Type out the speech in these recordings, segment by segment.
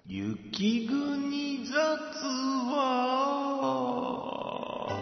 雪国雑話。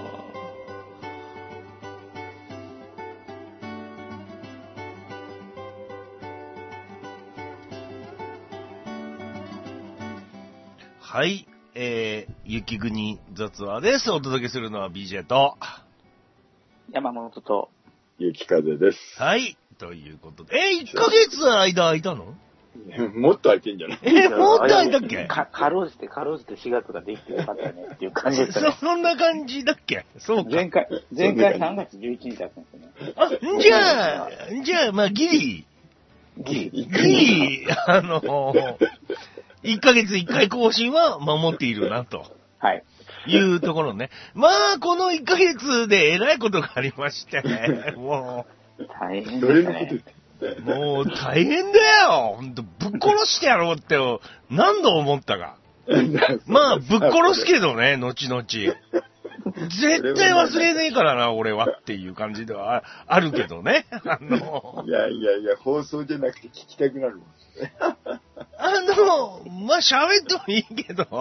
はい、雪国雑話です。お届けするのは BJ と山本と雪風です。 はい、ということで、1ヶ月間空いたの？ もっと空いてんじゃない？ もっと空いたっけ？ かろうじて4月ができてよかったねっていう感じでしたね。 そんな感じだっけ？そうか。 前回3月11日だったんですよね。 あ、じゃあ、まあ、ギリ、1ヶ月1回更新は守っているな、と。 はい。 いうところね。まあ、この1ヶ月で偉いことがありまして、もう。大変どれのこと言ってもう大変だよ。ほんと、ぶっ殺してやろうって何度思ったか。まあ、ぶっ殺すけどね、後々。絶対忘れねえからな、俺はっていう感じではあるけどね。 いや、放送じゃなくて聞きたくなるもん。 まあ、喋ってもいいけど。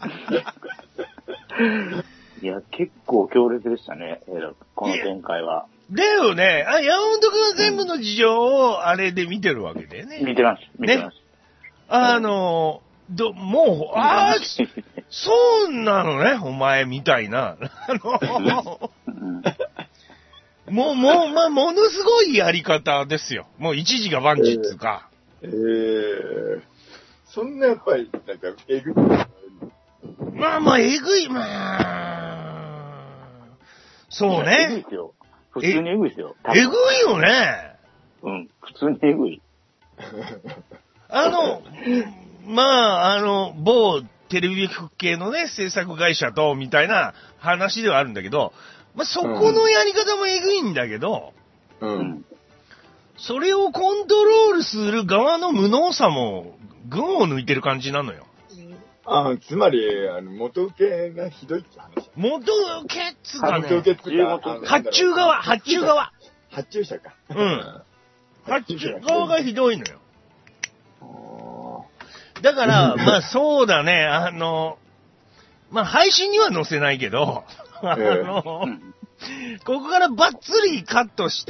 いや、結構強烈でしたね、この展開は。 だよね。山本くんは全部の事情をあれで見てるわけだよね。 見てます。 もう、そうなのね、お前みたいな。ものすごいやり方ですよ。もう一時が万事っつうか。 そんなやっぱり、なんか、えぐい。 まあ、えぐい、そうね。 えぐいですよ。普通にえぐいですよ。 えぐいよね。 うん、普通にえぐい。 某テレビ局系のね、制作会社と、みたいな話ではあるんだけど、まあ、そこのやり方もえぐいんだけど、それをコントロールする側の無能さも、群を抜いてる感じなのよ。 つまり、元請けがひどいって話。 元請けっつうかね。 元請けっつうか、 発注側。 発注者か。 発注側がひどいのよ。だから、まあそうだね、まあ配信には載せないけど、ここからバッツリカットして、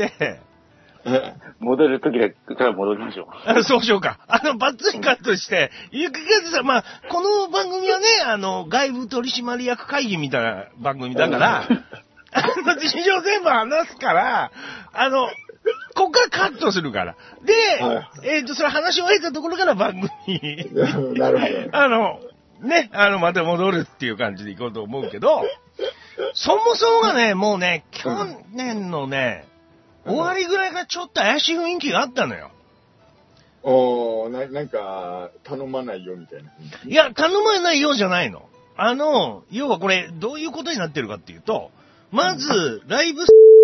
戻るときだから戻りましょう。 そうしようか。バッツリカットして、ゆくかずさん、まあ、この番組はね、外部取締役会議みたいな番組だから、事情全部話すから、ここからカットするから。で、それ話を終えたところから番組なるほど。 ね、また戻るっていう感じでいこうと思うけど、そもそもがね、もうね、去年のね、終わりぐらいからちょっと怪しい雰囲気があったのよ。 なんか、頼まないよみたいな。 いや、頼まないよじゃないの。要はこれ、どういうことになってるかっていうと、まず、ライブ、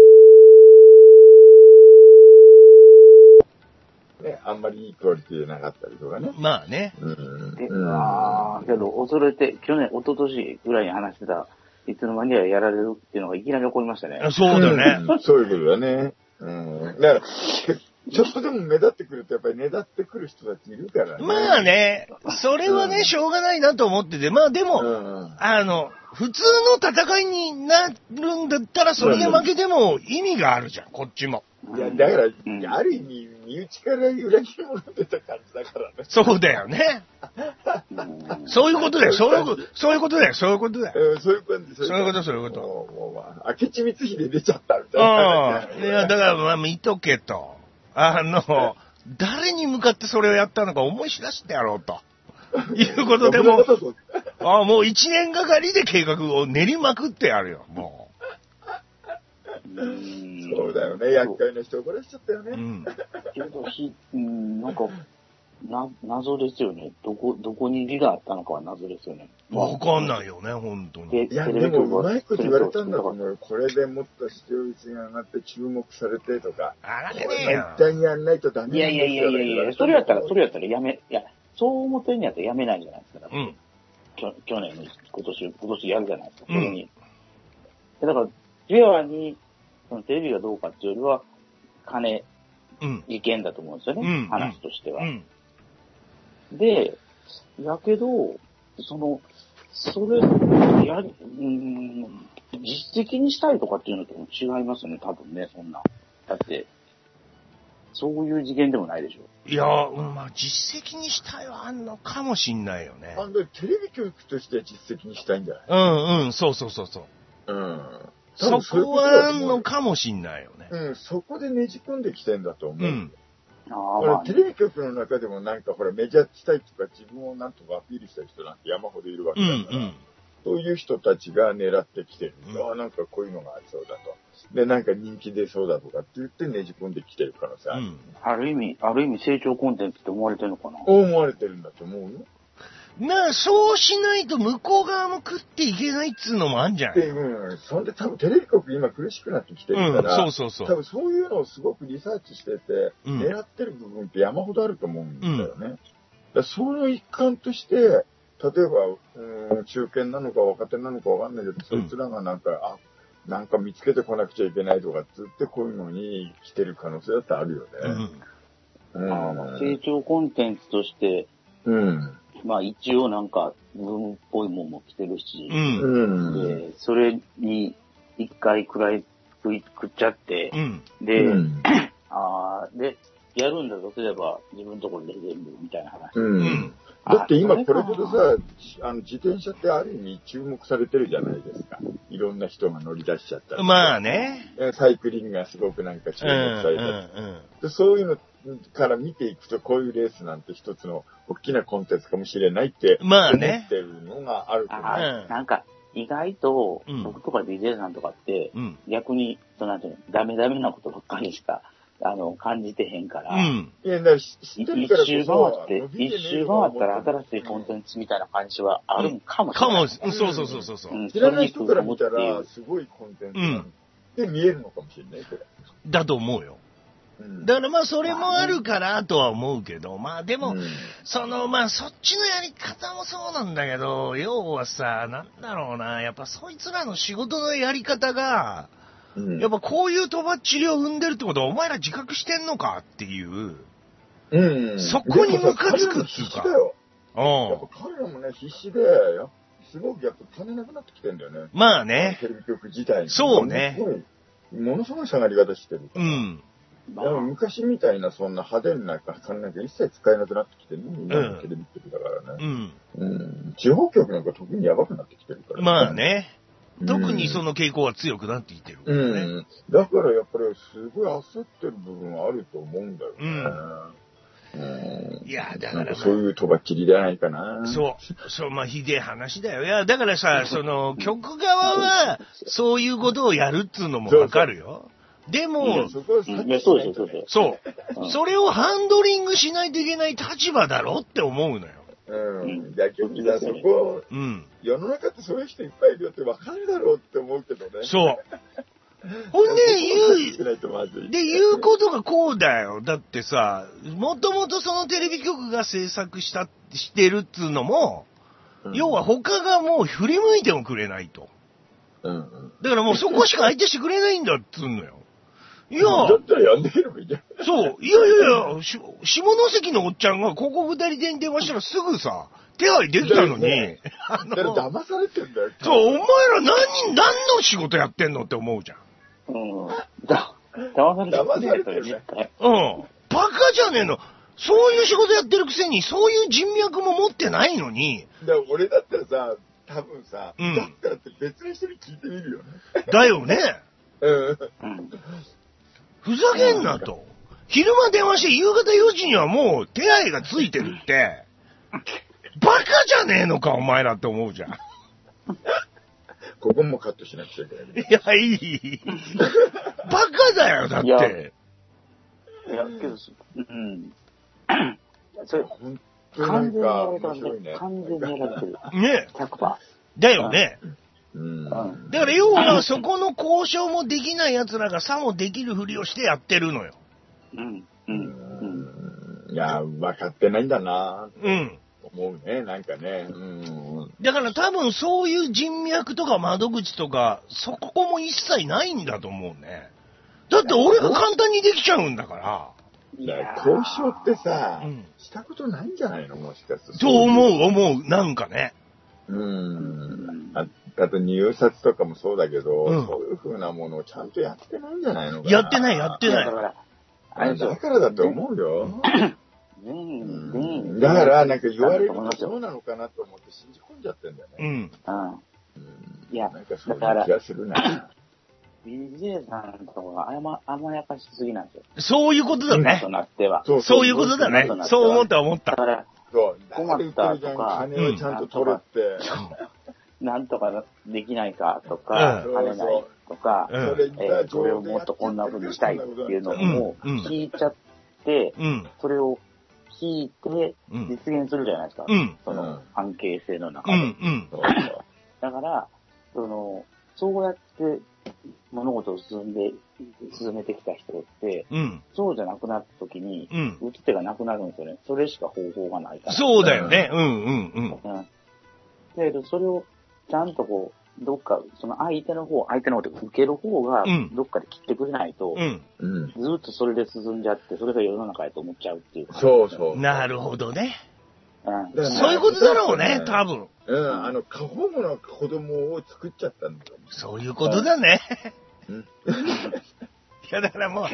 ね、あんまりいいクオリティでなかったりとかね。 まあね。 けど、恐れて、一昨年ぐらいに話してた、いつの間にやられるっていうのがいきなり起こりましたね。 そうだね。 そういうことだね。だから、ちょっとでも目立ってくると、やっぱり目立ってくる人たちいるからね。 まあね、それはね、しょうがないなと思ってて、まあでも、普通の戦いになるんだったら、それで負けても意味があるじゃん、こっちも。 いや、だから、ある意味、身内から裏切り者出た感じだからね。 そうだよね。そういうことだよ、そういうことだよ。 そういうこと。 もう、明智光秀出ちゃったみたいな。 いや、だから、まあ、見とけと。誰に向かってそれをやったのか思い知らせてやろうと。いうことでもう一年がかりで計画を練りまくってやるよ、もう。 そうだよね、厄介な人怒らしちゃったよね。 けど、なんか、謎ですよね。どこに利があったのかは謎ですよね。 わかんないよね、本当に。 いや、でも、うまいこと言われたんだと思うよ。これでもっと視聴率が上がって注目されてとか。 上がれねえよ。 絶対にやんないとダメなんですよ。 いや、それやったらそう思ってんやったらやめないじゃないですか。去年に、今年やるじゃないですか、それに。だから、フェアに、テレビがどうかっていうよりは、金、利権だと思うんですよね、話としては。で、 やけど、それ、実績にしたいとかっていうのとも違いますよね、多分ね、そんな。だって、そういう次元でもないでしょ。 いや、まあ、実績にしたいはあんのかもしんないよね。 テレビ局として実績にしたいんじゃない？ そうそう。 うん。 そこはあんのかもしんないよね。 そこでねじ込んできてんだと思う。テテレビ局の中でもなんかメジャーしたいとか自分をなんとかアピールした人なんて山ほどいるわけだから、そういう人たちが狙ってきてる。なんかこういうのがありそうだと。で、なんか人気出そうだとかって言ってねじ込んできてる可能性ある。 ある意味成長コンテンツって思われてるのかな？ 思われてるんだと思うよ。 そうしないと向こう側も食っていけないっつうのもあんじゃん。 そんで多分テレビ局今苦しくなってきてるから、 そう。 多分そういうのをすごくリサーチしてて、狙ってる部分って山ほどあると思うんだよね。その一環として、例えば、中堅なのか若手なのかわかんないけど、そいつらがなんか見つけてこなくちゃいけないとかって言ってこういうのに来てる可能性だってあるよね。 成長コンテンツとして、まあ一応なんか、ブームっぽいもんも来てるし、で、それに一回食っちゃって、で、で、やるんだとすれば自分のところで全部みたいな話。だって今これほどさ、自転車ってある意味注目されてるじゃないですか。いろんな人が乗り出しちゃったり。 まあね。 サイクリングがすごくなんか注目されて、そういうのから見ていくとこういうレースなんて一つの大きなコンテンツかもしれないって思ってるのがあると思う。 なんか意外と僕とか DJ さんとかって逆になんていうのダメなことばっかりしか感じてへんから、一周回ったら新しいコンテンツみたいな感じはあるんかもしれない。 そう。 知らない人から見たらすごいコンテンツなんで見えるのかもしれない、これ。 だと思うよ。だからまあそれもあるからとは思うけど、まあでも、そっちのやり方もそうなんだけど、要はさ、なんだろうな、やっぱそいつらの仕事のやり方が、やっぱこういうとばっちりを生んでるってことはお前ら自覚してんのかっていう、そこにムカつくっていうか。 やっぱ彼らもね、必死で、すごくやっぱ金なくなってきてんだよね。 まあね。 テレビ局自体に。 そうね。 ものすごい下がり方してるから。でも昔みたいなそんな派手な金なんか一切使えなくなってきてるのに、今のテレビ局だからね。地方局なんか特にやばくなってきてるからね。 まあね。特にその傾向は強くなっていってるからね。 だからやっぱりすごい焦ってる部分はあると思うんだよね。 いや、だからそういうとばっちりじゃないかな。 そう、まあ、ひでえ話だよ。いや、だからさ、局側は、そういうことをやるっつうのもわかるよ。でも、 そう。 それをハンドリングしないといけない立場だろって思うのよ。 逆にさ、そこ、世の中ってそういう人いっぱいいるよってわかるだろうって思うけどね。 そう。ほんで言うことがこうだよ。だってさ、もともとそのテレビ局が制作してるっつうのも、要は他がもう振り向いてもくれないと。だからもうそこしか相手してくれないんだっつうのよ。いや、 だったらやんでければいいじゃん。 そう。いや、下関のおっちゃんが広告代理店に電話したらすぐさ、手配できたのに。 だから騙されてんだよ。 そう、お前ら何の仕事やってんのって思うじゃん。 騙されてるね。 バカじゃねえの。そういう仕事やってるくせに、そういう人脈も持ってないのに。 俺だったらさ、多分さ、だったらって別の人に聞いてみるよね。 だよね。ふざけんなと。昼間電話して夕方4時にはもう手配がついてるって。バカじゃねえのか、お前らって思うじゃん。 ここもカットしなくちゃいけない。 いや、いい。バカだよ、だって。 いや、けど、それ、 本当になんか面白いね。 完全にやられてる。 ね。 100%。 だよね。だから要はそこの交渉もできない奴らがさもできるふりをしてやってるのよ。 いや、分かってないんだな。思うね、なんかね。 だから多分そういう人脈とか窓口とか、そこも一切ないんだと思うね。だって俺が簡単にできちゃうんだから。 交渉ってさ、したことないんじゃないのもしかすると。 そう思う、なんかね。 あと入札とかもそうだけど、そういう風なものをちゃんとやってないんじゃないのかな。 やってない。 だからだと思うよ。だから、なんか言われるとそうなのかなと思って信じ込んじゃってんだよね。 いや、 なんかそういう気がするな。 BJ さんとか甘やかしすぎなんですよ。 そういうことだね。そういうことだね。そう思った。 だから、 困ったとか、金をちゃんと取れって。 なんとかできないかとか、金ないとか、それをもっとこんな風にしたいっていうのを聞いちゃって、それを聞いて実現するじゃないですか。その関係性の中で。だから、そうやって物事を進めてきた人って、そうじゃなくなった時に、打つ手がなくなるんですよね。それしか方法がないから。 そうだよね。 だけど、それをちゃんとこう、どっか、その相手の方って受ける方が、どっかで切ってくれないと、ずっとそれで進んじゃって、それが世の中やと思っちゃうっていう。 そう。 なるほどね。そういうことだろうね、多分。 過保護な子供を作っちゃったんだよ。 そういうことだね。いや、だからもう。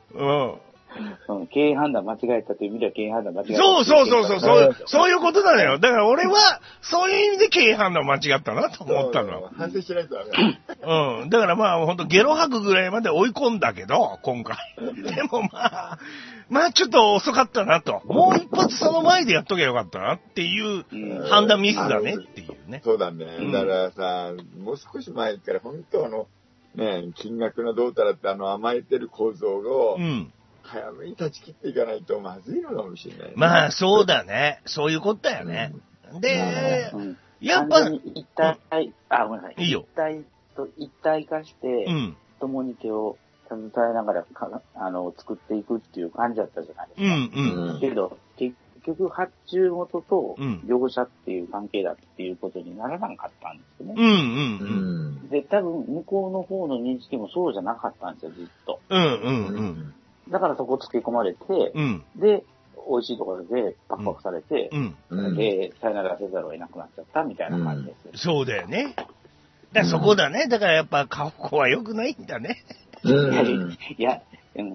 経営判断間違えたという意味では経営判断間違えた。 そういうことなのよ。だから俺は、そういう意味で経営判断間違ったなと思ったの。 反省しないとダメ。 だからまあ、ほんとゲロ吐くぐらいまで追い込んだけど、今回。でもまあちょっと遅かったなと。もう一発その前でやっときゃよかったなっていう判断ミスだねっていうね。 そうだね。だからさ、もう少し前から本当金額のどうたらって甘えてる構造を、早めに断ち切っていかないとまずいのかもしれない、ね。 まあ、そうだね。そういうことだよね。で、やっぱ、 一体、ごめんなさい。 いいよ。 一体化して、共に手を携えながら作っていくっていう感じだったじゃないですか。けど、結局、発注元と業者っていう関係だっていうことにならなかったんですよね。で、多分、向こうの方の認識もそうじゃなかったんですよ、ずっと。だからそこ突き込まれて、で、美味しいところでパクパクされて、で、さよならせざるを得なくなっちゃったみたいな感じですよ。 そうだよね。だからそこだね。だからやっぱ、過保護は良くないんだね。 いや、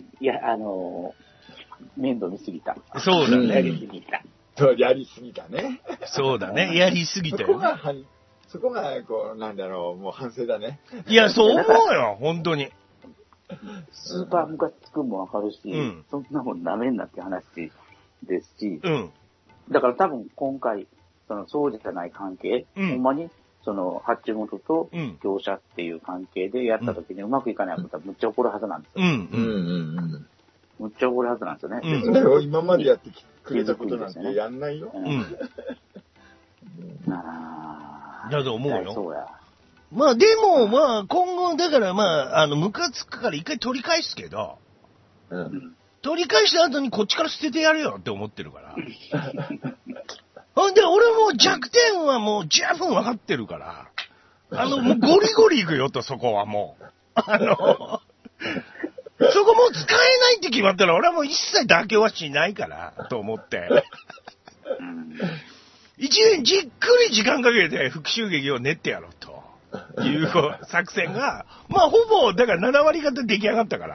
面倒見すぎた。 そうだね。 やりすぎた。 やりすぎたね。 そうだね。やりすぎたよ、ね。 そこが、もう反省だね。 いや、そう思うよ、本当に。 スーパームカつくもわかるし、そんなもんダメになって話ですし、だから多分今回、そうじゃない関係、ほんまに、発注元と業者っていう関係でやった時にうまくいかないことはむっちゃ起こるはずなんですよ。むっちゃ起こるはずなんですよね。 だよ、今までやってくれたことなんてやんないよ。 だと思うよ。 そうや。 まあでも、まあ今後、だからまあ、ムカつくから一回取り返すけど、取り返した後にこっちから捨ててやるよって思ってるから。ほんで、俺も弱点はもう十分分かってるから、もうゴリゴリいくよと、そこはもう。そこもう使えないって決まったら、俺はもう一切妥協はしないから、と思って。一年じっくり時間かけて復讐劇を練ってやろうと。いう作戦が、まあほぼ、だから7割方出来上がったから。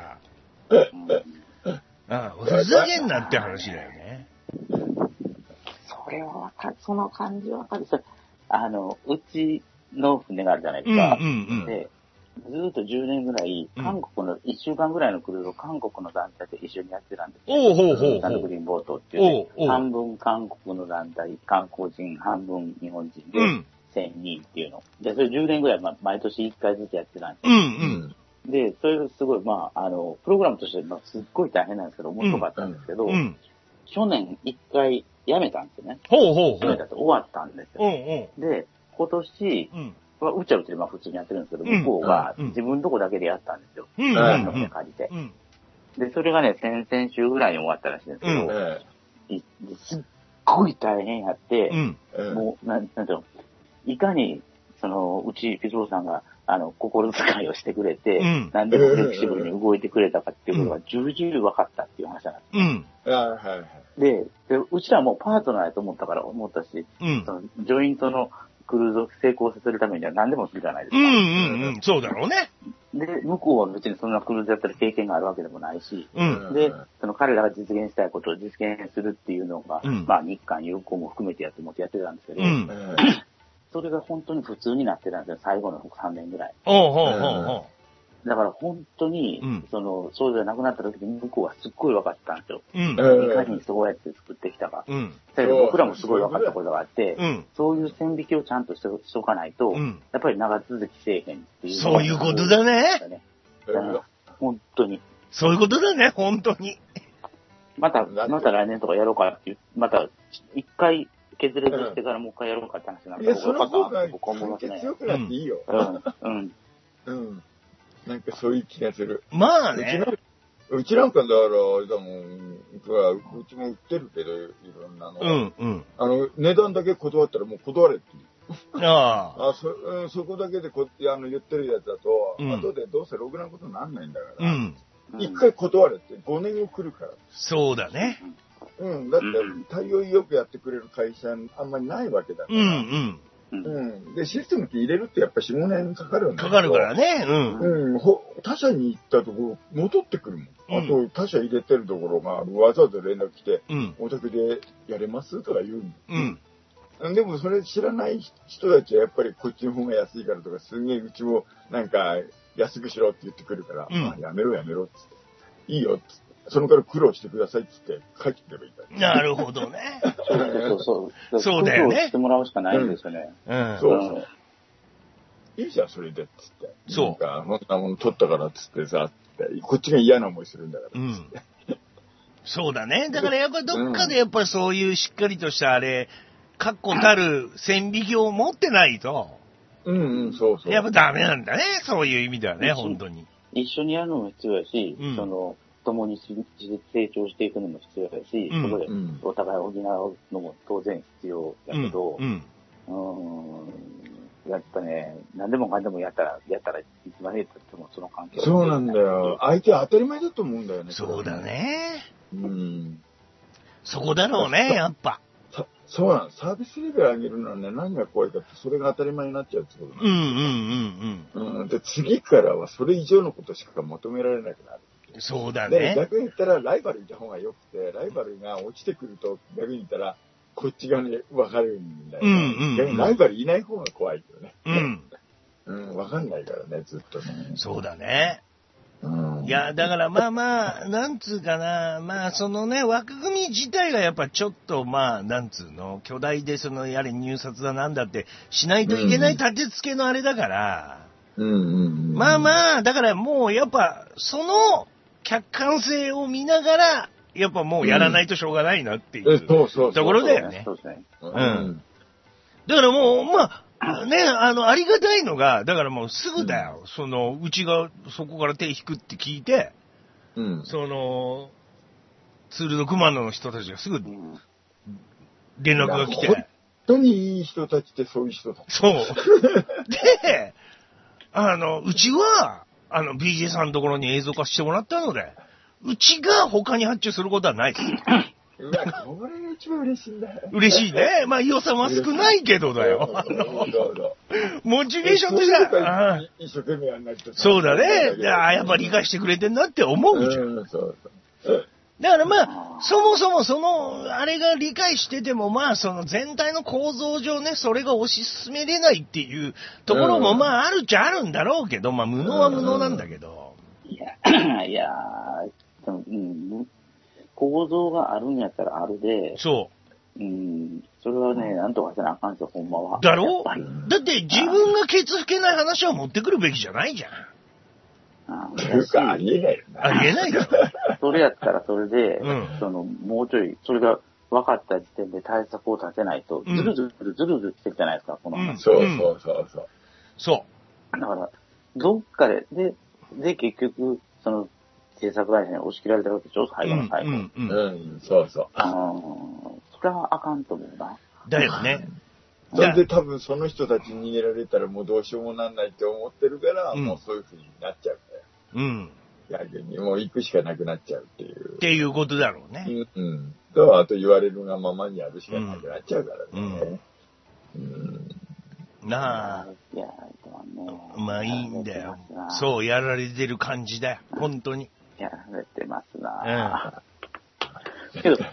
ふざけんなって話だよね。 それはわかる。その感じはわかる。うちの船があるじゃないですか。で、ずーっと10年ぐらい、韓国の1週間ぐらいのクルーズを韓国の団体で一緒にやってたんですよ。サンドグリーンボートっていう、ね、半分韓国の団体、韓国人、半分日本人で、1000人っていうの。で、それ10年ぐらい、毎年1回ずつやってたんですよ。で、それがすごい、プログラムとして、すっごい大変なんですけど、面白かったんですけど、去年1回辞めたんですよね。辞めたって終わったんですよ。で、今年、うちはうちで普通にやってるんですけど、向こうが自分のとこだけでやったんですよ。借りて。で、それがね、先々週ぐらいに終わったらしいんですけど、すっごい大変やって、もう、なんていうの、いかに、うち、ピゾーさんが、 心遣いをしてくれて、何でもフレキシブルに動いてくれたかっていうことが重々分かったっていう話なんです。 はいはい。 で、うちらもパートナーやと思ったし、そのジョイントのクルーズを成功させるためには何でもするじゃないですか。 そうだろうね。 で、向こうは別にそんなクルーズやったら経験があるわけでもないし、で、その彼らが実現したいことを実現するっていうのが、まあ日韓友好も含めてやってたんですけど、それが本当に普通になってたんですよ、最後の3年ぐらい。だから本当に、そうじゃなくなった時に向こうはすっごい分かってたんですよ。いかにそうやって作ってきたか。だけど僕らもすごい分かったことがあって、そういう線引きをちゃんとしておかないと、やっぱり長続きせえへんっていう。 そういうことだね。 本当に。 そういうことだね、本当に。 また来年とかやろうかっていう、また一回削れずしてからもう一回やろうかって話になったら、 その方が強くなっていいよ。なんかそういう気がする。 まあね。 うちなんかだから、あれだもん、うちも売ってるけど、いろんなの。値段だけ断ったらもう断れって言う。そこだけで言ってるやつだと、後でどうせろくなことになんないんだから、一回断れって、5年を来るから。 そうだね。 だって、対応よくやってくれる会社あんまりないわけだから。で、システムって入れるってやっぱ4、5年かかるんだけど。 かかるからね。 他社に行ったところ、戻ってくるもん。あと、他社入れてるところが、わざわざ連絡来て、お宅でやれますとか言う。でも、それ知らない人たちはやっぱりこっちの方が安いからとか、すげえうちもなんか安くしろって言ってくるから、やめろっつって。いいよっつって。そのから苦労してくださいっつって帰ってくればいいから。 なるほどね。 そうだよね。苦労してもらうしかないんですよね。 いいじゃん、それでっつって。なんか、こんなもの取ったからっつってさ、こっちが嫌な思いするんだからっつって。 そうだね。だからやっぱりどっかでやっぱりそういうしっかりとしたあれ、確固たる線引きを持ってないと。やっぱダメなんだね。そういう意味ではね、本当に。 一緒にやるのも必要やし、共に成長していくのも必要やし、そこでお互い補うのも当然必要やけど、やっぱね、何でもかんでもやったら、いつまでたってもその関係そうなんだよ。相手当たり前だと思うんだよね。 そうだね。そこだろうね、やっぱ。 そうなの。サービスレベル上げるのはね、何が怖いかって、それが当たり前になっちゃうってことなんですよ。で、次からはそれ以上のことしか求められなくなる。 そうだね。 で、逆に言ったらライバルいた方が良くて、ライバルが落ちてくると、逆に言ったら、こっちがね、わかるんだよね。逆にライバルいない方が怖いけどね。わかんないからね、ずっとね。 そうだね。いや、だからなんつうかな、そのね、枠組み自体がやっぱちょっとなんつうの、巨大でやれ入札だなんだってしないといけない立て付けのあれだから、だからもうやっぱ、その客観性を見ながら、やっぱもうやらないとしょうがないなっていうところだよね。だからもう、ありがたいのが、だからもうすぐだよ。うちがそこから手引くって聞いて、ツールの熊野の人たちがすぐ連絡が来て。 本当にいい人たちってそういう人たち。 そう。で、うちは、BJ さんのところに映像化してもらったので、うちが他に発注することはないです。 これが一番嬉しいんだよ。 嬉しいね。予算は少ないけどだよ。モチベーションとしては。 一生懸命やんないと。 そうだね。やっぱ理解してくれてんなって思うじゃん。だからそもそもあれが理解しててもその全体の構造上ね、それが推し進めれないっていうところもあるっちゃあるんだろうけど、無能は無能なんだけど。 いや構造があるんやったらあるで。 そう。 それはね、なんとかせなあかんすよ、ほんまは。 だろ？だって自分がケツ吹けない話は持ってくるべきじゃないじゃん。 ありえないよな。 ありえないだろ。 それやったらそれで、もうちょい、それが分かった時点で対策を立てないと、ずるずるしてるじゃないですか、この話。 そう。 だから、どっかで、結局、制作会社に押し切られたわけでしょ、最後の最後。 そう。 それはあかんと思うな。 だよね。 それで多分その人たちに逃げられたらもうどうしようもなんないって思ってるから、もうそういう風になっちゃうんだよ。 うん。 逆にもう行くしかなくなっちゃうっていう。 っていうことだろうね。 うん。と、あと言われるがままにやるしかなくなっちゃうからね。 なあ。 いや、 まあいいんだよ。そう、やられてる感じだよ。本当に。 やられてますな。けど、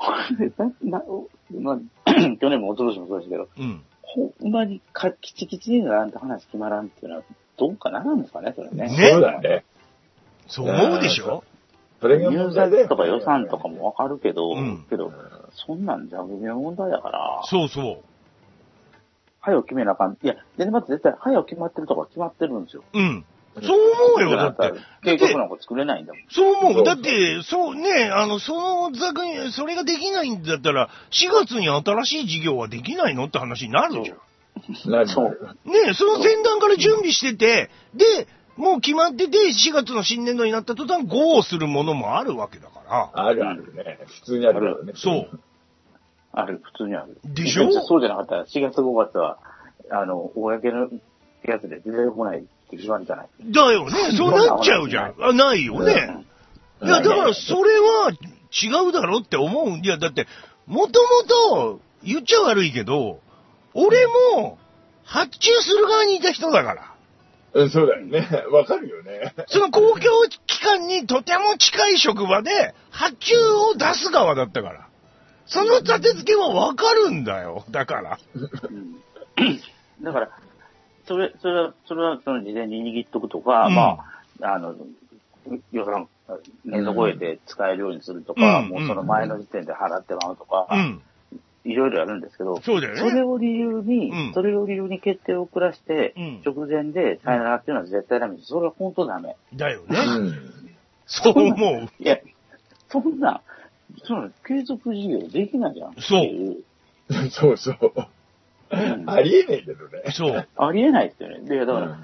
去年もおととしもそうですけど、ほんまにキチキチにならんと話決まらんっていうのは、どうかならんですかね、それね。 そうだね。 そう思うでしょ？ それが入札とか予算とかもわかるけど、そんなんじゃ微妙な問題だから。 そうそう。 早く決めなあかん。いや、で、まず絶対早く決まってるとか決まってるんですよ。 うん。そう思うよ、だって。 計画なんか作れないんだもん。 そう思う。だって、そうね、その作品、それができないんだったら、4月に新しい事業はできないのって話になるじゃん。 そう。 ねその前段から準備してて、で、もう決まってて、4月の新年度になった途端、GO するものもあるわけだから。 あるあるね。普通にあるからね。 そう。 ある、普通にある。 でしょ？ そうじゃなかったら、4月5月は、公のやつで出てこないって決まりじゃない。 だよね。そうなっちゃうじゃん。ないよね。いや、だからそれは違うだろって思う。いや、だって、もともと、言っちゃ悪いけど、俺も、発注する側にいた人だから。 そうだよね。わかるよね。 その公共機関にとても近い職場で、発注を出す側だったから。その立て付けはわかるんだよ。だから。 だから、それはその事前に握っとくとか、まあ、予算、年度超えて使えるようにするとか、もうその前の時点で払ってまうとか、いろいろやるんですけど、 そうだよね。 それを理由に決定を遅らして、直前でさよならっていうのは絶対ダメです。それは本当ダメ。 だよね。そう思う。 いや、そんな継続事業できないじゃん。 そうそう。ありえないけどね。 そう。 ありえないですよね。で、だから、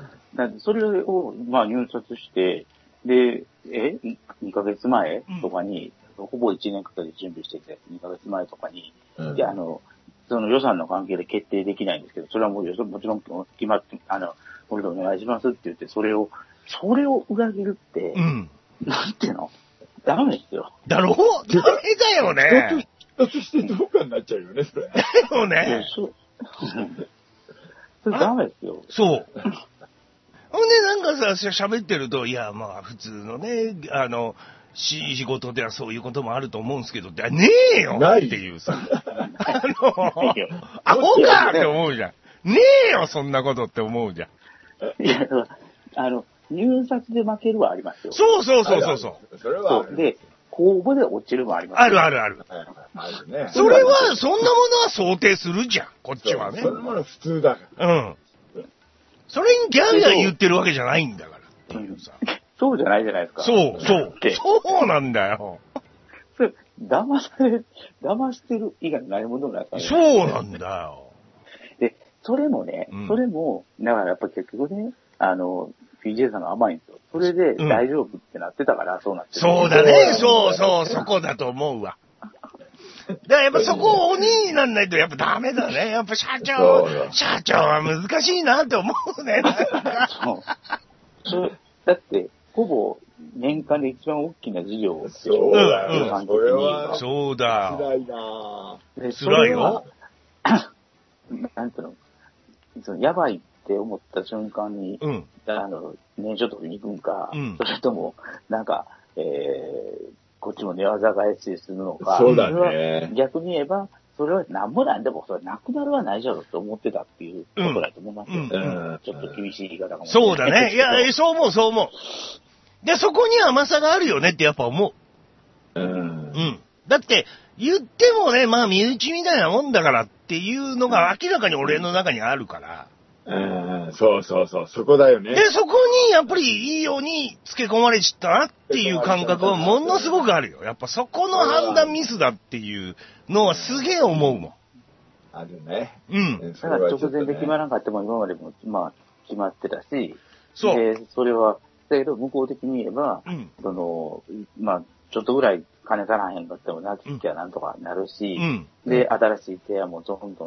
それを、まあ、入札して、で、2ヶ月前とかに、ほぼ1年かけて準備してて、2ヶ月前とかに、で、その予算の関係で決定できないんですけど、それはもちろん決まって、これでお願いしますって言って、それを裏切るって、なんていうの？ダメですよ。 だろ？ダメだよね。 人としてどうかになっちゃうよね、それ。 だよね。 それダメですよ。 そう。ほんで、なんかさ、喋ってると、いや、まあ、普通のね、仕事ではそういうこともあると思うんですけど、ねえよっていうさ。アホかって思うじゃん。ねえよ、そんなことって思うじゃん。 いや、入札で負けるはありますよ。 そう。 それはで、公募で落ちるもあります。 ある。 あるね。 それは、そんなものは想定するじゃん、こっちはね。 そんなもの普通だから。 それにギャーギャー言ってるわけじゃないんだからっていうさ。 そうじゃないじゃないですか。 そうなんだよ。 それ、騙してる以外ないものなんですかね。そうなんだよ。 で、それも、だからやっぱ結局ね、PJ さんが甘いんですよ。それで大丈夫ってなってたから、そうなってる。 そうだね。そこだと思うわ。だからやっぱそこを鬼になんないとやっぱダメだね。やっぱ社長は難しいなって思うね。 そう。だって、ほぼ年間で一番大きな事業でしょ。 そうだよ。それは。 そうだ。 辛いなぁ。 辛いよ。 なんていうの、やばいって思った瞬間に、年所得に行くんか、それとも、なんか、こっちも寝技返しするのか。 そうだね。 逆に言えば、それはなんぼなんでも、それなくなるはないじゃろって思ってたっていうことだと思いますよ。ちょっと厳しい言い方かもしれない。 そうだね。いや、そう思う。で、そこに甘さがあるよねってやっぱ思う。だって、言ってもね、まあ身内みたいなもんだからっていうのが明らかに俺の中にあるから。 そう、そこだよね。 で、そこにやっぱりいいように付け込まれちったなっていう感覚はものすごくあるよ。やっぱそこの判断ミスだっていうのはすげえ思うもん。 あるね。 だから直前で決まらなかったも今までも、まあ、決まってたし、で、それは、だけど向こう的に言えば、まあ、ちょっとぐらい金足らへんかってもなきゃなんとかなるし、で、新しい提案もどんどん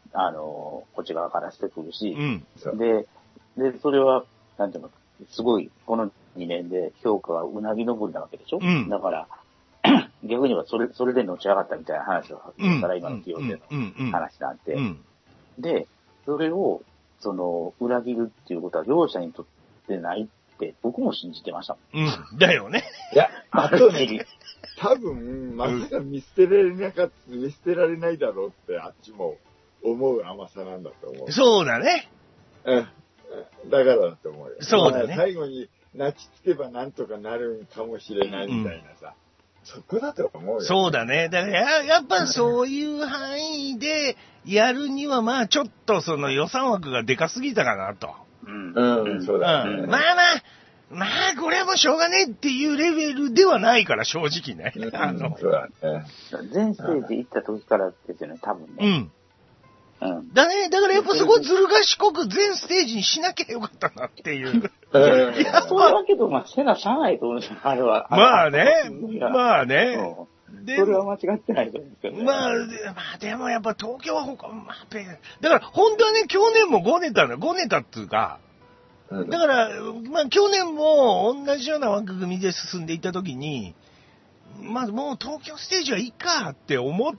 こっち側からしてくるし、 うん。 で、それは、なんていうの、すごい、この2年で評価はうなぎ登りなわけでしょ、うん、だから、逆にはそれでのし上がったみたいな話をしたら、今の企業での話なんて、で、それを、裏切るっていうことは両者にとってないって、僕も信じてましたもん。 うん。だよね。 いや、あとね、多分、まさか見捨てられないだろうって、あっちも思う甘さなんだと思う。 そうだね。 うん。だからだと思うよ。 そうだね。 最後に泣きつけばなんとかなるかもしれないみたいなさ。そこだと思うよ、ね。そうだね。 だからやっぱそういう範囲でやるには、まあちょっとその予算枠がでかすぎたかなと。 そうだね。 まあこれはもうしょうがねえっていうレベルではないから、正直ね。 そうだね。 全ステージ行った時からですよね、多分ね。 だからやっぱそこずる賢く全ステージにしなきゃよかったなっていう。いや、そうだけど、まあ、せなしゃあないと思うんですよ、あれは。 まあね。 それは間違ってないと思うんですけどね。 まあでもやっぱ東京はだから本当はね、去年も5ネタっていうか、だから、まあ去年も同じような枠組みで進んでいったときに、まあもう東京ステージはいいかって思って、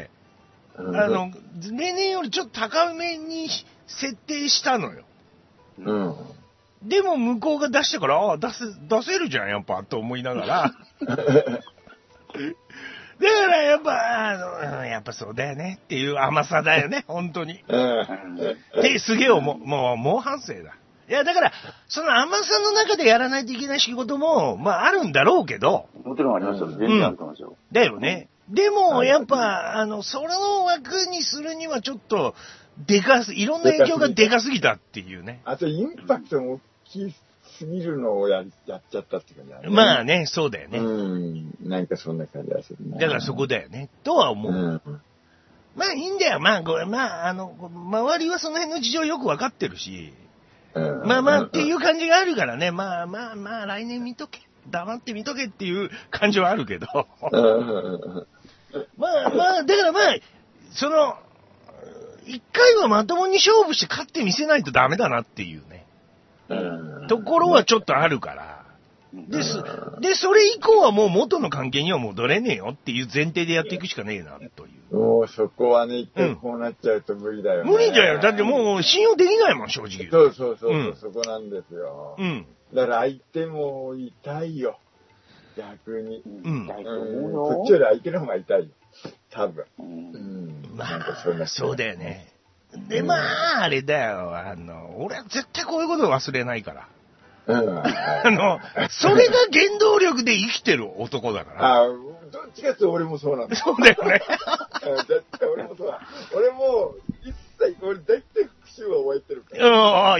例年よりちょっと高めに設定したのよ。でも向こうが出してから、出せるじゃん、やっぱ、と思いながら。だからやっぱそうだよねっていう甘さだよね、本当に。で、すげえもう猛反省だ。いや、だから、その甘さの中でやらないといけない仕事も、まああるんだろうけど。 もちろんありますよ。全然あると思いますよ。 だよね。でも、やっぱ、その枠にするにはちょっと、いろんな影響がでかすぎたっていうね。 あと、インパクトも大きすぎるのをやっちゃったっていう感じだね。 まあね、そうだよね。 なんかそんな感じがするね。 だからそこだよね。とは思う。まあいいんだよ。周りはその辺の事情よくわかってるし。っていう感じがあるからね。まあ、来年見とけ。黙って見とけっていう感じはあるけど。だから一回はまともに勝負して勝ってみせないとダメだなっていうね。ところはちょっとあるから。で、それ以降はもう元の関係には戻れねえよっていう前提でやっていくしかねえな、という。 もうそこはね、一回こうなっちゃうと無理だよね。 無理だよ。だってもう信用できないもん、正直。 そう、そこなんですよ。だから相手も痛いよ。逆に。こっちより相手の方が痛いよ。多分。そうだよね。で、あれだよ。俺は絶対こういうことを忘れないから。それが原動力で生きてる男だから。 どっちかって俺もそうなんだ。 そうだよね。 絶対俺もそうだ。俺も、俺大体復讐は終えてるから。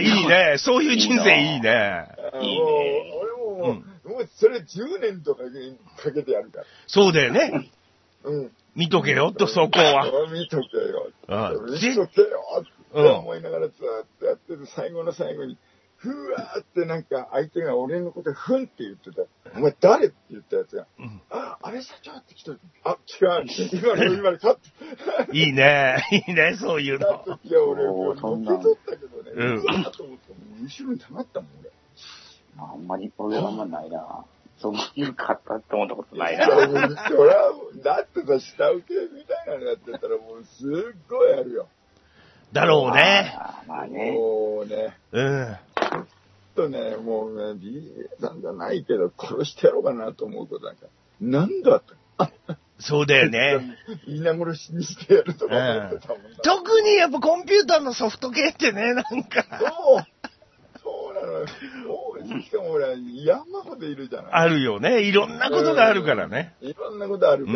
いいね。そういう人生いいね。 俺もうそれ10年とかかけてやるから。 そうだよね。見とけよと、そこは。 見とけよ。って思いながらずっとやってる最後の最後に、ふわーってなんか相手が俺のことふんって言ってた。お前誰って言ったやつが、安倍社長って来た時、違う。今のカット。 いいね、そういうの。 いや、俺、受け取ったけどね、うわーと思って、後ろに溜まったもん、俺。 俺はあんまないな。そういう方って思ったことないな。 それは、だってさ、下請けみたいなのやってたらもうすっごいあるよ。 だろうね。 まあね。 もうね。ちょっとね、もうね、BA さんじゃないけど、殺してやろうかなと思うことなんか、なんだと。 そうだよね。 皆殺しにしてやるとか思ってたもんな。 特にやっぱコンピューターのソフト系ってね、なんか。 そうなのよ。しかも俺、山ほどいるじゃない。 あるよね。いろんなことがあるからね。 いろんなことあるから、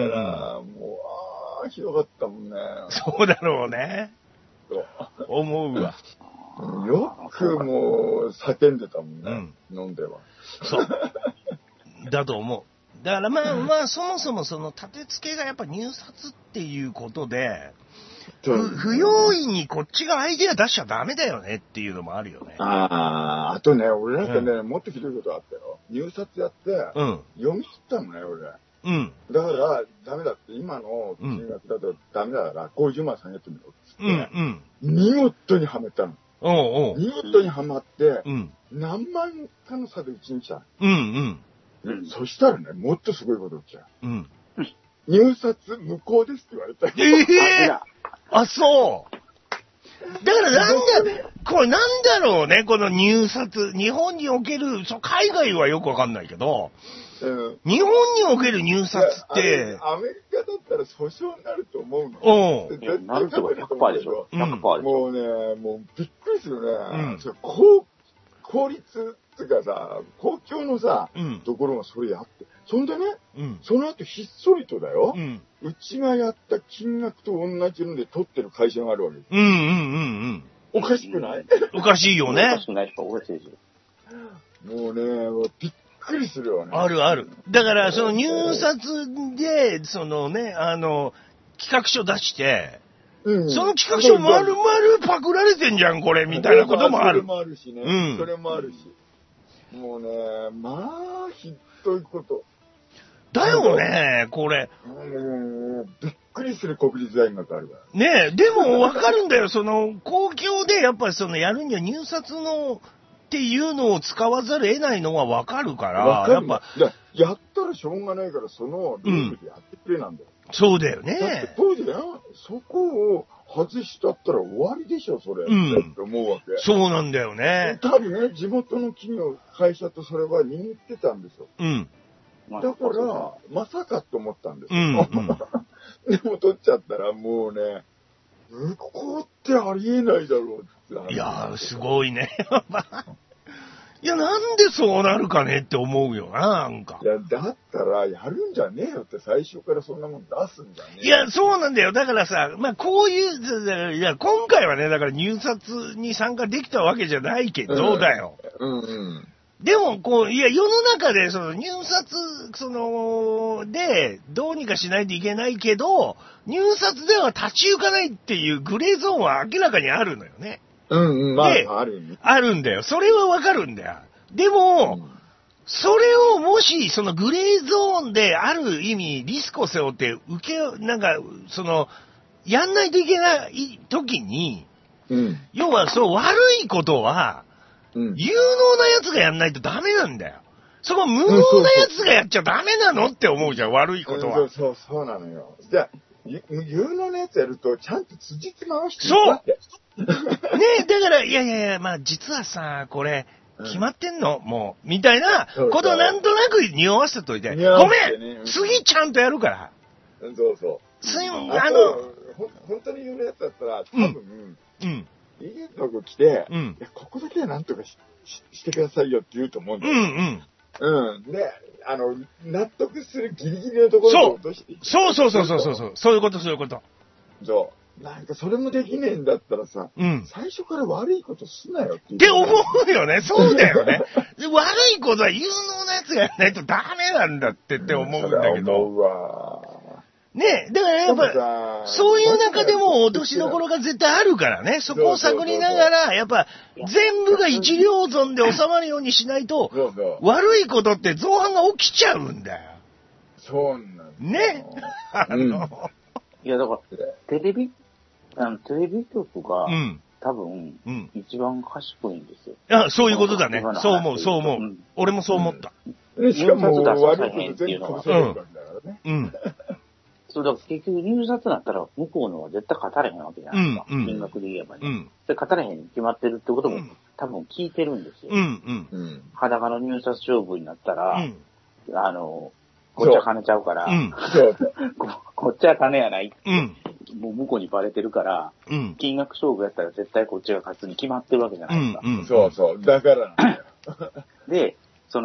もう、ひどかったもんね。 そうだろうね。思うわ。 よくもう叫んでたもんね。飲んでは。 そう。だと思う。だからそもそもその立て付けがやっぱ入札っていうことで、不用意にこっちがアイデア出しちゃダメだよねっていうのもあるよね。 あとね、俺なんかね、もっとひどいことあったよ。入札やって、読み切ったのね、俺。 うん。 だから、ダメだって、今の金額だとダメだから、50万下げてみろっつって、 うんうん。 見事にはめたの。 おうおう。 見事にはまって、 うん。 何万かの差でうちに来た。 うんうん。 そしたらね、もっとすごいこと起きちゃう。 うん。 入札無効ですって言われたよ。 あ、そう。だからこれなんだろうね、この入札。日本における、海外はよくわかんないけど、日本における入札って、 アメリカだったら訴訟になると思うの。 なると100%でしょ。100%でしょ。 もうね、もうびっくりするね。公立っていうかさ、公共のさ、ところがそれやって。そんでね、その後ひっそりとだよ、うちがやった金額と同じので取ってる会社があるわけです。おかしくない？ おかしいよね。 おかしくないとおかしいですよ。 もうね、びっくりするよね。 あるある。だから、その入札で、そのね、企画書出して、その企画書丸々パクられてんじゃん、これ、みたいなこともある。 それもあるしね。それもあるし。もうね、まあ、ひどいこと。 だよね、これ。 びっくりする国立大学あるから。 ねえ、でもわかるんだよ、その、公共でやっぱりやるには入札の、っていうのを使わざるを得ないのはわかるから、 やっぱ。やったらしょうがないから、そのルールでやってくれなんだよ。 そうだよね。 だって当時だよ、そこを外しちゃったら終わりでしょ、それ。って思うわけ。 そうなんだよね。 多分ね、地元の企業、会社とそれは握ってたんですよ。だから、まさかと思ったんですよ。でも取っちゃったらもうね、向こうってありえないだろうって。 いやー、すごいね。いや、なんでそうなるかねって思うよな、なんか。 いや、だったら、やるんじゃねえよって最初からそんなもん出すんじゃねえよ。 いや、そうなんだよ。だからさ、まあ、こういう、いや、今回はね、だから入札に参加できたわけじゃないけど、だよ。でも、いや、世の中で、入札、で、どうにかしないといけないけど、入札では立ち行かないっていうグレーゾーンは明らかにあるのよね。 まあ、ある。 あるんだよ。それはわかるんだよ。でも、それをもし、グレーゾーンである意味、リスクを背負って、やんないといけない時に、要は、悪いことは、有能な奴がやんないとダメなんだよ。そこ無能な奴がやっちゃダメなのって思うじゃん、悪いことは。 そうなのよ。じゃあ、有能なやつやると、ちゃんと辻褄回してそうねえ、だから、いや、まあ、実はさ、これ、決まってんのもう、みたいなことをなんとなく匂わせといて。ごめん次ちゃんとやるから。 そう。本当に有能なやつだったら、多分、いいとこ来て、いや、ここだけはなんとかしてくださいよって言うと思うんだよ。で、納得するギリギリのところを落としていく。そう。 そういうこと。 そう。なんかそれもできねえんだったらさ、最初から悪いことすなよって言う。 って思うよね。そうだよね。悪いことは有能なやつがやらないとダメなんだって思うんだけど。 思うわ。 ねえ、だからやっぱ、そういう中でも落としどころが絶対あるからね。そこを探りながら、やっぱ、全部が一両損で収まるようにしないと、悪いことって造反が起きちゃうんだよ。 そうなんだ。 ね。 いや、だから、テレビ局が、多分、一番賢いんですよ。 あ、そういうことだね。そう思う。俺もそう思った。 しかも、悪いこと全部かぶせるわけだからね。 そうだから結局入札だったら向こうのは絶対勝たれへんわけじゃないですか。金額で言えばね。で、勝たれへんに決まってるってことも多分聞いてるんですよ。裸の入札勝負になったら、こっちは金ちゃうから、こっちは金やない。もう向こうにバレてるから、金額勝負やったら絶対こっちが勝つに決まってるわけじゃないですか。 そう。だからなんだよ。 で、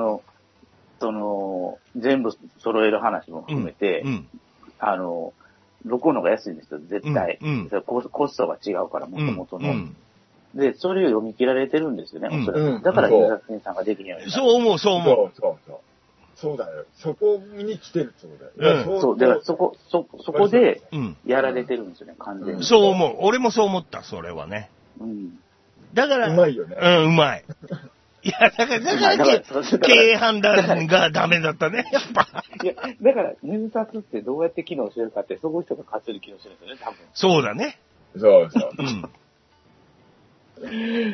全部揃える話も含めて、どこのが安いんですよ、絶対。コストが違うから、もともとの。で、それを読み切られてるんですよね、おそらく。だから入札に参加できないように。 そう思う。 そうだよ。そこに来てるってことだよ。 そう、だからそこで、やられてるんですよね、完全に。 そう思う。俺もそう思った、それはね。だから、 うまいよね。 うまい。 いや、だから経営判断がダメだったね、やっぱ。 いや、だから、入札ってどうやって機能してるかって、そういう人が勝手に機能してるんですよね、多分。 そうだね。 そうそう。 うん。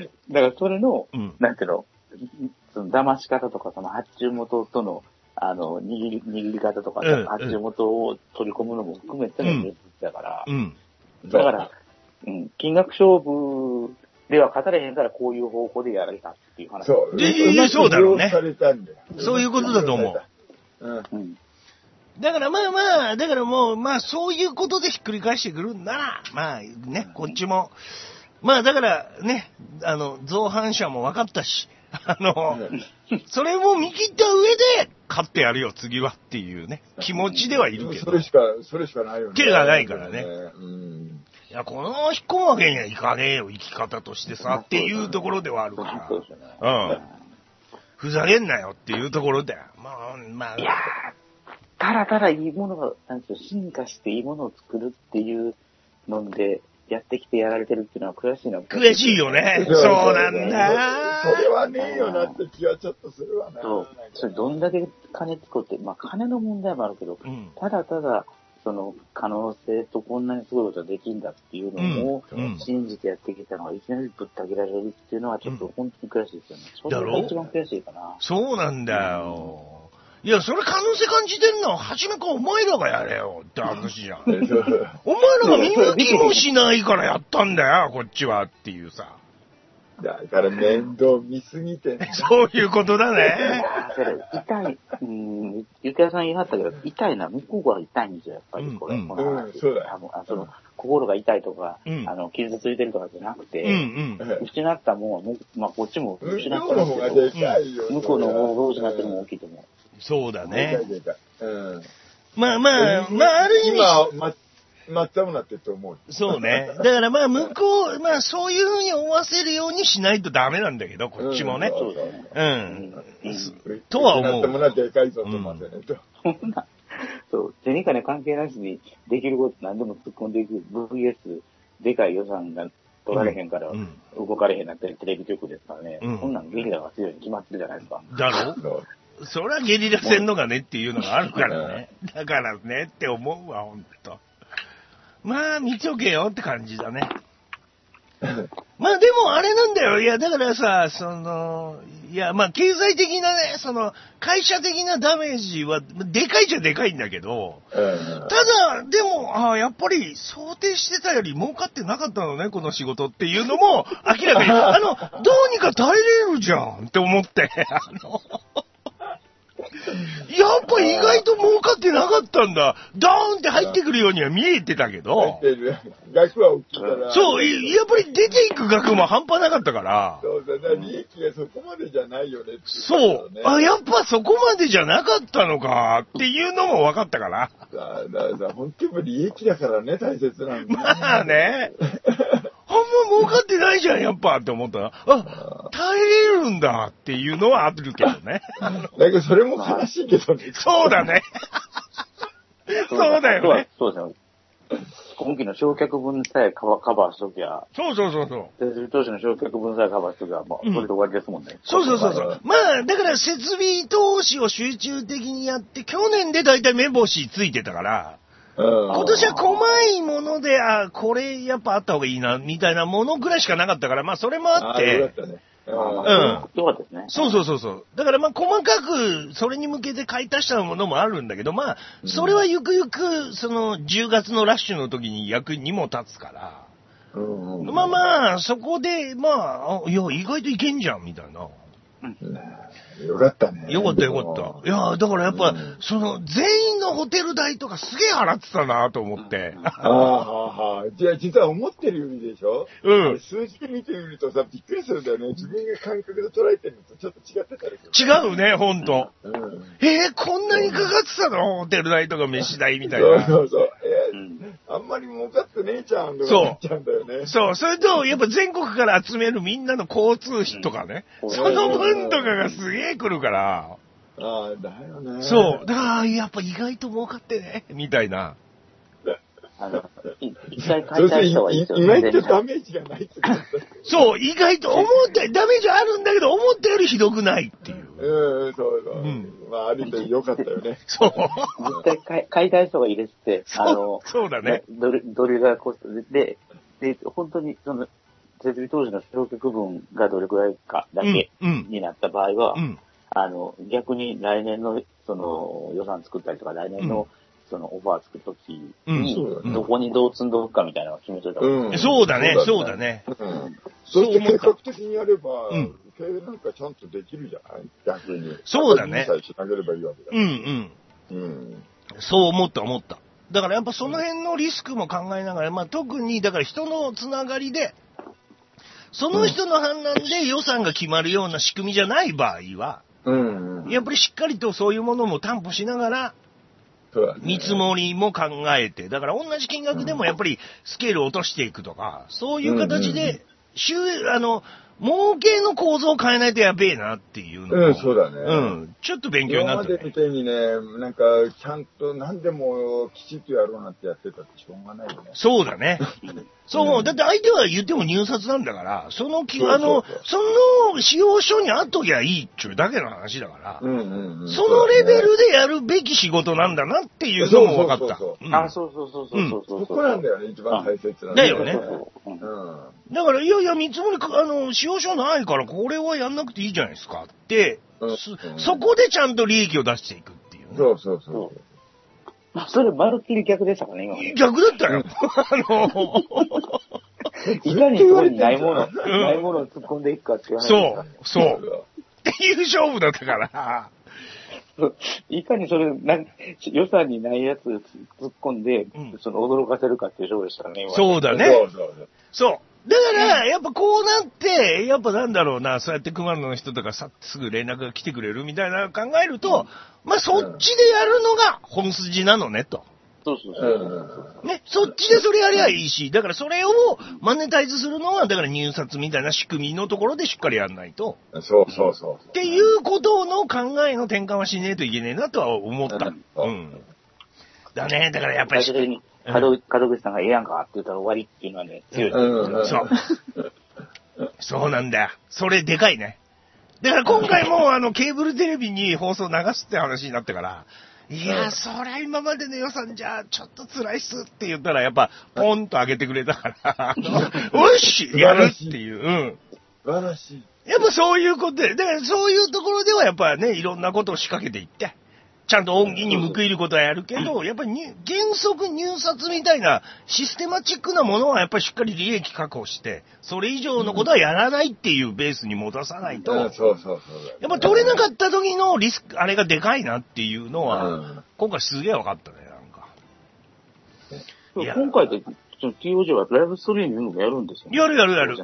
だからそれの、なんていうの、その騙し方とか、その発注元との、握り方とか、発注元を取り込むのも含めての入札だから、だから、金額勝負では勝たれへんからこういう方向でやられたっていう話。 そう。 そうだろうね。 そういうことだと思う。だからだからもう、そういうことでひっくり返してくるんなら、まあね、こっちも、だからね、造反者も分かったし、それも見切った上で、勝ってやるよ、次はっていうね、気持ちではいるけど。 それしかないよね。 手がないからね。いや、このまま引っ込むわけにはいかねえよ、生き方としてさ、っていうところではあるから。ふざけんなよっていうところだよ。 いやー、ただただいいものが、進化していいものを作るっていうので、やってきてやられてるっていうのは悔しいな。 悔しいよね。そうなんだ。 それはねえよなって気はちょっとするわな。 そう。それどんだけ金使って、金の問題もあるけど、ただただ、その可能性とこんなにすごいことができるんだっていうのを信じてやってきたのがいきなりぶった切られるっていうのはちょっと本当に悔しいですよね。それが一番悔しいかな。 そうなんだよ。いや、それ可能性感じてんのは、初めからお前らがやれよって話じゃん。お前らが見向きもしないからやったんだよ、こっちはっていうさ。 だから面倒見すぎてね。 そういうことだね。 痛い。ゆきやさん言いはったけど、痛いな、向こうが痛いんですよ、やっぱりこれ。 そうだよ。心が痛いとか、傷ついてるとかじゃなくて、失ったもんは、こっちも失ってますけど、向こうの方が失ってるもん大きいと思う。 そうだね。ある意味。 今、抹茶もなってると思う。 そうね。だから向こう、そういう風に思わせるようにしないとダメなんだけど、こっちもね。 そうだね。 とは思う。 抹茶もなでかいぞと思ってねと。 そう、銭金関係なしにできること何でも突っ込んでいく VS でかい予算が取られへんから動かれへんなってテレビ局ですからね。こんなんゲリラが強いに決まってるじゃないですか。 だろそりゃゲリラ戦のがねっていうのがあるからね。だからねって思うわ、ほんと。見ちょけよって感じだね。でもあれなんだよ。いや、だからさ、経済的なね、会社的なダメージは、でかいじゃでかいんだけど、ただ、でも、やっぱり想定してたより儲かってなかったのね、この仕事っていうのも、明らかに、どうにか耐えれるじゃんって思って、やっぱ意外と儲かってなかったんだ。ドーンって入ってくるようには見えてたけど。 額は大きいから。 そう、やっぱり出ていく額も半端なかったから。 そうだね、利益がそこまでじゃないよね。 そう。やっぱそこまでじゃなかったのかっていうのも分かったから。 本当に利益だからね、大切なんだ。 ね。あんま儲かってないじゃん、やっぱって思ったら。耐えれるんだっていうのはあるけどね。 だけどそれも悲しいけどね。 そうだね。そうだよね。 そうですね。今期の焼却分さえカバーしときゃ。 そう。 設備投資の焼却分さえカバーしときゃ、それで終わりですもんね。 そう。だから設備投資を集中的にやって、去年でだいたい目星ついてたから、今年は細いもので、これやっぱあった方がいいな、みたいなものぐらいしかなかったから、それもあって。 よかったね。 よかったですね。 そう。だから細かく、それに向けて買い足したものもあるんだけど、それはゆくゆく、10月のラッシュの時に役にも立つから。そこで、いや、意外といけんじゃん、みたいな。 よかったね。 よかった。いや、だからやっぱ、全員のホテル代とかすげえ払ってたなと思って。 じゃあ実は思ってるよりでしょ？数字で見てみるとさ、びっくりするんだよね。自分が感覚で捉えてるのとちょっと違ってたりする。 違うね、ほんと。こんなにかかってたの？ホテル代とか飯代みたいな。 そう。あんまり儲かってねえじゃんとかなっちゃうんだよね。 そう。それと、やっぱ全国から集めるみんなの交通費とかね。その分とかがすげえ来るから。 だよね。 そう。だから、やっぱ意外と儲かってね、みたいな。 一回解体した方がいいですよ。 意外とダメージがないってこと。 そう、意外とダメージあるんだけど、思ったよりひどくないっていう。 そうそう。まあ、ある意味良かったよね。 そう。 絶対解体した方がいいですって。 そうだね。 ドリルがコストで、本当に、設備当時の焼却分がどれくらいかだけになった場合は、逆に来年の、予算作ったりとか、来年の、オファー作るときに、どこにどう積んどくかみたいなのを決めといた方がいい。 そうだね、そうだね。 そして計画的にやれば、経営なんかちゃんとできるじゃない逆に。 そうだね。 さえしなければいいわけだ。 そう思った。だからやっぱその辺のリスクも考えながら、まあ特に、だから人のつながりで、その人の判断で予算が決まるような仕組みじゃない場合は、やっぱりしっかりとそういうものも担保しながら、見積もりも考えて、だから同じ金額でもやっぱりスケールを落としていくとか、そういう形で、儲けの構造を変えないとやべえなっていうのも。 そうだね。 ちょっと勉強になった、ね。 今までみたいにね、なんか、ちゃんと何でもきちっとやろうなんてやってたってしょうがないよね。 そうだね。そう、だって相手は言っても入札なんだから、その使用書にあっときゃいいっちゅうだけの話だから、そのレベルでやるべき仕事なんだなっていうのも分かった。 そう。 そこなんだよね、一番大切な。 だよね。だから、いや、見積もり、使用書ないから、これはやんなくていいじゃないですかって、そこでちゃんと利益を出していくっていう、ね。 そう。 それ、まるっきり逆でしたかね、今。 逆だったよ。 いかにそこにないものを突っ込んでいくかっていう話。 そう。っていう勝負だったから。 いかにそれ、予算にないやつ突っ込んで、驚かせるかっていう勝負でしたね、今。 そうだね。そう。だから、やっぱこうなって、やっぱなんだろうな、そうやって熊野の人とかすぐ連絡が来てくれるみたいなのを考えると、まあそっちでやるのが本筋なのね、と。 そう。 ね、そっちでそれやりゃいいし、だからそれをマネタイズするのは、だから入札みたいな仕組みのところでしっかりやんないと。 そう。 っていうことの考えの転換はしねえといけねえなとは思った。だね、だからやっぱり。 門口さんがええやんかって言ったら終わりっていうのはね、強い。 そうなんだよ。それでかいね。だから今回もケーブルテレビに放送流すって話になったから、いや、そりゃ今までの予算じゃちょっと辛いっすって言ったらやっぱポンと上げてくれたから、よしやるっていう。 素晴らしい。 やっぱそういうことで、だからそういうところではやっぱね、いろんなことを仕掛けていって、ちゃんと恩義に報いることはやるけど、やっぱり原則入札みたいなシステマチックなものはやっぱりしっかり利益確保して、それ以上のことはやらないっていうベースに戻さないと、やっぱ取れなかった時のリスク、あれがでかいなっていうのは、今回すげえ分かったね、なんか。 今回で、TOJ はライブストリーミングもやるんですよね。 やる。 やる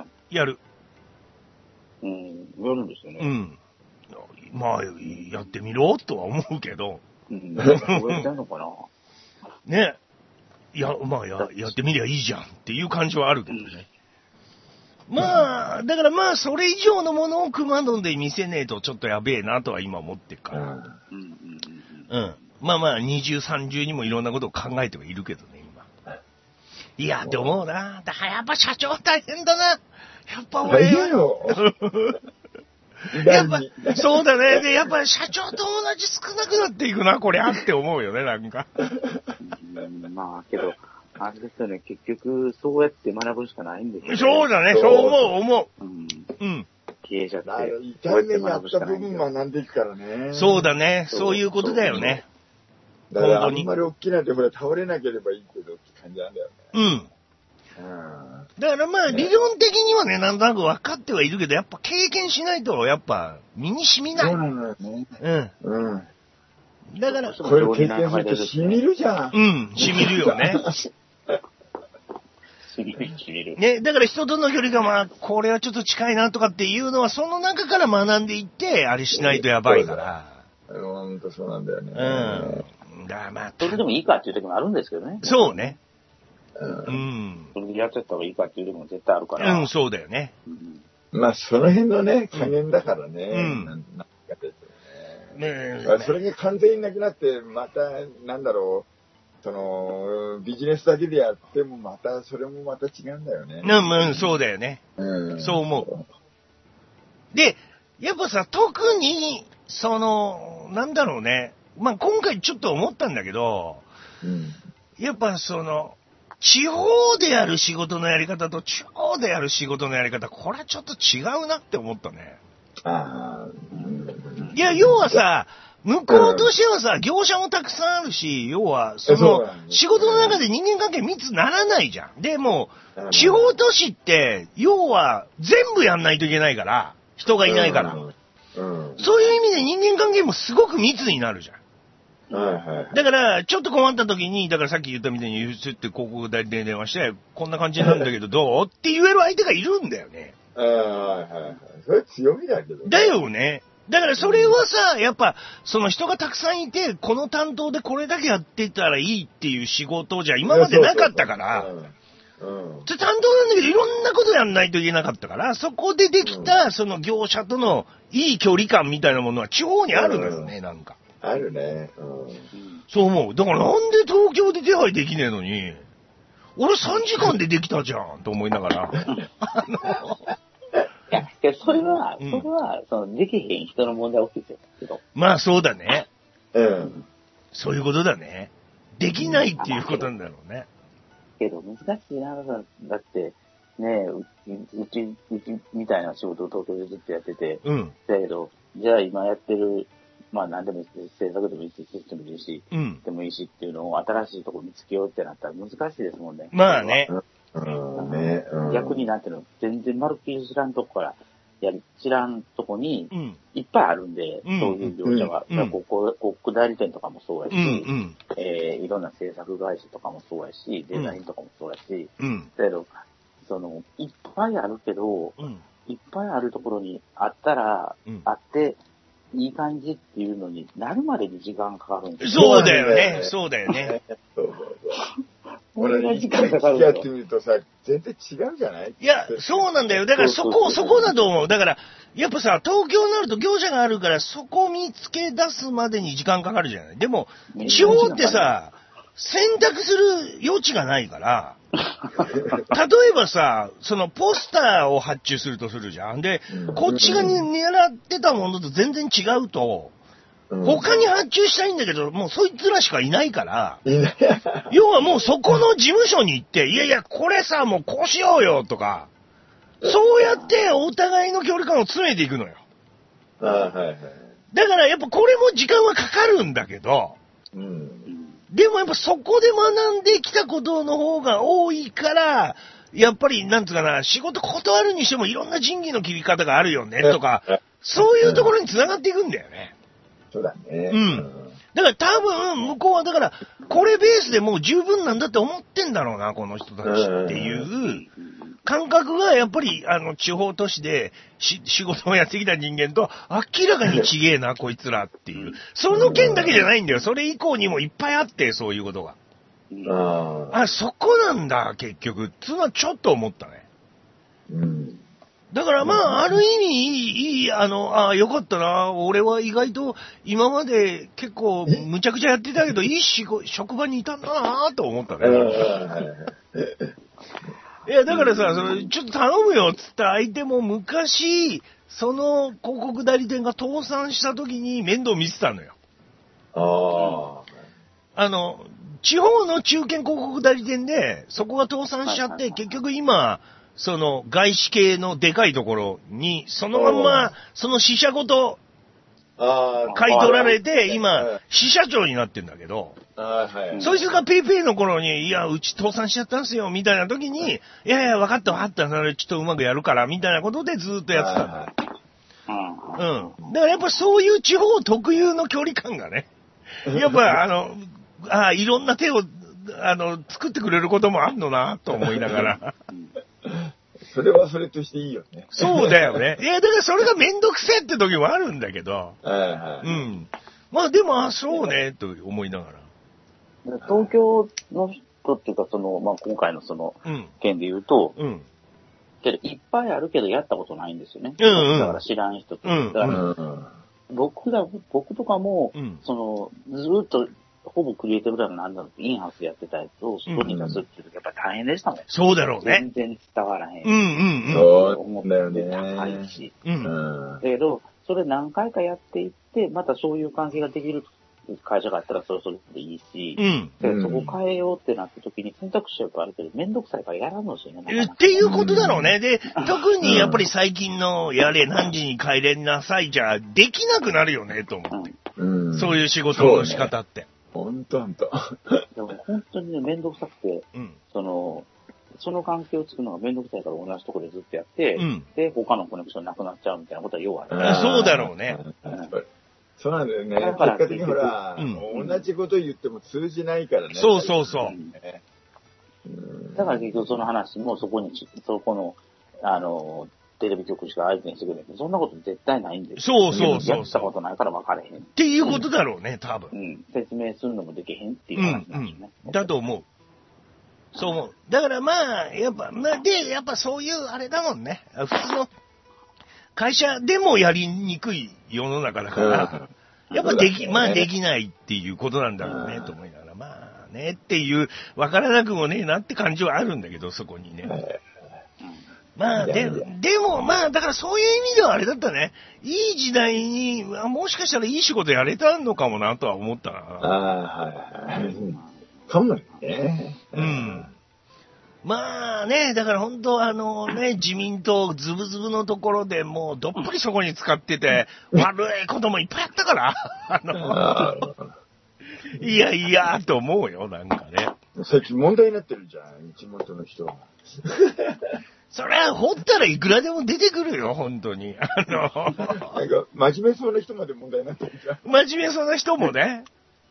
んですよね。 まあ、やってみろとは思うけど。 やってんのかなね。まあやってみりゃいいじゃんっていう感じはあるけどね。まあ、だからまあ、それ以上のものを熊野で見せねえとちょっとやべえなとは今思ってるから。まあ、二重三重にもいろんなことを考えてはいるけどね、今。いや、でもな、だからやっぱ社長大変だな。やっぱ俺。 大変よ。 やっぱ、そうだね。で、やっぱ社長と同じ少なくなっていくな、こりゃって思うよね、なんか。 まあ、けど、あれですよね、結局、そうやって学ぶしかないんですよね。 そうだね、そう思う。 経営者って。 痛い目にあった部分学んでいくからね。 そうだね、そういうことだよね。 だからあんまり大きなでほら倒れなければいいけどって感じなんだよね。 だからまあ理論的にはね、なんとなく分かってはいるけど、やっぱ経験しないと、やっぱ身に染みない。 そうなのよね。 だから、 これ経験すると染みるじゃん。 染みるよね。 染みる。 ね、だから人との距離がまあ、これはちょっと近いなとかっていうのは、その中から学んでいって、あれしないとやばいから。 ほんとそうなんだよね。 だからまあ、 それでもいいかっていう時もあるんですけどね。 そうね。 それでやっちゃった方がいいかっていう時も絶対あるから。 そうだよね。 まあ、その辺のね、加減だからね。なんかですよね。それが完全になくなって、また、なんだろう、 ビジネスだけでやってもそれもまた違うんだよね。 うん、そうだよね。そう思う。で、やっぱさ、特に、なんだろうね。まあ、今回ちょっと思ったんだけど、やっぱ地方でやる仕事のやり方と地方でやる仕事のやり方、これはちょっと違うなって思ったね。いや、要はさ、向こうとしてはさ、業者もたくさんあるし、要は、仕事の中で人間関係密ならないじゃん。で、もう、地方都市って、要は、全部やんないといけないから、人がいないから。そういう意味で人間関係もすごく密になるじゃん。だから、ちょっと困った時に、だからさっき言ったみたいに、って広告代理店に電話して、こんな感じなんだけどどうって言える相手がいるんだよね。 それ強みだけどね。 だよね。だからそれはさ、やっぱ、人がたくさんいて、この担当でこれだけやってたらいいっていう仕事じゃ今までなかったから、担当なんだけどいろんなことやんないといけなかったから、そこでできた、業者とのいい距離感みたいなものは地方にあるのよね、なんか。 あるね。 そう思う。だからなんで東京で手配できねえのに、俺3時間でできたじゃん、と思いながら。 いや、それは、できへん人の問題起きてるけど。 まあそうだね。そういうことだね。できないっていうことなんだろうね。 けど難しいな、だって、ねうちみたいな仕事を東京でずっとやってて、だけど、じゃあ今やってる、まあ何でもいいし、制作でもいいし、システムでもいいし、でもいいしっていうのを新しいところ見つけようってなったら難しいですもんね。 まあね。 逆になんていうの、全然まるっきり知らんとこから、知らんとこに、いっぱいあるんで、そういう業者は。広告代理店とかもそうやし、いろんな制作会社とかもそうやし、デザインとかもそうやし、だけど、いっぱいあるけど、いっぱいあるところにあったら、あって、いい感じっていうのになるまでに時間かかるんですよ。 そうだよね、そうだよね。 俺が時間かかる。やってみるとさ、全然違うじゃない？ いや、そうなんだよ。だからそこだと思う。だから、やっぱさ、東京になると業者があるから、そこを見つけ出すまでに時間かかるじゃない。でも、地方ってさ、選択する余地がないから、例えばさ、ポスターを発注するとするじゃん。で、こっちが狙ってたものと全然違うと、他に発注したいんだけど、もうそいつらしかいないから、要はもうそこの事務所に行って、いやいや、これさ、もうこうしようよとか、そうやってお互いの距離感を詰めていくのよ。だからやっぱこれも時間はかかるんだけど、でもやっぱそこで学んできたことの方が多いから、やっぱりなんつうかな、仕事断るにしてもいろんな仁義の切り方があるよねとか、そういうところに繋がっていくんだよね。 そうだね。 だから多分、向こうはだから、これベースでもう十分なんだって思ってんだろうな、この人たちっていう感覚がやっぱり、地方都市で仕事をやってきた人間と明らかに違えな、こいつらっていう。その件だけじゃないんだよ。それ以降にもいっぱいあって、そういうことが。そこなんだ、結局。つまりちょっと思ったね。だからまあ、ある意味、よかったな。俺は意外と今まで結構むちゃくちゃやってたけど、いい職場にいたんだなと思ったね。いや、だからさ、ちょっと頼むよっつった相手も昔、その広告代理店が倒産した時に面倒見てたのよ。地方の中堅広告代理店で、そこが倒産しちゃって、結局今、外資系のでかいところに、そのまんま、その支社ごと、買い取られて、今、支社長になってんだけど、そいつがペイペイの頃に、いや、うち倒産しちゃったんすよ、みたいな時に、いやいや、分かった、それちょっとうまくやるから、みたいなことでずっとやってたんだ。だからやっぱそういう地方特有の距離感がね、やっぱいろんな手を、作ってくれることもあんのな、と思いながら。 それはそれとしていいよね。 そうだよね。いや、だからそれがめんどくせえって時もあるんだけど。まあでも、そうね、と思いながら。東京の人っていうか、まあ今回の件で言うと、けどいっぱいあるけどやったことないんですよね。だから知らん人と。僕とかも、ずっとほぼクリエイティブだろなんだろうってインハウスでやってたやつを外に出すっていう時やっぱ大変でしたもん。 そうだろうね。 全然伝わらへん。 そう思だよね。 高いし。 だけど、それ何回かやっていって、またそういう関係ができる会社があったらそれでいいし、でそこ変えようってなった時に選択肢はあるけど、めんどくさいからやらんのですよね。 っていうことだろうね。で、特にやっぱり最近のやれ何時に帰れなさいじゃできなくなるよね、と思って。そういう仕事の仕方って。 ほんと。 でも本当にね、めんどくさくて、その関係を作るのがめんどくさいから同じところでずっとやって、で、他のコネクションなくなっちゃうみたいなことはようある。 そうだろうね。 そうなんだよね。結果的にほら、同じこと言っても通じないからね。 そう。 だから結局その話もそこの、テレビ局しか相手にしてくれない。そんなこと絶対ないんですよ。そう。 やったことないから分かれへん。 っていうことだろうね、多分。 説明するのもできへんっていう話なんですね。 だと思う。そう思う。だからやっぱそういうあれだもんね。普通の会社でもやりにくい世の中だから、やっぱできないっていうことなんだろうね、と思いながら、っていう、わからなくもねえなって感じはあるんだけど、そこにね。でもだからそういう意味ではあれだったね。いい時代に、もしかしたらいい仕事やれたのかもなとは思ったな。 かもね。 だから本当自民党ズブズブのところでもうどっぷりそこに使ってて、悪いこともいっぱいあったから。いや、と思うよ、なんかね。 最近問題になってるじゃん、地元の人は。 それは掘ったらいくらでも出てくるよ、本当に。 なんか、真面目そうな人まで問題になってるじゃん。 真面目そうな人もね。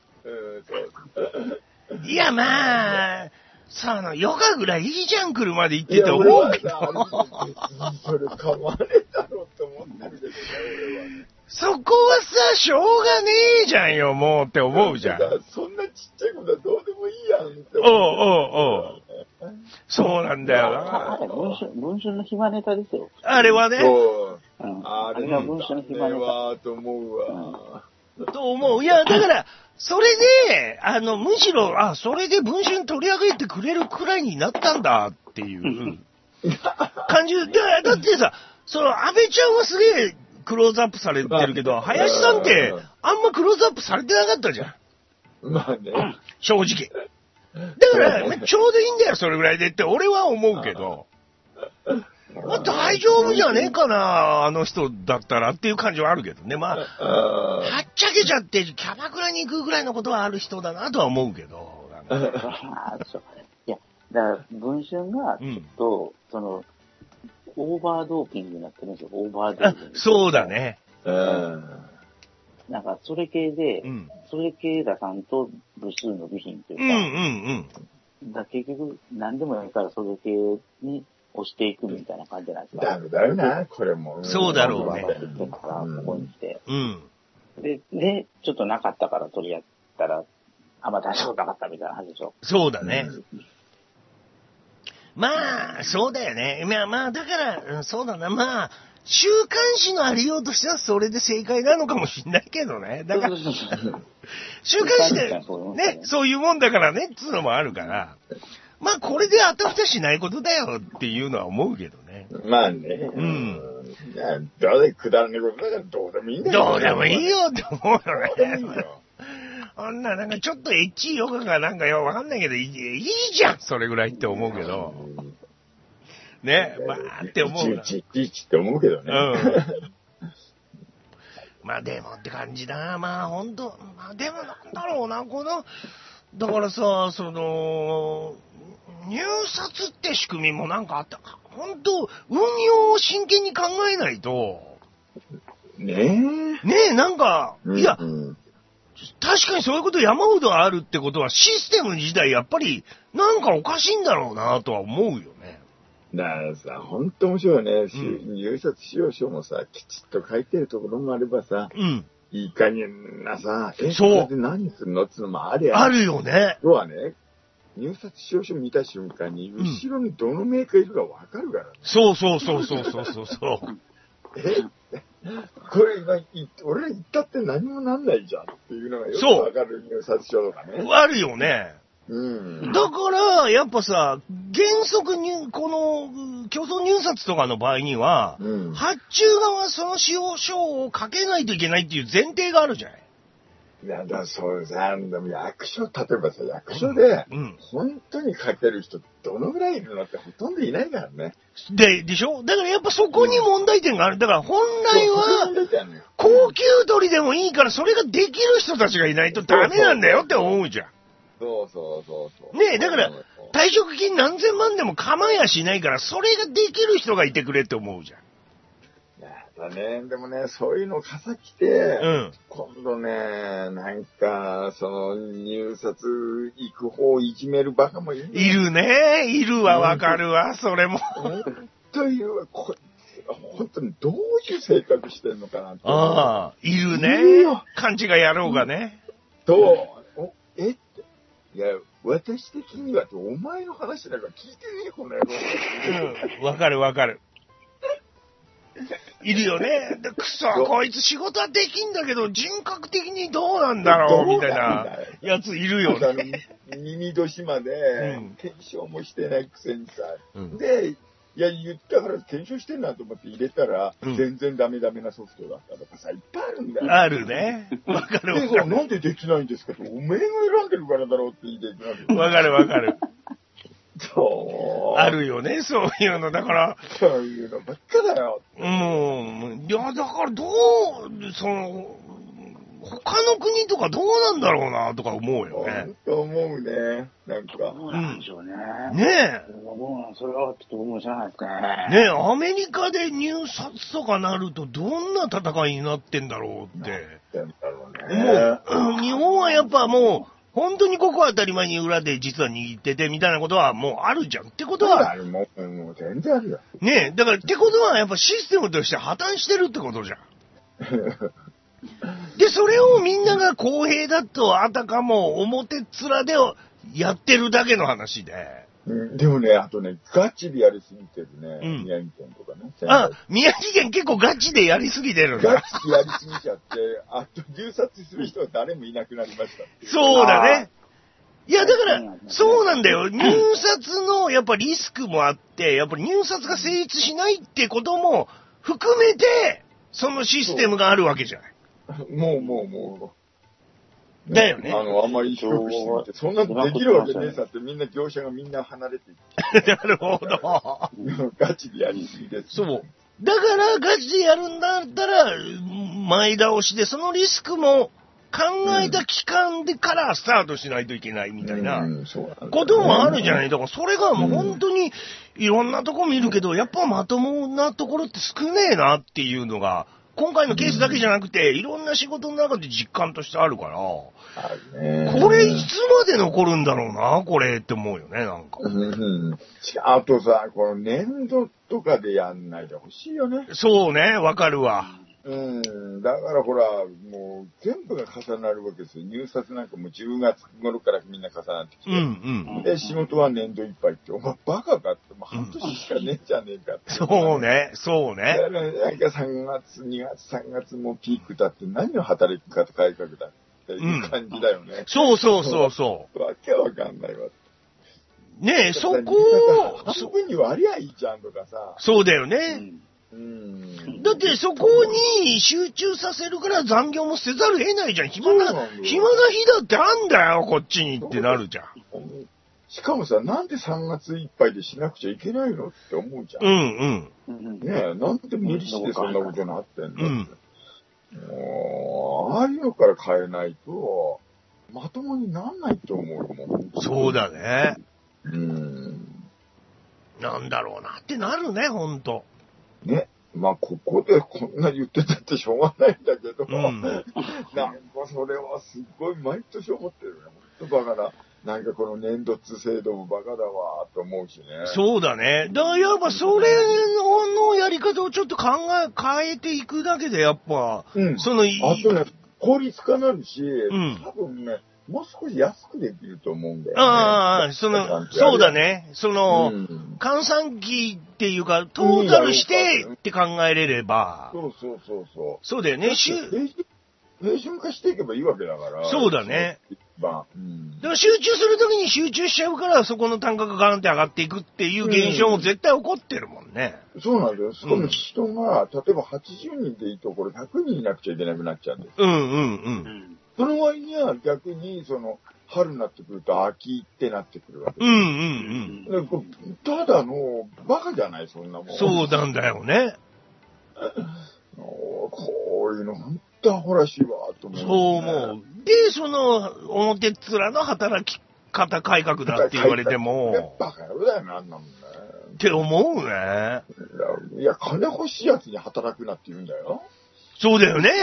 いや、ヨガぐらいいいじゃん、車で行ってて思うけど。 それ買われたろって思ってるけどね、俺は。 そこはさ、しょうがねえじゃんよ、もうって思うじゃん。 そんなちっちゃいことはどうでもいいやんって思う。 そうなんだよな。 あれ、文春の暇ネタですよ。 あれはね。 あれは文春の暇ネタ。 と思うわ。 と思う。いや、だから、それで、むしろ、それで文春取り上げてくれるくらいになったんだっていう感じ。だってさ、安倍ちゃんはすげえクローズアップされてるけど、林さんってあんまクローズアップされてなかったじゃん。 ね。 正直。だから、ちょうどいいんだよ、それぐらいでって俺は思うけど。大丈夫じゃねえかな、あの人だったらっていう感じはあるけどね。はっちゃけちゃってキャバクラに行くぐらいのことはある人だなとは思うけど。 いや、だから文春がちょっと、オーバードーピングになってるんですよ、オーバードーピング。 そうだね。 なんか、それ系で、それ系ださんと部数の備品というか、結局、何でもいいからそれ系に押していくみたいな感じじゃないですか。 だよな、これも。 そうだろうね。 ここに来て。で、ちょっとなかったから取り合ったら、あんま大丈夫なかったみたいな話でしょ。 そうだね。そうだよね。だから、そうだな。週刊誌のありようとしてはそれで正解なのかもしれないけどね。だから、週刊誌でね、そういうもんだからね、つうのもあるから。これであたふたしないことだよっていうのは思うけどね。 どうでくだらねえことだからどうでもいいんだよ。 どうでもいいよって思うよね。なんかちょっとエッチいヨガがなんかわかんないけど、いいじゃんそれぐらいって思うけど。ね、って思う。 いちって思うけどね。 でもって感じだな。ほんと。でもなんだろうな、だからさ、入札って仕組みもなんかあった。ほんと、運用を真剣に考えないと。なんか、いや、確かにそういうこと山ほどあるってことはシステム自体やっぱりなんかおかしいんだろうなとは思うよね。 だからさ、ほんと面白いよね。入札使用書もさ、きちっと書いてるところもあればさ、いい加減なさ、それで何するのってのもあるあるよね。 要はね、入札使用書見た瞬間に、後ろにどのメーカーいるかわかるからね。 そう。 これ今、俺ら言ったって何もなんないじゃんっていうのがよくわかる入札書とかね。 あるよね。 うん。 だから、やっぱさ、原則に、この、競争入札とかの場合には、発注側はその使用書を書けないといけないっていう前提があるじゃない。 いや、だそうさ、でも役所、例えばさ、役所で、本当に書ける人どのぐらいいるのってほとんどいないからね。 でしょ？だからやっぱそこに問題点がある。だから本来は、高級取りでもいいからそれができる人たちがいないとダメなんだよって思うじゃん。 そうねえ、だから、退職金何千万でも構やしないから、それができる人がいてくれって思うじゃん。 だね、でもね、そういうの傘来て、今度ね、なんか、その、入札行く方をいじめるバカもいる。 いるね、いるわ、わかるわ、それも。 という本当にどういう性格してんのかなって。 ああ、いるね。勘違いやろうがね。 って。いや、私的にはお前の話なんか聞いてねえ、この野郎。 わかるわかる。いるよね。くそ、こいつ仕事はできんだけど、人格的にどうなんだろうみたいなやついるよね。 耳年まで、検証もしてないくせにさ。で、いや、言ったから検証してんなと思って入れたら、全然ダメなソフトだったとかさ、いっぱいあるんだよ。 あるね。わかるわかる。 なんでできないんですかって、おめえが選んでるからだろうって言いていくわかるわかる。 そう。 あるよね、そういうの。だから。 そういうのばっかだよ。 いや、だから他の国とかどうなんだろうな、とか思うよね。 思うね。なんか。 そうなんでしょうね。 ねえ。 それはちょっと僕も知らないですね。 ねえ、アメリカで入札とかなるとどんな戦いになってんだろうって。もう、日本はやっぱもう、本当にここは当たり前に裏で実は握っててみたいなことはもうあるじゃん。ってことは。 もう全然あるよ。 ねえ、だからってことはやっぱシステムとして破綻してるってことじゃん。で、それをみんなが公平だとあたかも表っ面でやってるだけの話で。 でもね、あとね、ガチでやりすぎてるね。宮城県とかね。 宮城県結構ガチでやりすぎてるんだ。 ガチでやりすぎちゃって、あと入札する人は誰もいなくなりました。 そうだね。いや、だから、そうなんだよ。入札のやっぱリスクもあって、やっぱり入札が成立しないってことも含めて、そのシステムがあるわけじゃない。 もう。 だよね。 あんまり広くしてみて。そんなのできるわけねえさって、みんな業者がみんな離れていって。 なるほど。 ガチでやりすぎです。 そう。だからガチでやるんだったら、前倒しで、そのリスクも考えた期間でからスタートしないといけないみたいなこともあるじゃない。だからそれがもう本当にいろんなとこ見るけど、やっぱまともなところって少ねえなっていうのが、今回のケースだけじゃなくて、いろんな仕事の中で実感としてあるから、これいつまで残るんだろうな、これって思うよね、なんか。 あとさ、この年度とかでやんないでほしいよね。 そうね、わかるわ。 だからほら、もう全部が重なるわけですよ。入札なんかもう10月頃からみんな重なってきて。で、仕事は年度いっぱいって、お前バカかって、もう半年しかねえじゃねえかって。 そうね、そうね。 なんか3月、2月、3月もピークだって何を働き方改革だっていう感じだよね。 そうわけわかんないわ。 ねえ、そこを。 半分に割りゃいいじゃんとかさ。 そうだよね。だってそこに集中させるから残業もせざるを得ないじゃん。暇な日だってあんだよ、こっちにってなるじゃん。 しかもさ、なんで3月いっぱいでしなくちゃいけないのって思うじゃん。ねえ、なんで無理してそんなことになってんのって。ああいうのから変えないと、まともになんないと思うよ、もう。 そうだね。なんだろうなってなるね、ほんと。 ね。まあ、ここでこんな言ってたってしょうがないんだけど、なんかそれはすごい毎年思ってるね。ほんとバカだ。なんかこの年度制度もバカだわと思うしね。 そうだね。だからやっぱそれのやり方をちょっと変えていくだけでやっぱ、 あとね、効率化なるし、多分ね、 もう少し安くできると思うんだよね。 ああ、そうだね。換算機っていうか、トータルしてって考えれれば。 そう。 そうだよね。 平準化していけばいいわけだから。 そうだね。 でも集中するときに集中しちゃうから、そこの単価がガーンって上がっていくっていう現象も絶対起こってるもんね。 そうなんだよ。しかも人が、例えば80人でいいところ100人いなくちゃいけなくなっちゃうんです。その割には逆に、春になってくると秋ってなってくるわけです。ただの、バカじゃない、そんなもん。 そうなんだよね。 こういうの、ほんとアホらしいわ、と思う、ね。そう思う。で、表っ面の働き方改革だって言われても。 バカ野郎だよね、あんなもんね。 って思うね。 いや、金欲しいやつに働くなって言うんだよ。 そうだよね。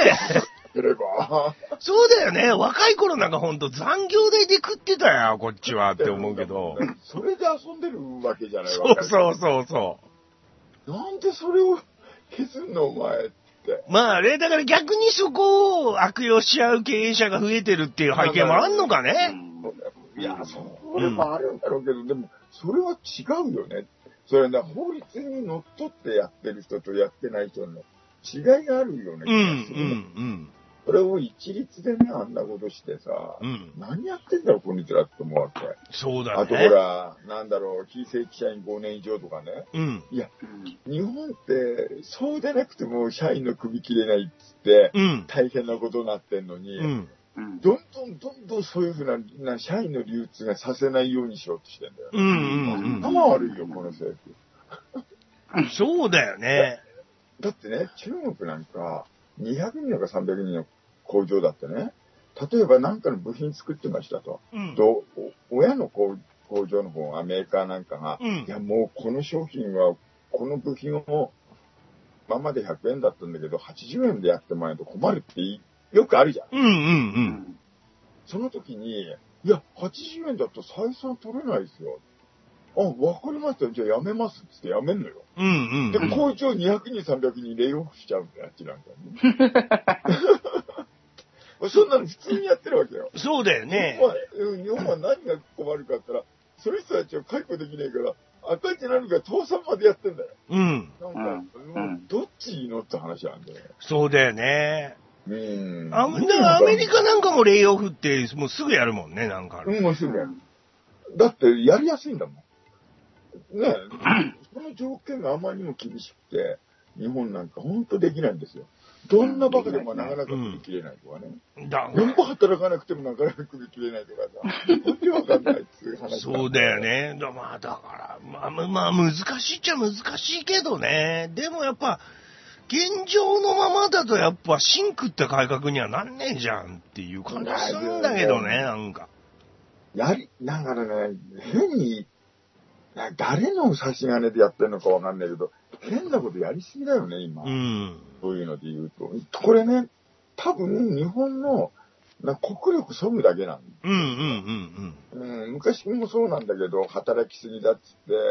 そうだよね。若い頃なんかほんと残業代で食ってたよ、こっちはって思うけど。 それで遊んでるわけじゃないわけ。そう。 なんでそれを削んの、お前って。 まあね、だから逆にそこを悪用しちゃう経営者が増えてるっていう背景もあんのかね。 いや、それもあるんだろうけど、でも、それは違うよね。それね、法律にのっとってやってる人とやってない人の違いがあるよね。それを一律でね、あんなことしてさ、何やってんだろ、この人らって思うわけ。 そうだね。 あとほら、非正規社員5年以上とかね。いや、日本って、そうでなくても社員の首切れないっつって、大変なことになってんのに、どんどんそういうふうな社員の流通がさせないようにしようとしてんだよ。頭悪いよ、この政府。そうだよね。 だってね、中国なんか、200人とか300人の工場だってね、例えば何かの部品作ってましたと。親の工場の方が、メーカーなんかが、いやもうこの商品は、この部品を、今まで100円だったんだけど、80円でやってもらえると困るってよくあるじゃん。その時に、いや、80円だと採算取れないですよ。あ、わかりました。じゃあやめますっつってやめんのよ。でも工場200人、300人レイオフしちゃうんだよ、あっちなんかね。そんなの普通にやってるわけよ。 そうだよね。 日本は何が困るかって言ったら、その人たちを解雇できないから、赤字なのか倒産までやってんだよ。どっちいいのって話なんだよ。 そうだよね。アメリカなんかもレイオフってもうすぐやるもんね、なんか。 もうすぐやる。だってやりやすいんだもん。ねその条件があまりにも厳しくて、日本なんか本当できないんですよ。どんなバカでもなかなか首切れないとかね。何も働かなくてもなかなか首切れないとかさ。本当にわかんないっていう話。 そうだよね。だから、まあ難しいっちゃ難しいけどね。でもやっぱ、現状のままだとやっぱシンクって改革にはなんねえじゃんっていう感じするんだけどね、なんか。 だからね、変に、誰の差し金でやってるのかわかんないけど、変なことやりすぎだよね、今。そういうので言うと。これね、多分日本の国力そぐだけなんだ。昔もそうなんだけど、働きすぎだっつって、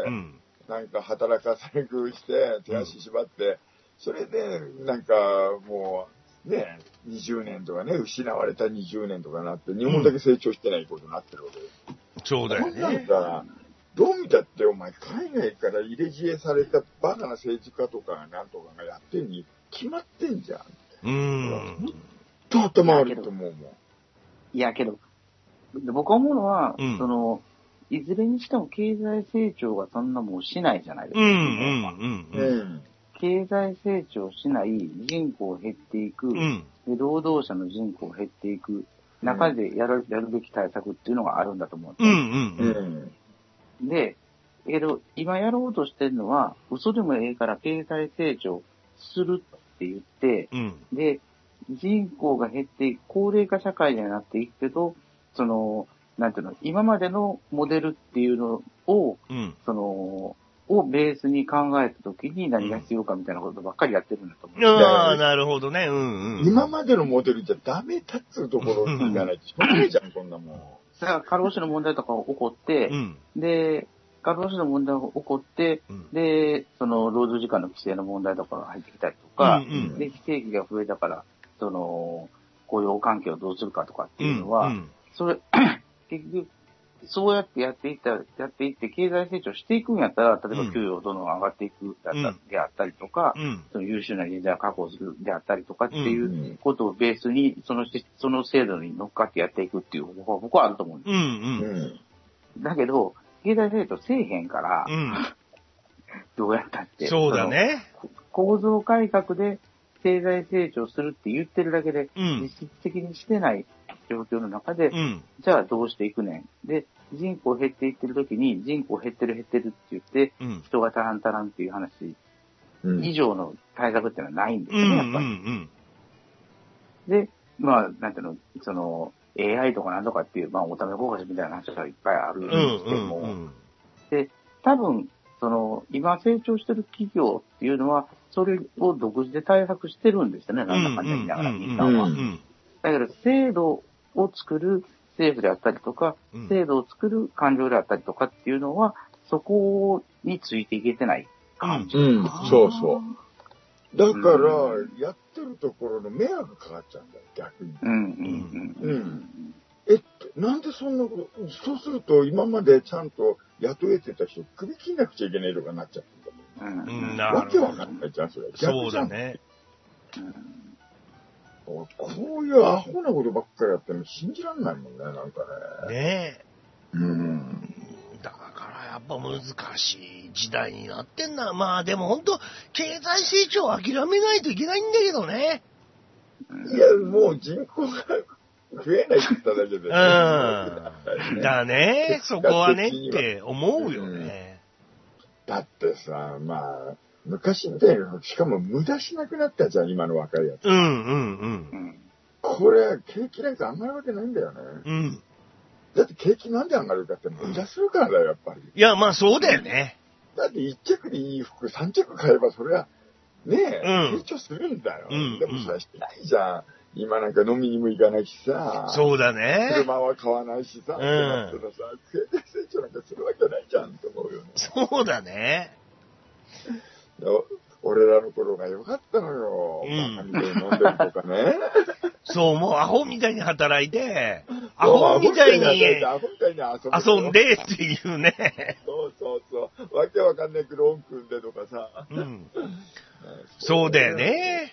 なんか働かされくして、手足縛って、それで、なんかもう、ね、20年とかね、失われた20年とかなって、日本だけ成長してないことになってるわけです。 そうだよね。 なんか、どう見たってお前、海外から入れ知恵されたバカな政治家とかなんとかがやってんに決まってんじゃん。と頭悪いと思うもん。 いやけど、僕思うのは、いずれにしても経済成長がそんなもうしないじゃないですか。経済成長しない、人口減っていく、で労働者の人口減っていく中でやるべき対策っていうのがあるんだと思うんです。で、今やろうとしてるのは、嘘でもええから経済成長するって言って、で、人口が減っていく、高齢化社会にはなっていくけど、なんていうの、今までのモデルっていうのを、をベースに考えたときに何が必要かみたいなことばっかりやってるんだと思う。 ああ、なるほどね。 今までのモデルじゃダメだっつうところに行かないとしょうがないじゃん、こんなもん。 だから過労死の問題とかが起こって、で、過労死の問題が起こって、で、労働時間の規制の問題とかが入ってきたりとか、で、非正規が増えたから、雇用環境をどうするかとかっていうのは、 結局、そうやってやっていって、経済成長していくんやったら、例えば給与どんどん上がっていくであったりとか、その優秀な人材を確保するであったりとかっていうことをベースに、その制度に乗っかってやっていくっていう方法は僕はあると思うんです。だけど、経済成長せえへんから、どうやったって。 そうだね。 構造改革で経済成長するって言ってるだけで、実質的にしてない状況の中で、じゃあどうしていくねん。で、人口減っていってる時に、人口減ってるって言って、人が足らんっていう話以上の対策っていうのはないんですよね、やっぱり。で、まあ、なんていうの、その、AI とかなんとかっていう、まあ、おためごかしみたいな話がいっぱいあるんですけども、で、多分、その、今成長してる企業っていうのは、それを独自で対策してるんですよね、なんだかんだ言いながら、みんなは。だから、制度を作る政府であったりとか、制度を作る官僚であったりとかっていうのは、そこについていけてない感じ。 そうそう。だから、やってるところの迷惑かかっちゃうんだよ、逆に。なんでそんなこと、そうすると今までちゃんと雇えてた人、首切んなくちゃいけないとかになっちゃってんだもん。わけわかんないじゃん、それ。 そうだね。 こういうアホなことばっかりやってるの信じらんないもんね、なんかね。 ねえ。だからやっぱ難しい時代になってんな。まあでも本当経済成長を諦めないといけないんだけどね。 いや、もう人口が増えないって言っただけで。 だね。そこはねって思うよね。 だってさ、まあ、昔みたいに、しかも無駄しなくなったじゃん、今の若いやつ。これ、景気なんか上がるわけないんだよね。だって景気なんで上がるかって無駄するからだよ、やっぱり。 いや、まあそうだよね。 だって1着でいい服3着買えば、それは、ねえ、成長するんだよ。でもそれはしてないじゃん。今なんか飲みにも行かないしさ。 そうだね。 車は買わないしさ。ってなったらさ、経済成長なんかするわけないじゃんって思うよね。 そうだね。 俺らの頃が良かったのよ。バカみたいに飲んでるとかね。 そう、もうアホみたいに働いて、アホみたいに遊んでっていうね。 そう。わけわかんないけど、音組んでとかさ。 そうだよね。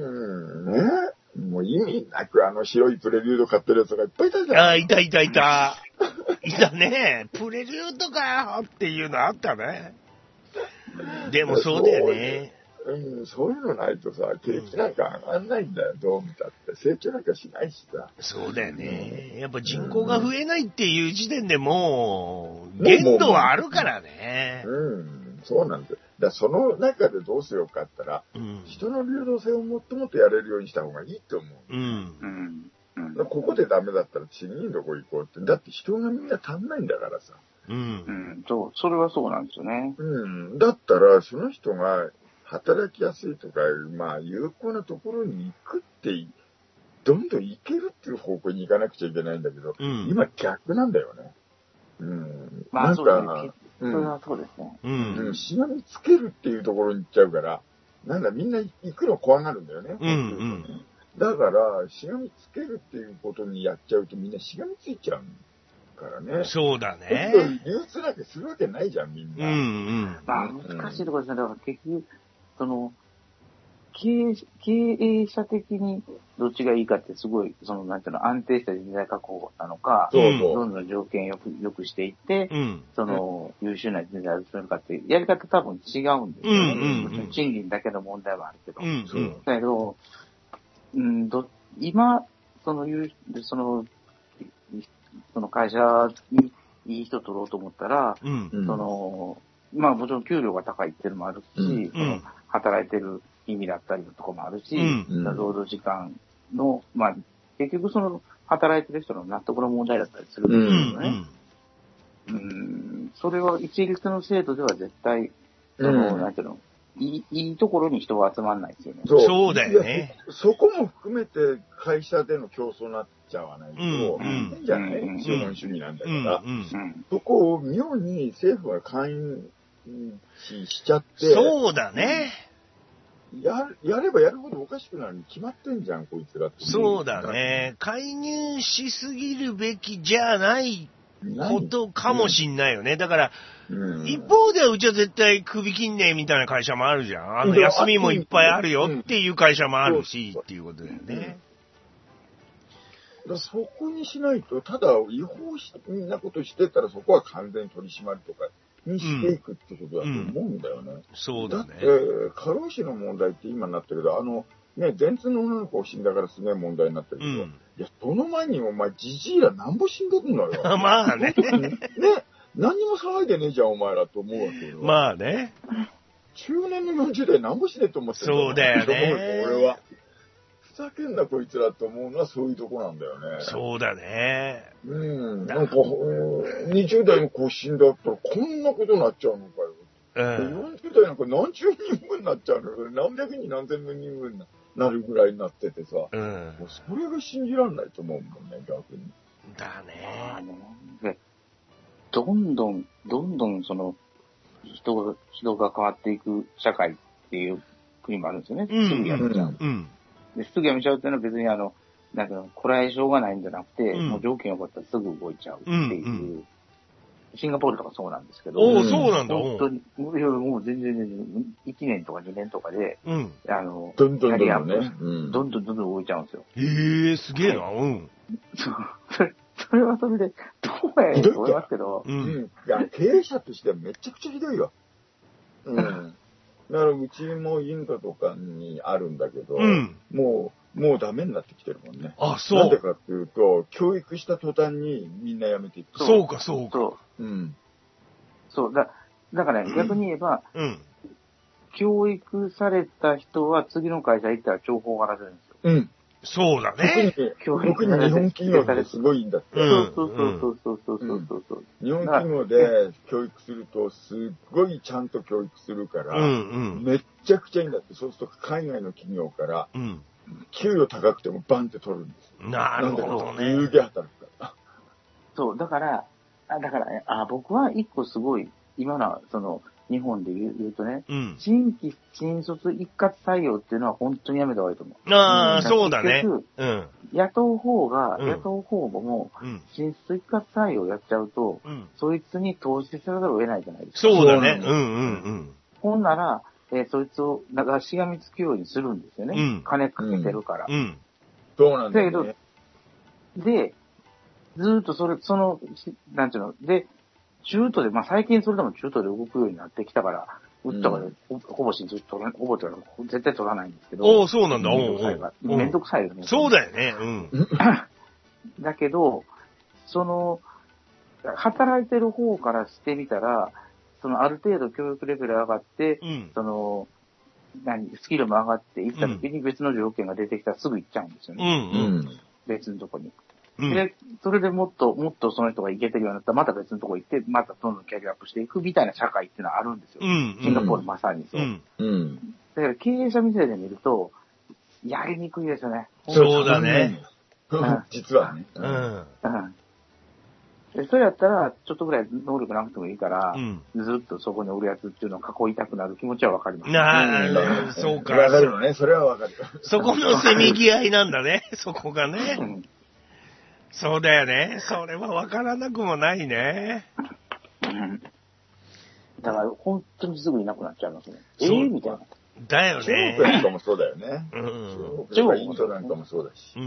もう意味なく白いプレリュード買ってるやつがいっぱいいたじゃん。 いた。いたね。プレリュードかよっていうのあったね。でもそうだよね。 そういうのないとさ、景気なんか上がんないんだよ、どう見たって。成長なんかしないしさ。 そうだよね。やっぱ人口が増えないっていう時点でもう、限度はあるからね。 そうなんだよ。だその中でどうしようかって言ったら、人の流動性をもっともっとやれるようにした方がいいと思う。ここでダメだったら次のとこ行こうって。だって人がみんな足んないんだからさ。 それはそうなんですよね。 だったら、その人が働きやすいとか、まあ、有効なところに行くって、どんどん行けるっていう方向に行かなくちゃいけないんだけど、今逆なんだよね。 まあ、そうですね。それはそうですね。 しがみつけるっていうところに行っちゃうから、みんな行くの怖がるんだよね。だから、しがみつけるっていうことにやっちゃうとみんなしがみついちゃう。からね。 そうだね。 流通なんてするわけないじゃん、みんな。 まあ、難しいところですね。だから結局、その、経営者的にどっちがいいかってすごい、なんていうの、安定した人材確保なのか、どんどん条件良くしていって、優秀な人材を集めるかって、やり方多分違うんですよね。賃金だけの問題はあるけど。だけど、今、その会社にいい人取ろうと思ったら、まあもちろん給料が高いっていうのもあるし、働いてる意味だったりとかもあるし、労働時間の、まあ結局働いてる人の納得の問題だったりするんですよね。それは一律の制度では絶対、なんていうの、いいところに人は集まんないですよね。 そうだよね。 そこも含めて会社での競争になっちゃわないと、いいんじゃない？資本主義なんだから。そこを妙に政府が関与しちゃって。 そうだね。 やればやるほどおかしくなるに決まってんじゃん、こいつらって。 そうだね。介入しすぎるべきじゃないことかもしんないよね。だから、一方ではうちは絶対首切んねえみたいな会社もあるじゃん。休みもいっぱいあるよっていう会社もあるし、っていうことだよね。 そこにしないと、ただ違法なことしてたらそこは完全に取り締まりとかにしていくってことだと思うんだよね。 そうだね。 だって、過労死の問題って今になってるけど、ね、電通の女の子死んだからすげえ問題になってるけど、いや、その前にお前、じじいらなんぼ死んでるのよ。 まあね。 ね、何にも騒いでねえじゃん、お前らと思うわけよ。 まあね。 中年の40代なんぼ死ねえと思ってるそうだよね。 俺は。ふざけんなこいつらと思うのはそういうとこなんだよね。 そうだね。 なんか、20代の子死んだったらこんなことになっちゃうのかよ。40代なんか何十人分になっちゃうの、何百人何千人分になるぐらいになっててさ。もうそれが信じられないと思うもんね、逆に。 だね。 どんどんその、人が変わっていく社会っていう国もあるんですよね。すぐやめちゃう。ですぐやめちゃうっていうのは別になんか、こらえ性がないんじゃなくて、もう条件が良かったらすぐ動いちゃうっていう。シンガポールとかそうなんですけど。 そうなんだ。 本当に、もう全然、1年とか2年とかで、 どんどん動いちゃうんですよ。 すげえな。 それはそれで、どうやねんと思いますけど。いや、経営者としてはめちゃくちゃひどいよ。だからうちもインドとかにあるんだけど、もうダメになってきてるもんね。 あ、そう。 なんでかっていうと、教育した途端にみんな辞めていく。 そうか。そう。 だから逆に言えば、教育された人は次の会社行ったら情報がらせるんですよ。 そうだね。 特に日本企業ですごいんだって。そう。日本企業で教育すると、すっごいちゃんと教育するから、めっちゃくちゃいいんだって。そうすると海外の企業から、給与高くてもバンって取るんですよ。 なるほどね。 有限働くから。 そう、だから僕は一個すごい、今の日本で言うとね、新規新卒一括採用っていうのは本当にやめた方がいいと思う。 そうだね。 雇う方も、新卒一括採用やっちゃうと、そいつに投資せざるを得ないじゃないですか。 そうだね。 ほんなら、そいつを、しがみつくようにするんですよね。金かけてるから。 そうなんだよね。 で、ずーっとなんていうの、で、中途で、最近それでも中途で動くようになってきたから、打ったから、ほぼ絶対取らないんですけど。 そうなんだ。 めんどくさいよね。 そうだよね。 だけど、働いてる方からしてみたら、ある程度教育レベル上がって、スキルも上がっていった時に別の条件が出てきたらすぐ行っちゃうんですよね。別のとこに。で、それでもっとその人がいけてるようになったら、また別のとこ行って、またどんどんキャリアアップしていくみたいな社会っていうのはあるんですよ。シンガポールまさにそう。だから経営者目線で見ると、やりにくいですよね。 そうだね。 実はね。 それやったら、ちょっとぐらい能力なくてもいいから、ずっとそこにおるやつっていうのを囲いたくなる気持ちはわかります。 そうか。 わかるのね。それはわかる。 そこのせめぎ合いなんだね。そこがね。そうだよね。それはわからなくもないね。 だから、本当にすぐいなくなっちゃいますね。みたいな。 だよね。 中国なんかもそうだよね。中国、インドなんかもそうだし。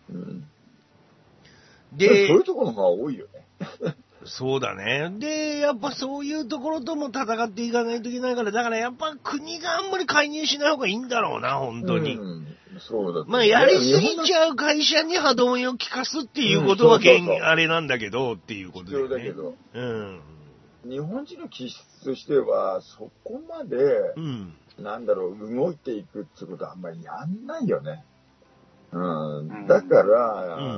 で、そういうところの方が多いよね。 そうだね。で、やっぱそういうところとも戦っていかないといけないから、だからやっぱ国があんまり介入しない方がいいんだろうな、本当に。 そうだ。 やりすぎちゃう会社に歯止めを効かすっていうことはあれなんだけど、っていうことだよね。 必要だけど。日本人の気質としては、そこまで、動いていくってことはあんまりやんないよね。だから、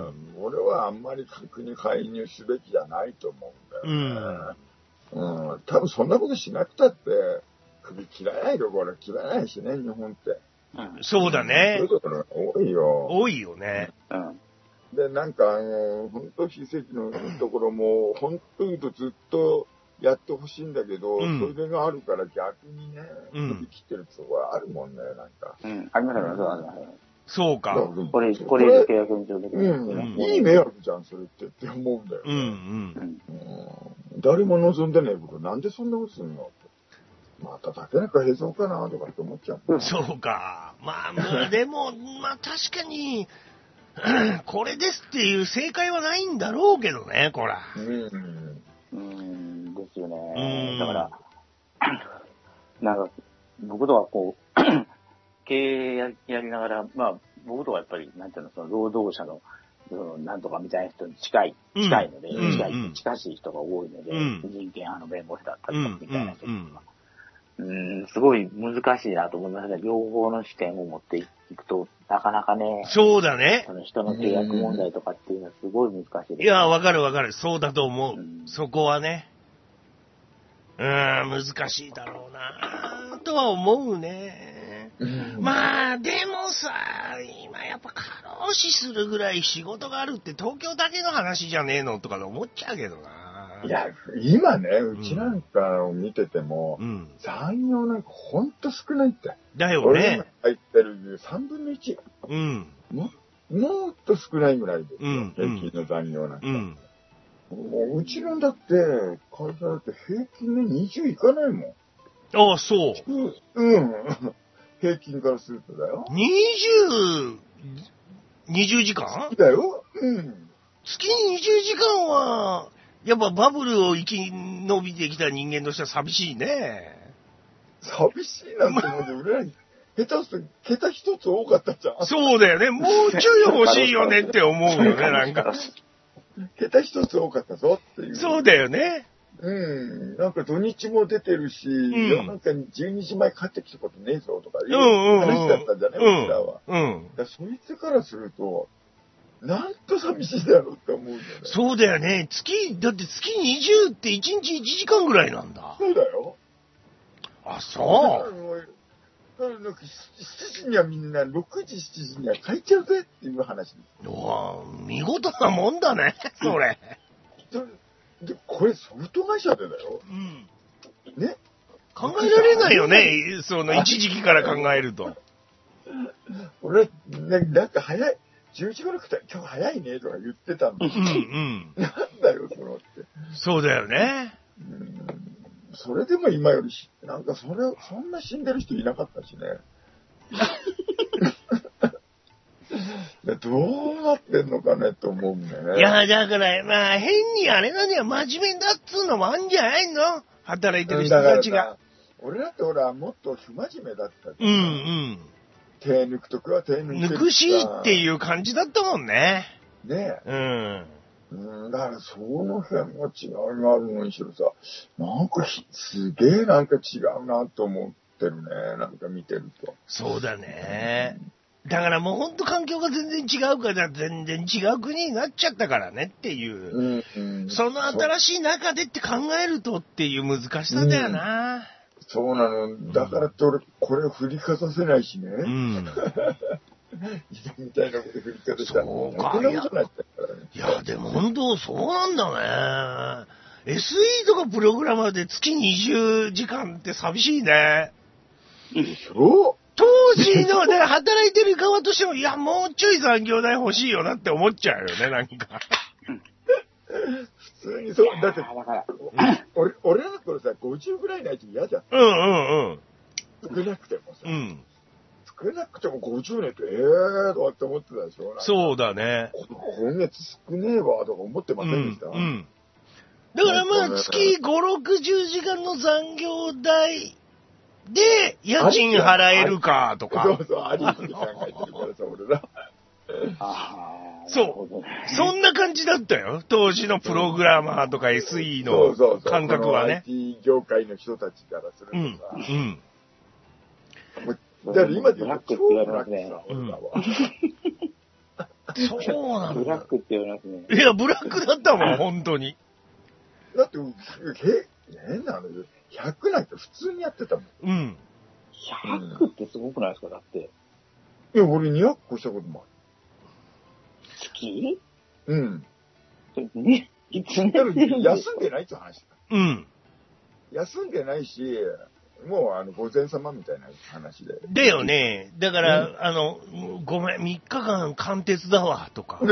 俺はあんまり国に介入すべきじゃないと思うんだよね。多分そんなことしなくたって、首切らないところは切らないしね、日本って。 そうだね。 そういうところが多いよ。 多いよね。 で、本当、非正規のところも、本当言うとずっと、 やってほしいんだけど、 うん、 それがあるから逆にね、伸びきってるところあるもんね、なんか。 うん、ありますよね、そうなんだ。 そうか。 これ契約延長できるんですよね。 いい迷惑じゃん、それって思うんだよね。誰も望んでないこと、なんでそんなことするのって。また竹中平蔵かなとかって思っちゃう。 そうか。まあ、でも、まあ確かに、これですっていう正解はないんだろうけどね、こら。 ですよね。だから、なんか、僕とはこう、経営やりながら、まあ、僕とはやっぱり、なんていうの、その労働者の、なんとかみたいな人に近いので、近しい人が多いので、人権派の弁護士だったりとか、みたいな人とか。すごい難しいなと思いますね。両方の視点を持っていくと、なかなかね。 そうだね。 その人の契約問題とかっていうのはすごい難しいです、ね。 いや、わかる。そうだと思う。そこはね。難しいだろうなとは思うね。まあ、でもさ、今やっぱ過労死するぐらい仕事があるって東京だけの話じゃねえのとか思っちゃうけどな。 いや、今ね、うちなんかを見てても、残業なんかほんと少ないって。 だよね。 俺が入ってる3分の1。もっと少ないぐらいですよ、平均の残業なんか。もううちなんだって、会社だって平均で20いかないもん。 ああ、そう。 平均からするとだよ。 20時間だよ。 月に20時間は、やっぱバブルを生き延びてきた人間としては寂しいね。 寂しいなんてもんで、俺らに、下手すると桁一つ多かったじゃん。 そうだよね。もうちょい欲しいよねって思うよね、なんか。 桁一つ多かったぞっていう。 そうだよね。 なんか土日も出てるし、なんか12時前帰ってきたことねえぞとかいう話だったんじゃね、僕らは。そいつからすると、なんと寂しいだろうって思うんだよね。 そうだよね。だって月20って1日1時間ぐらいなんだ。 そうだよ。 あ、そう。 7時にはみんな、6時、7時には帰っちゃうぜっていう話です。 見事なもんだね、それ。 で、これソフト会社でだよ。ね。 考えられないよね、その一時期から考えると。 俺、なんか早い。10時頃来たら今日早いねとか言ってたんだ。なんだよ、そのって。 そうだよね。 それでも今よりなんかそんな死んでる人いなかったしね。どうなってんのかねと思うんだよね。 いや、だから、まあ、変にあれなんだよ、真面目だっつうのもあんじゃないの？働いてる人たちが。 俺だってほら、もっと不真面目だった。手抜くときは手抜く。 抜くしっていう感じだったもんね。 ねえ。だからその辺も違いがあるのにしろさ、なんかすげえなんか違うなと思ってるね。なんか見てると。 そうだね。だからもうほんと環境が全然違うから全然違う国になっちゃったからねっていう。その新しい中でって考えるとっていう難しさだよな。 そうなの。だからって俺、これ振りかざせないしね。今みたいなこと振りかざしたら。そうか。 いや、でも本当そうなんだね。SE とかプログラマーで月20時間って寂しいね。 そう当時の、働いてる側としても、いや、もうちょい残業代欲しいよなって思っちゃうよね、なんか。 普通にそう、だって、俺らの頃さ、50ぐらいないと嫌じゃん。少なくてもさ。少なくても50年って、とかって思ってたでしょ。 そうだね。 今月少ねえわ、とか思ってませんでした。 だからまあ、月5、60時間の残業代で、家賃払えるか、とか。 そうそう、ありって考えてるからさ、俺ら。 そう。そんな感じだったよ。当時のプログラマーとか SE の感覚はね。 IT 業界の人たちからするとさ。だから今で言うと超ブラックさ、俺らは。 そうなんだ。 ブラックって言われますね。 いや、ブラックだったもん、本当に。 だって、変なのよ。100なんて普通にやってたもん。 100ってすごくないですか、だって。 いや、俺200個したこともある。 月？ ね、 いつね。 休んでないって話だ。 休んでないし、もうご前様みたいな話で。 だよね。だから、ごめん、3日間貫徹だわ、とか。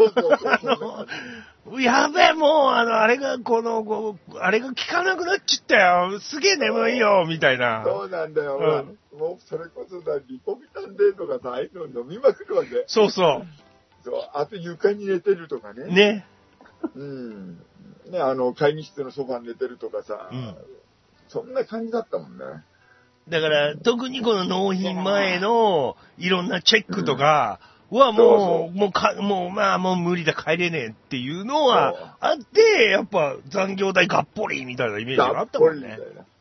そう。やべえ、もう、あれが、あれが効かなくなっちゃったよ。すげえ眠いよ、みたいな。 そうなんだよ。もう、それこそリポビタンデーとかさ、ああいうの飲みまくるわけ。 そうそう。 そう、あと床に寝てるとかね。 ね。 ね、会議室のソファに寝てるとかさ。そんな感じだったもんね。 だから、特にこの納品前のいろんなチェックとかはもう無理だ、帰れねえっていうのはあって、やっぱ残業代がっぽりみたいなイメージがあったもんね。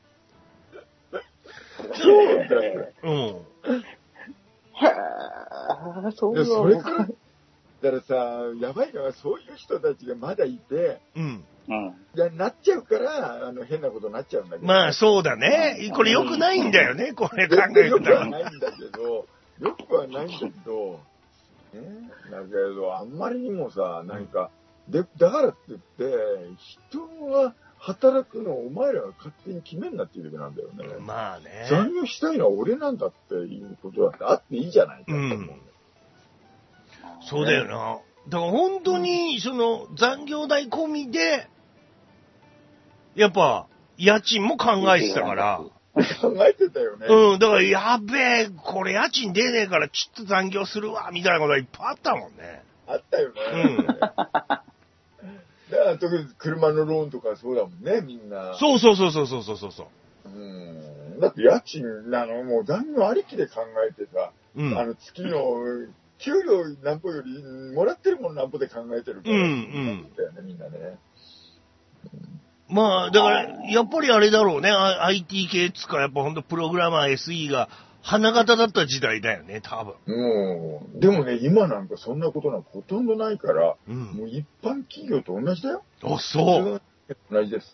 そうだよ。 へぇ、そうそれから、だからさ、やばいのはそういう人たちがまだいて、いや、なっちゃうから、変なことになっちゃうんだけど。 まあ、そうだね。これ良くないんだよね、これ考えよくはないんだけど、よくはないんだけど、だけど、あんまりにもさ、なんか、だからって言って、人が働くのをお前らが勝手に決めんなっていうべきなんだよね。 まあね。 残業したいのは俺なんだっていうことだってあっていいじゃないかと思う。 そうだよな。だから本当に、残業代込みで、やっぱ、家賃も考えてたから。 考えてたよね。 だから、やべえ、これ家賃出ねえから、ちょっと残業するわ、みたいなことがいっぱいあったもんね。 あったよね。だから特に車のローンとかそうだもんね、みんな。 そう。 だって家賃もう残業ありきで考えてさ、月の給料なんぼより、もらってるものなんぼで考えてるから。だよね、みんなね。 まあ、だから、やっぱりあれだろうね。IT 系つか、やっぱほんとプログラマー SE が花形だった時代だよね、多分。 でもね、今なんかそんなことなんかほとんどないから、もう一般企業と同じだよ。 あ、そう。 同じです。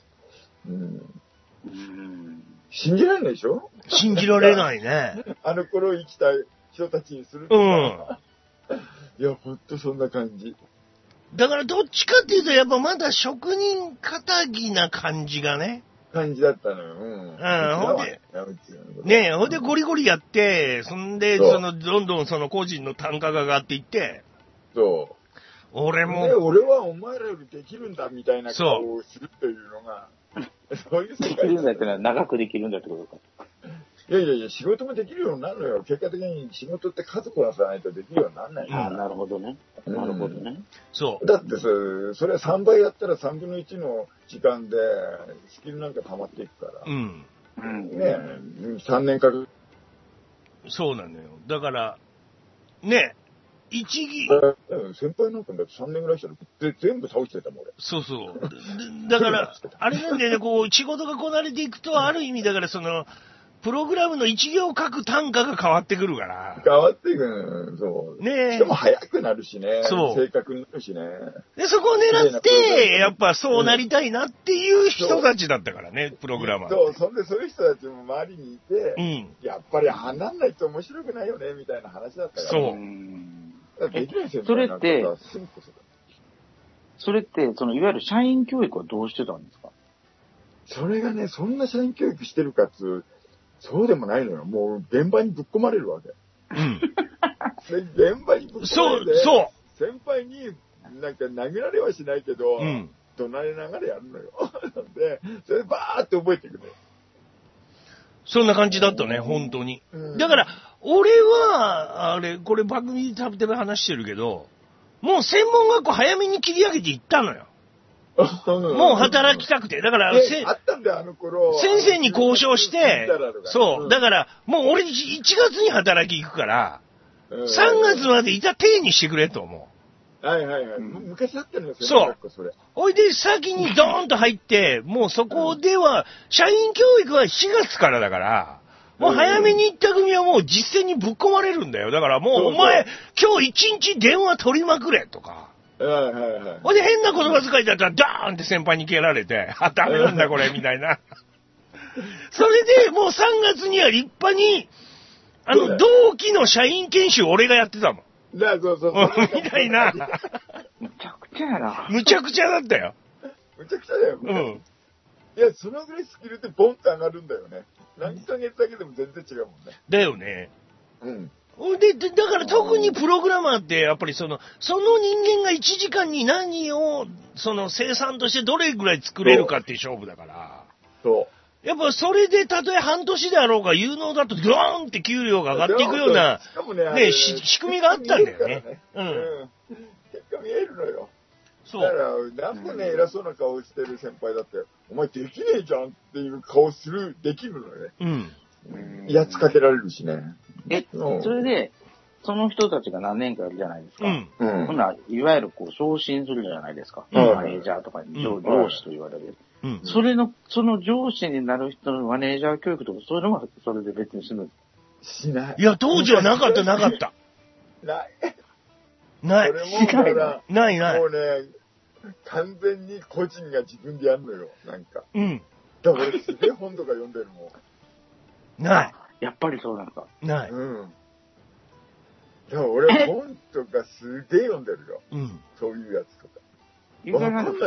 信じられないでしょ？ 信じられないね。 あの頃生きた人たちにするとさ、いや、ほんとそんな感じ。 だからどっちかっていうと、やっぱまだ職人気な感じがね。 感じだったのよ。 ほんで、ねえ、ほんでゴリゴリやって、そんで、どんどん個人の単価が上がっていって、 そう。 俺も。 俺はお前らよりできるんだみたいな顔をするというのが、そういう世界できるんだってのは長くできるんだってことか。 いや、仕事もできるようになるのよ。結果的に仕事って数こなさないとできるようにならないの。なるほどね。なるほどね。 そう。 だってそれは3倍やったら3分の1の時間で、スキルなんか溜まっていくから。ね3年かかる。 そうなのよ。だから、ね先輩なんかだって3年ぐらいしたら全部倒してたもん、俺。 そう。だから、あれなんだよね、仕事がこなれていくと、ある意味、だからプログラムの一行書く単価が変わってくるから。 変わっていくそう。ねしかも早くなるしね。正確になるしね。 で、そこを狙って、やっぱそうなりたいなっていう人たちだったからね、プログラマー。 そういう人たちも周りにいて、やっぱり離んないと面白くないよね、みたいな話だったから。 それって、いわゆる社員教育はどうしてたんですか？ それがね、そんな社員教育してるかそうでもないのよ。もう現場にぶっ込まれるわけ。現場にぶっ込まれて、先輩になんか投げられはしないけど、怒鳴りながらやるのよ。で、それでバーって覚えていくのよ。 そんな感じだったね、本当に。だから、俺は、これ番組でたびたび話してるけど、もう専門学校早めに切り上げていったのよ。もう働きたくて。だから、 あったんだよ、あの頃。 先生に交渉して、そう。だから、もう俺1月に働き行くから、3月までいた体にしてくれと思う。はい。昔あったのよ、 そう。ほいで、先にドーンと入って、もうそこでは、社員教育は4月からだから、もう早めに行った組はもう実践にぶっ込まれるんだよ。だからもうお前、今日1日電話取りまくれとか。ほいで変な言葉遣いだったらダーンって先輩に蹴られて、ダメなんだこれ、みたいな。それでもう3月には立派に、同期の社員研修俺がやってたもん。 そうみたいな。 むちゃくちゃやな。 むちゃくちゃだったよ。 むちゃくちゃだよ。 いや、そのぐらいスキルってボンって上がるんだよね。何ヶ月だけでも全然違うもんね。 だよね。 うん。 で、だから特にプログラマーって、やっぱりその人間が1時間に何を、生産としてどれぐらい作れるかっていう勝負だから。 そう。 やっぱそれで、たとえ半年であろうが、有能だと、ドーンって給料が上がっていくような、ね、仕組みがあったんだよね。うん。 結果見えるのよ。 そう。 だから、なんもね、偉そうな顔してる先輩だって、お前できねえじゃんっていう顔できるのよね。 うん。 威圧かけられるしね。 それで、その人たちが何年かやるじゃないですか。 うん。 ほんなら、いわゆる昇進するじゃないですか。マネージャーとか上司と言われる。その上司になる人のマネージャー教育とか、そういうのはそれで別にする。 しない。 いや、当時はなかった。 ない。 ない。 それも、だから、 ない。 もうね、完全に個人が自分でやるのよ、なんか。 うん。 だから俺すげえ本とか読んでるもん。ない。 やっぱりそうなんか。 ない。 うん。だから俺本とかすげえ読んでるよ。 うん。 そういうやつとか。 普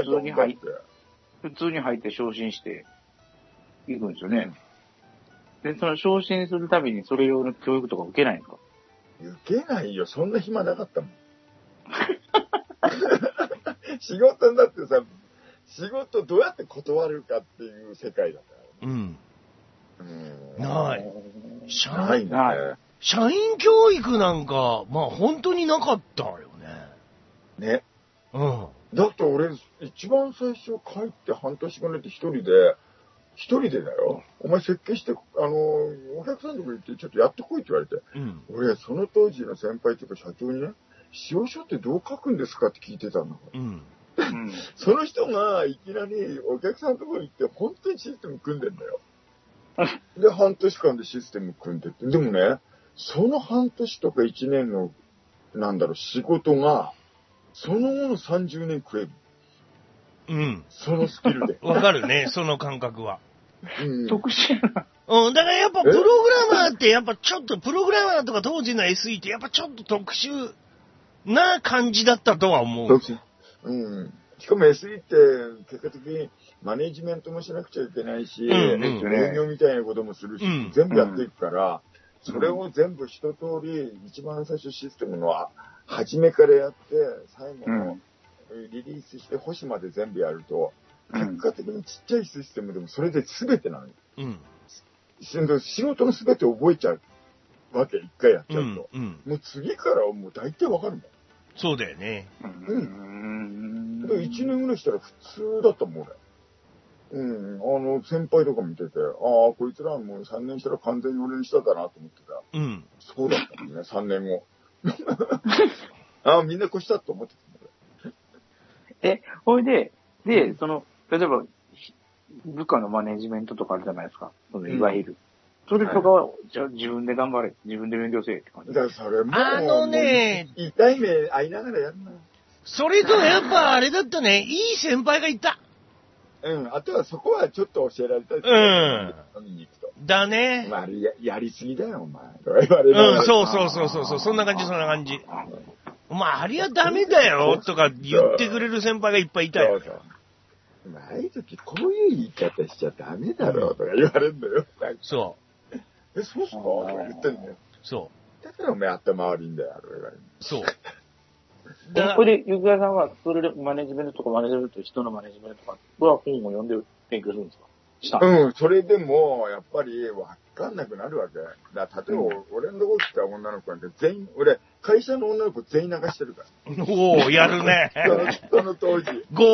通に入って昇進していくんですよね。で、その昇進するたびにそれ用の教育とか受けないんですか？ 受けないよ。そんな暇なかったもん。仕事だってさ、仕事どうやって断るかっていう世界だから、ね。 うん。ない。 ないね。 社員教育なんか、まあ本当になかったよね。ね。 うん。 だって俺、一番最初帰って半年後に一人でだよ。お前設計して、お客さんのとこ行ってちょっとやってこいって言われて。 うん。 俺、その当時の先輩とか社長にね、使用書ってどう書くんですかって聞いてたんだから。 うん。 その人がいきなりお客さんのところに行って本当にシステム組んでんだよ。で、半年間でシステム組んでって。でもね、その半年とか1年の、仕事が、その後の30年食える。 うん。 そのスキルで。 わかるね、その感覚は。 うん。特殊やな。 うん、だからやっぱプログラマーってやっぱちょっと、プログラマーとか当時の SE ってやっぱちょっと特殊な感じだったとは思う。 うん。しかも SE って結果的にマネジメントもしなくちゃいけないし、営業みたいなこともするし、全部やっていくから、それを全部一通り一番最初システムの初めからやって、最後のリリースして保守まで全部やると、結果的にちっちゃいシステムでもそれで全てなのよ。仕事の全て覚えちゃうわけ、一回やっちゃうと。もう次からはもう大体わかるもん。 そうだよね。 1年ぐらいしたら普通だったもん、俺。先輩とか見てて、こいつらもう3年したら完全に俺にしただなと思ってた。そうだったもんね、3年後。みんな越したと思ってた。ほいで、例えば、部下のマネジメントとかあるじゃないですか。いわゆる。それとかは、じゃあ自分で頑張れ。自分で勉強せえって感じ。 だからそれも、痛い目合いながらやるな。 それとやっぱあれだったね、いい先輩がいた。 あとはそこはちょっと教えられたりする。飲みに行くと。 だね。 まあ、やりすぎだよ、お前。とか言われる。 そう。そんな感じ。お前、あれはダメだよ、とか言ってくれる先輩がいっぱいいたよ。 ああいう時こういう言い方しちゃダメだろ、とか言われるんだよ。 そう。 そうっすかとか言ってんだよ。 そう。 だからお前頭悪いんだよ、とか言われる。 そう。 これで、ゆくやさんは、それでマネジメントとか人のマネジメントとかは本を読んで勉強するんですか？ それでも、やっぱりわかんなくなるわけ。例えば、俺のとこ来た女の子なんて全員、俺、会社の女の子全員流してるから。 おー、やるね。 その当時。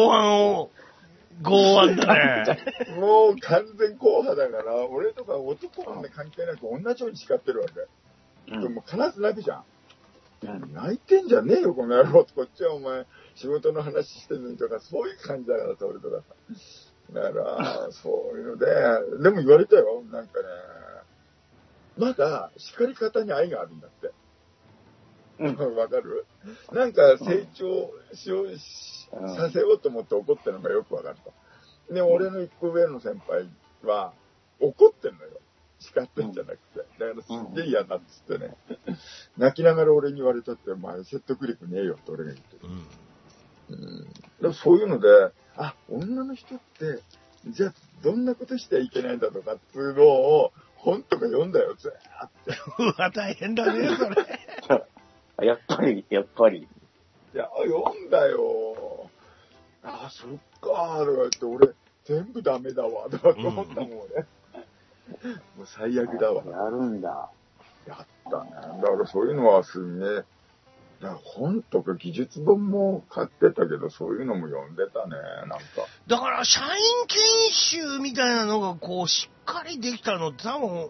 剛腕だね。 もう完全硬派だから、俺とか男のね関係なく同じように叱ってるわけ。でも必ず泣くじゃん。泣いてんじゃねえよ、この野郎。こっちはお前、仕事の話してるのにとか、そういう感じだからさ、俺とかさ。だから、そういうので、でも言われたよ。なんかね、まだ叱り方に愛があるんだって。わかる？なんか成長させようと思って怒ってるのがよくわかると。で、俺の一個上の先輩は怒ってんのよ。叱ってんじゃなくて。だからすっげえ嫌だっつってね。泣きながら俺に言われたって、お前説得力ねえよって俺が言ってる。でもそういうので、女の人ってじゃあ、どんなことしてはいけないんだとかっていうのを、本とか読んだよ、ずーって。 うわ、大変だね、それ。 やっぱり。いや、読んだよ。あ、そっかー、とか言って、俺、全部ダメだわ、とかって思ったもん、俺。もう最悪だわ。 やるんだ。 やったね。だからそういうのはすんね。だから本とか技術本も買ってたけど、そういうのも読んでたね、なんか。 だから、社員研修みたいなのが、こう、しっかりできたのって、多分、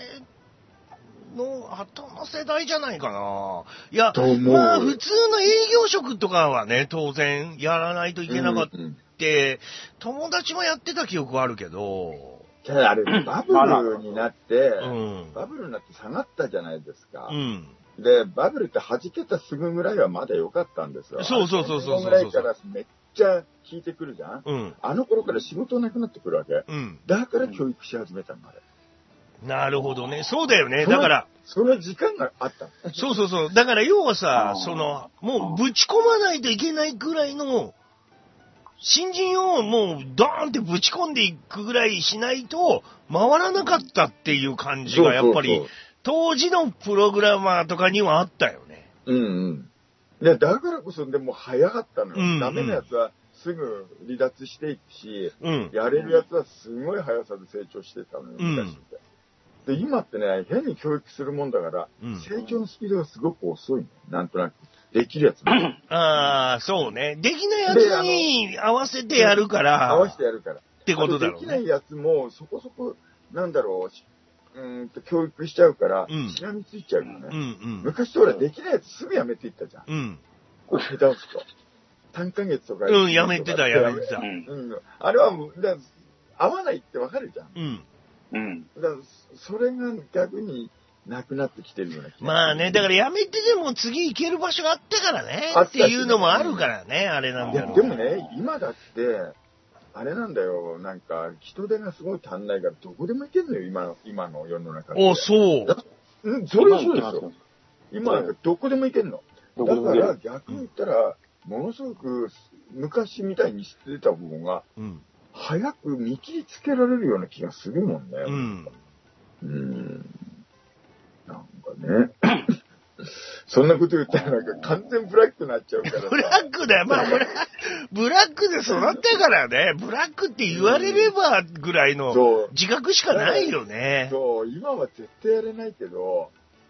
の後の世代じゃないかな。いや、まあ、普通の営業職とかはね、当然、やらないといけなかった。友達もやってた記憶はあるけど。 ただあれ、バブルになって、バブルになって下がったじゃないですか。で、バブルって弾けたすぐぐらいはまだ良かったんですよ。 そう。 ぐらいからめっちゃ効いてくるじゃん。あの頃から仕事なくなってくるわけ。だから教育し始めたの、あれ。 なるほどね。そうだよね。だから。 その時間があった。 そう。だから要はさ、もうぶち込まないといけないぐらいの、新人をもうドーンってぶち込んでいくぐらいしないと回らなかったっていう感じがやっぱり当時のプログラマーとかにはあったよね。 で、だからこそでも早かったのよ。ダメなやつはすぐ離脱していくし、やれるやつはすごい速さで成長してたのよ、昔って。で、今ってね、変に教育するもんだから、成長のスピードがすごく遅いの。なんとなく。できるやつも。 ああ、そうね。できないやつに合わせてやるから。 合わせてやるから。 ってことだろうね。 できないやつもそこそこ、なんだろう、教育しちゃうから、しがみついちゃうよね。昔とほら、できないやつすぐやめていったじゃん。下手すと。3ヶ月とか。 やめてた。 あれは、合わないってわかるじゃん。だからそれが逆に、なくなってきてるような気がする。 まあね、だからやめてでも次行ける場所があったからね。っていうのもあるからね、あれなんだろう。 でもね、今だって、あれなんだよ、なんか、人手がすごい足んないから、どこでも行けんのよ、今の世の中で。 そう。 それそうですよ。今、どこでも行けんの。だから逆に言ったら、ものすごく昔みたいに知ってた方が、早く見切りつけられるような気がするもんね。なんかね。そんなこと言ったらなんか完全ブラックになっちゃうからさ。 ブラックだよ。まあ、ブラックで育ったからね。ブラックって言われればぐらいの自覚しかないよね。 そう、今は絶対やれないけど、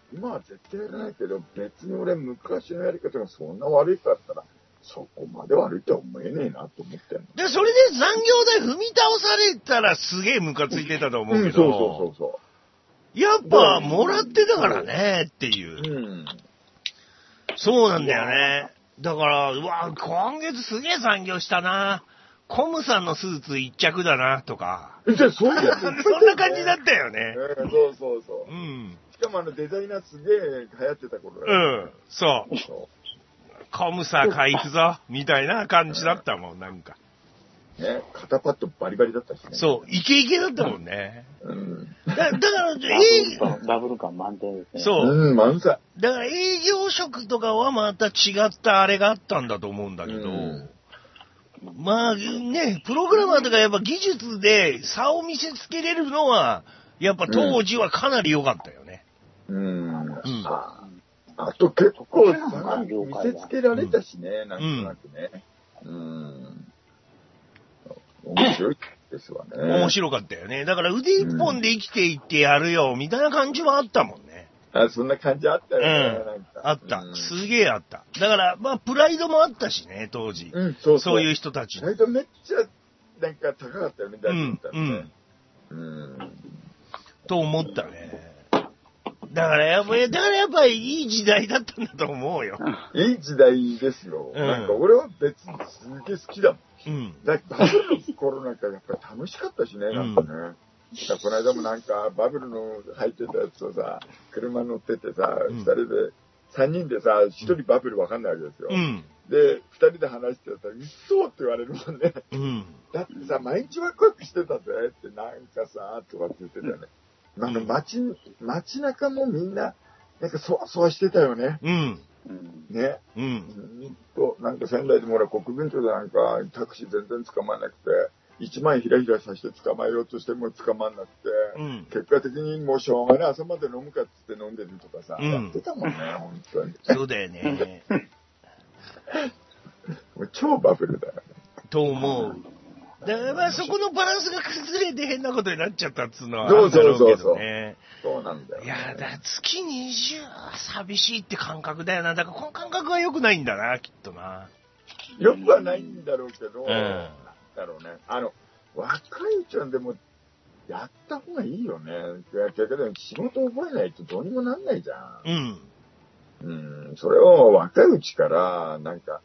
別に俺昔のやり方がそんな悪いかったら、そこまで悪いとは思えねえなと思ってんの。 で、それで残業代踏み倒されたらすげえムカついてたと思うけど。 そう。 やっぱ、もらってたからね、っていう。そうなんだよね。だから、今月すげえ残業したな。コムさんのスーツ一着だな、とか。 そういうやつ。 そんな感じだったよね。 そう。しかもデザイナーすげえ流行ってた頃だよ。 そう。コムさん買い行くぞ、みたいな感じだったもん、なんか。 ね、肩パッドバリバリだったしね。 そう、イケイケだったもんね。だから、 ダブル感満点ですね。 そう。 満載。 だから営業職とかはまた違ったあれがあったんだと思うんだけど、まあね、プログラマーとかやっぱ技術で差を見せつけれるのは、やっぱ当時はかなり良かったよね。 あと結構差見せつけられたしね、なんとなくね。面白いですわね。 面白かったよね。だから腕一本で生きていってやるよ、みたいな感じはあったもんね。 そんな感じあったよね。 あった。すげえあった。だから、まあ、プライドもあったしね、当時。そういう人たち。 プライドめっちゃ、なんか高かったよね、大丈夫だったね。 と思ったね。だからやっぱりいい時代だったんだと思うよ。 いい時代ですよ。なんか俺は別にすげえ好きだもん。だってバブルの頃なんかやっぱり楽しかったしね、なんかね。この間もなんかバブルの入ってたやつをさ、車乗っててさ、3人でさ、1人バブルわかんないわけですよ。で、2人で話してたら、嘘って言われるもんね。だってさ、毎日ワクワクしてたぜってなんかさ、とかって言ってたよね。街中もみんな、なんかそわそわしてたよね。ね。なんか仙台でも国分町でなんかタクシー全然捕まえなくて、 一枚ひらひらさせて捕まえようとしても捕まんなくて、結果的にもうしょうがない朝まで飲むかっつって飲んでるとかさ、やってたもんね、本当に。 そうだよね。 もう超バブルだよね。 と思う。だからまあそこのバランスが崩れて変なことになっちゃったっつうのはあそうるんだろうけそうどね。 そうなんだよ、ね。 いや、だ月20は寂しいって感覚だよな。だからこの感覚は良くないんだな、きっとな。 よくはないんだろうけど、だろうね。若いうちはでも、やった方がいいよね。だけど仕事覚えないとどうにもなんないじゃん。それを若いうちから、なんか、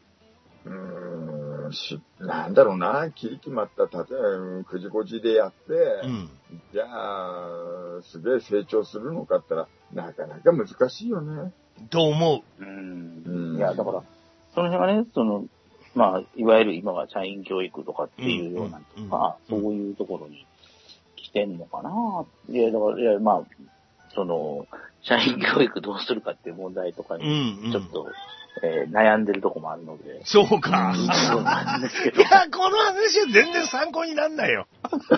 なんだろうな、切り決まった、例えば、9時5時でやって、じゃあ、すげえ成長するのかって言ったら、なかなか難しいよね。 と思う。 いや、だから、その辺はね、まあ、いわゆる今は社員教育とかっていうようなとか、そういうところに来てんのかな。いや、だから、いや、まあ、社員教育どうするかっていう問題とかに、ちょっと、悩んでるとこもあるので。 そうか。 そうなんですけど。 いや、この話は全然参考になんないよ。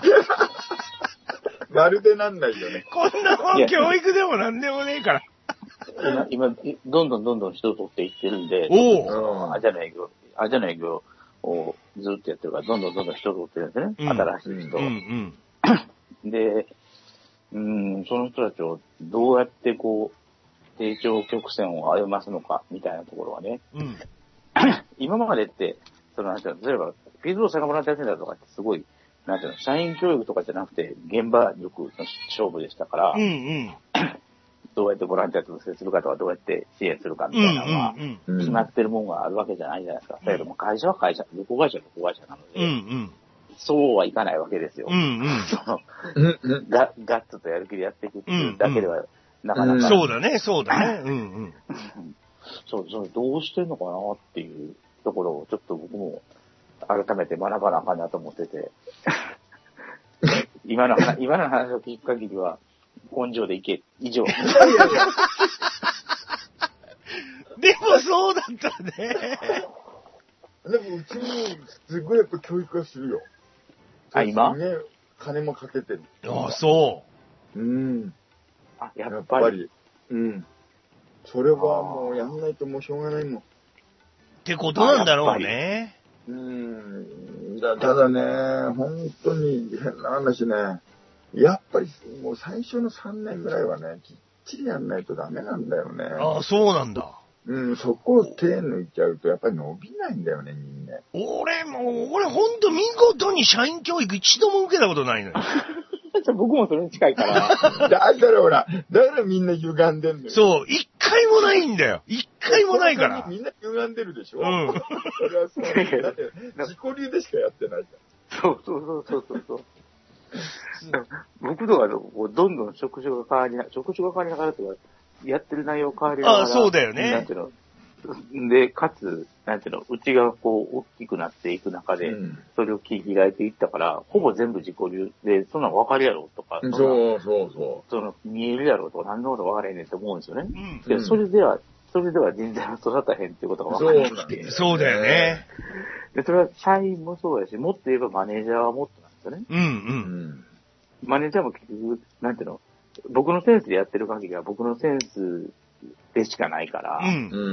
まるでなんないよね。 こんなもん教育でもなんでもねえから。 今、どんどん人を取っていってるんで、アジアの営業をずっとやってるから、どんどん人を取ってるんですね。新しい人を。で、その人たちをどうやって成長曲線を歩ますのか、みたいなところはね。今までって、例えば、フィールドを坂村先生だとかってすごい、社員教育とかじゃなくて、現場力の勝負でしたから、どうやってボランティアと接するかとか、どうやって支援するかみたいなのは、決まってるもんがあるわけじゃないじゃないですか。だけども、会社は会社、旅行会社は旅行会社なので、そうはいかないわけですよ。ガッツとやる気でやっていくっていうだけでは、なかなか。 そうだね。そう、 どうしてんのかなっていうところを、ちょっと僕も改めて学ばなあかんなと思ってて。今の話を聞く限りは、根性でいけ、以上。 いやでもそうだったね。 でもうちもすごいやっぱ教育はするよ。 今ね、金もかけてる。 そう。 やっぱり。 それはもうやんないともうしょうがないもん。 ってことなんだろうね。 ただね、本当に変な話ね。やっぱりもう最初の3年ぐらいはね、きっちりやんないとダメなんだよね。 そうなんだ。 そこを手抜いちゃうとやっぱり伸びないんだよね、人間。 俺ほんと見事に社員教育一度も受けたことないのよ。 僕もそれに近いから。 だからみんな歪んでんのよ。 そう、一回もないんだよ。一回もないから。 みんな歪んでるでしょ。それはそう。だって自己流でしかやってないじゃん。そう。僕とかどんどん職種が変わりながらとか、やってる内容変わりながら。 そうだよね。 なんていうの。で、かつ、なんていうの、うちが大きくなっていく中で、それを切り替えていったから、ほぼ全部自己流で、そんなの分かるやろとか。 そう。 見えるやろとか、何のこと分からへんねんって思うんですよね。それでは人材を育たへんっていうことが分かりまして。 そうだよね。 で、それは社員もそうやし、もっと言えばマネージャーはもっとなんですよね。マネージャーも結局、なんていうの、僕のセンスでやってる限りは僕のセンスでしかないから、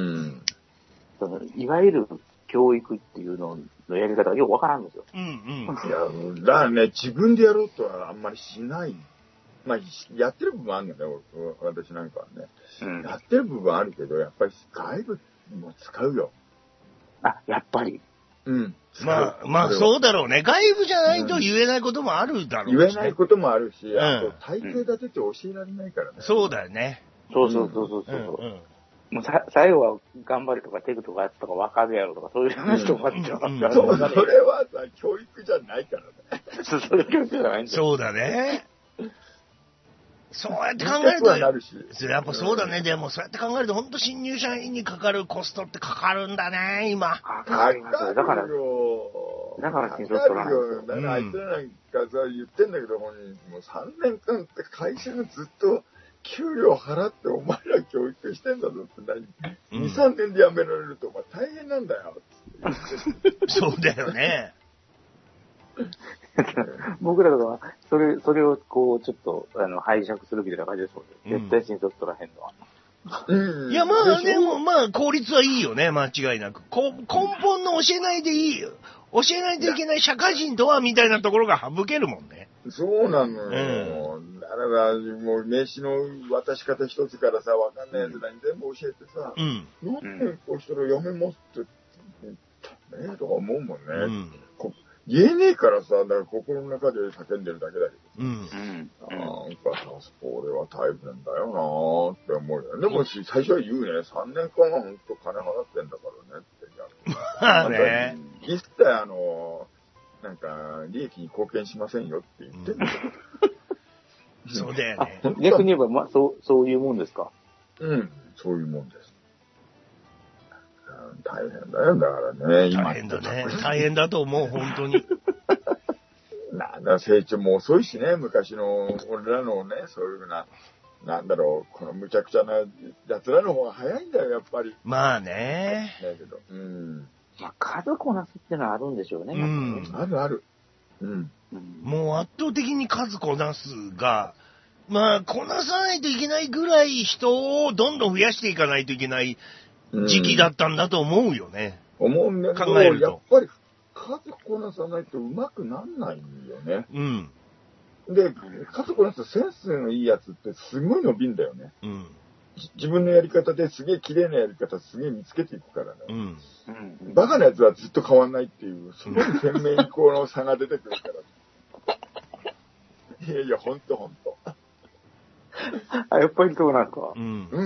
いわゆる教育っていうののやり方がよくわからんんですよ。 だからね、自分でやろうとはあんまりしない。まあ、やってる部分あるんだよ、私なんかはね。やってる部分あるけど、やっぱり外部も使うよ。 やっぱり。 まあ、そうだろうね。外部じゃないと言えないこともあるだろうし、ね。 言えないこともあるし、あと体系立てて教えられないからね。 そうだよね。 そう。もう最後は頑張るとかテクとか分かるやろとかそういう話とかって分かるからね。 それはさ、教育じゃないからね。 それ教育じゃないんだよ。 そうだね。そうやって考えると、やっぱそうだね。でもそうやって考えると、本当新入社員にかかるコストってかかるんだね、今。 かかりますよ。だから新卒取らないと。 だからあいつらなんかさ、言ってんだけど、もう3年間って会社がずっと給料払ってお前ら教育してんだぞって2、3年で辞められるとお前大変なんだよ。 そうだよね。 僕らとかは、それをこう、ちょっと、拝借するみたいな感じですもんね。絶対新卒取らへんのは。 いや、まあ、でも、まあ、効率はいいよね、間違いなく。根本の教えないでいいよ。教えないといけない社会人とは、みたいなところが省けるもんね。 そうなのよ。だから、もう名刺の渡し方一つからさ、わかんないやつらに全部教えてさ、なんでこう人の嫁持ってねとか思うもんね。言えねえからさ、だから心の中で叫んでるだけだけど。なんかさ、それは大変だよなーって思うよ。でも最初は言うね、3年間はほんと金払ってんだからねって。 まあね。 一切なんか、利益に貢献しませんよって言ってる。 そうだよね。 逆に言えば、まあ、そういうもんですか。 そういうもんです。大変だよ、だからね、今。 大変だね。大変だと思う、本当に。 なんだ、成長も遅いしね、昔の俺らのね、そういうふうな、なんだろう、この無茶苦茶な奴らの方が早いんだよ、やっぱり。 まあね。 だけど、 まあ、数こなすってのはあるんでしょうね。 あるある。 もう圧倒的に数こなすが、まあ、こなさないといけないぐらい人をどんどん増やしていかないといけない時期だったんだと思うよね。 思うんだけど、やっぱり数こなさないと上手くなんないんよね。で、数こなすセンスのいいやつってすごい伸びんだよね。自分のやり方ですげえ綺麗なやり方すげえ見つけていくからね。バカなやつはずっと変わんないっていう、すごい鮮明にこの差が出てくるから。いやいや、ほんと。 やっぱりそうなんか。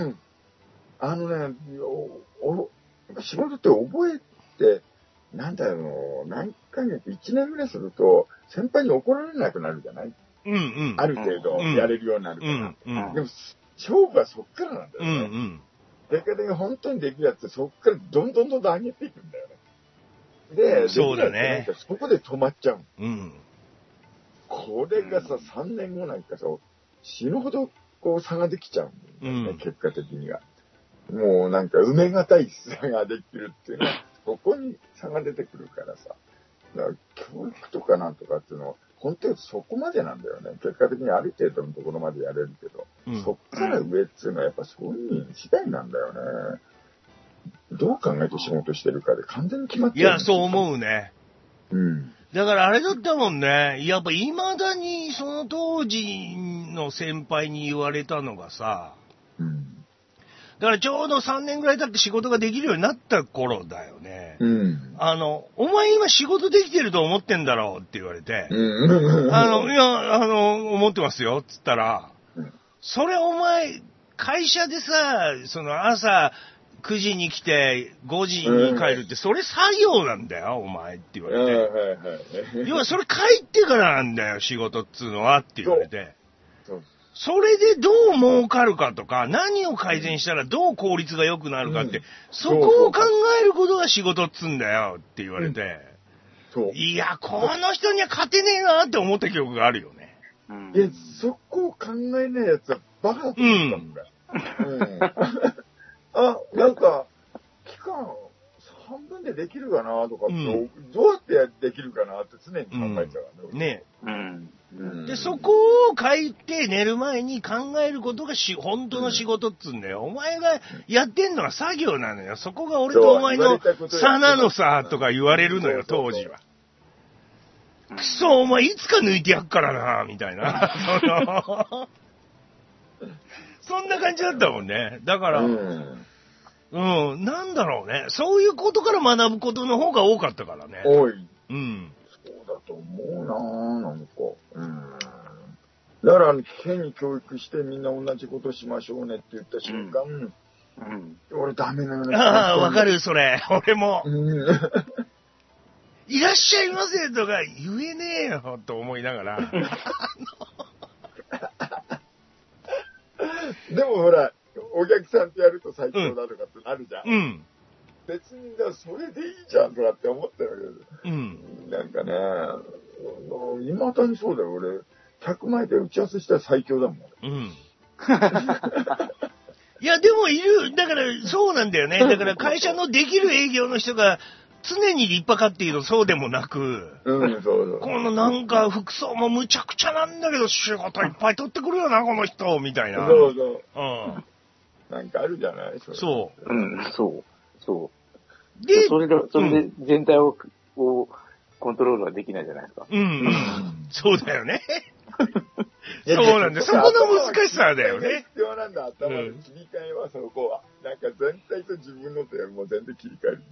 仕事って覚えて、なんだろう、何ヶ月、1年ぐらいすると、先輩に怒られなくなるじゃない？ある程度やれるようになるから。でも、勝負はそっからなんだよね。結果的に本当にできるやつってそっからどんどん上げていくんだよね。で、 そうだね。 そこで止まっちゃう。これがさ、3年後なんかさ、死ぬほどこう差ができちゃうんだよね、結果的には。もうなんか埋めがたい差ができるっていうのは、ここに差が出てくるからさ。だから教育とかなんとかっていうのは、本当にそこまでなんだよね。結果的にある程度のところまでやれるけど、そっから上っていうのはやっぱそういう次第なんだよね。どう考えて仕事してるかで完全に決まってる。 いや、そう思うね。だからあれだったもんね。やっぱ未だにその当時の先輩に言われたのがさ、だからちょうど3年ぐらい経って仕事ができるようになった頃だよね。お前今仕事できてると思ってんだろうって言われて、思ってますよ、つったら、それお前、会社でさ、その朝9時に来て5時に帰るって、それ作業なんだよ、お前って言われて。要はそれ帰ってからなんだよ、仕事っつうのはって言われて。それでどう儲かるかとか、何を改善したらどう効率が良くなるかって、そこを考えることが仕事っつうんだよって言われて、いや、この人には勝てねえなって思った記憶があるよね。 いや、そこを考えないやつはバカだと思ったんだよ。なんか、期間半分でできるかなとかって、どうやってできるかなって常に考えちゃうね。 で、そこを書いて寝る前に考えることが本当の仕事っつうんだよ。お前がやってんのは作業なのよ。そこが俺とお前の差なのさ、とか言われるのよ、当時は。くそ、お前いつか抜いてやっからな、みたいな。そんな感じだったもんね。だから、なんだろうね。そういうことから学ぶことの方が多かったからね。 多い。そうだと思うなぁ、なんか。だから、変に教育してみんな同じことしましょうねって言った瞬間、俺ダメなような。 ああ、わかる、それ。俺も。いらっしゃいませとか言えねえよ、と思いながら。 でもほら、お客さんとやると最強だとかってなるじゃん。別にそれでいいじゃんとかって思ってるわけです。なんかね、未だにそうだよ、俺。100枚で打ち合わせしたら最強だもん。いや、でもいる。だから、そうなんだよね。だから会社のできる営業の人が、 常に立派かっていうとそうでもなく、 そうそう。 このなんか服装もむちゃくちゃなんだけど仕事いっぱい取ってくるよな、この人、みたいな。 そうそう。なんかあるじゃないそう。 そう。で、それで全体をコントロールはできないじゃないですか。 そうだよね。そうなんだよ。そこの難しさだよね。 必要なんだ。頭の切り替えはそこは。なんか全体と自分のともう全然切り替える。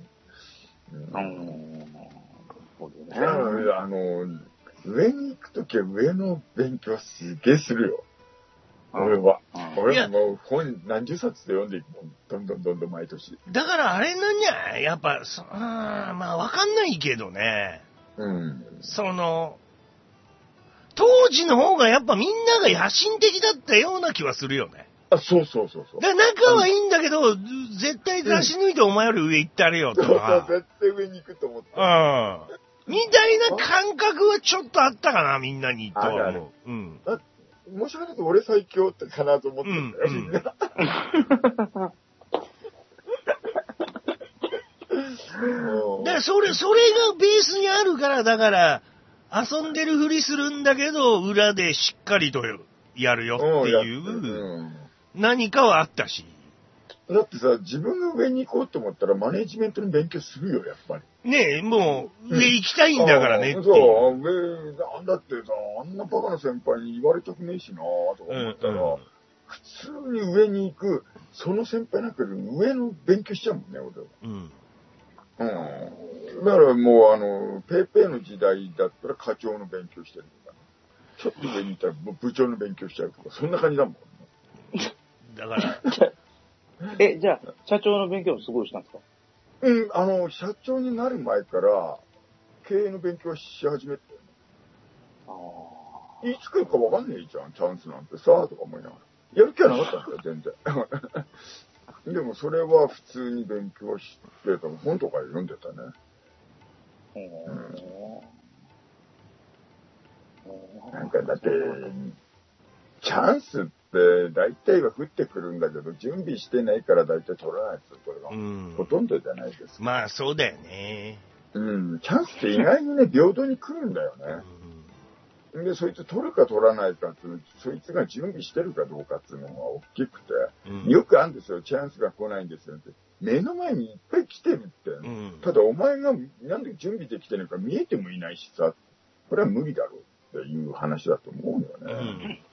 上に行くときは上の勉強すげえするよ。俺は。俺もう本何十冊で読んでいくもん。どんどん毎年。 だからあれなんじゃないやっぱ、まあわかんないけどね。当時の方がやっぱみんなが野心的だったような気はするよね。 そう。 で仲はいいんだけど、絶対出し抜いてお前より上行ってあれよとか。 絶対上に行くと思った。 みたいな感覚はちょっとあったかな、みんなにとは思う。 もしかすると俺最強ってかなと思ってんだよ、みんな。だからそれがベースにあるから、だから、遊んでるふりするんだけど、裏でしっかりとやるよっていう、何かはあったし。 だってさ、自分が上に行こうと思ったらマネジメントの勉強するよ、やっぱり。 ねえ、もう、上行きたいんだからねっていう。 そう、だってさ、あんなバカな先輩に言われたくねえしなとか思ったら、普通に上に行く、その先輩なんかより上の勉強しちゃうもんね、俺は。だからもう、ペーペーの時代だったら課長の勉強してるとか、ちょっと上に行ったらもう部長の勉強しちゃうとか、そんな感じだもんね。 だから。 じゃあ、社長の勉強もすごいしたんですか？ 社長になる前から、経営の勉強し始めて。いつ来るかわかんねえじゃん、チャンスなんてさ、とか思いながら。やる気はなかったんだよ、全然。でもそれは普通に勉強してた。本とか読んでたね。なんかだって、チャンスって大体は降ってくるんだけど、準備してないから大体取らないですよ、これは。ほとんどじゃないですか。 まあそうだよね。 チャンスって意外にね、平等に来るんだよね。で、そいつ取るか取らないかっていう、そいつが準備してるかどうかっていうのが大きくて、よくあるんですよ、チャンスが来ないんですよって。目の前にいっぱい来てるって。ただお前がなんで準備できてるのか見えてもいないしさ、これは無理だろうっていう話だと思うよね。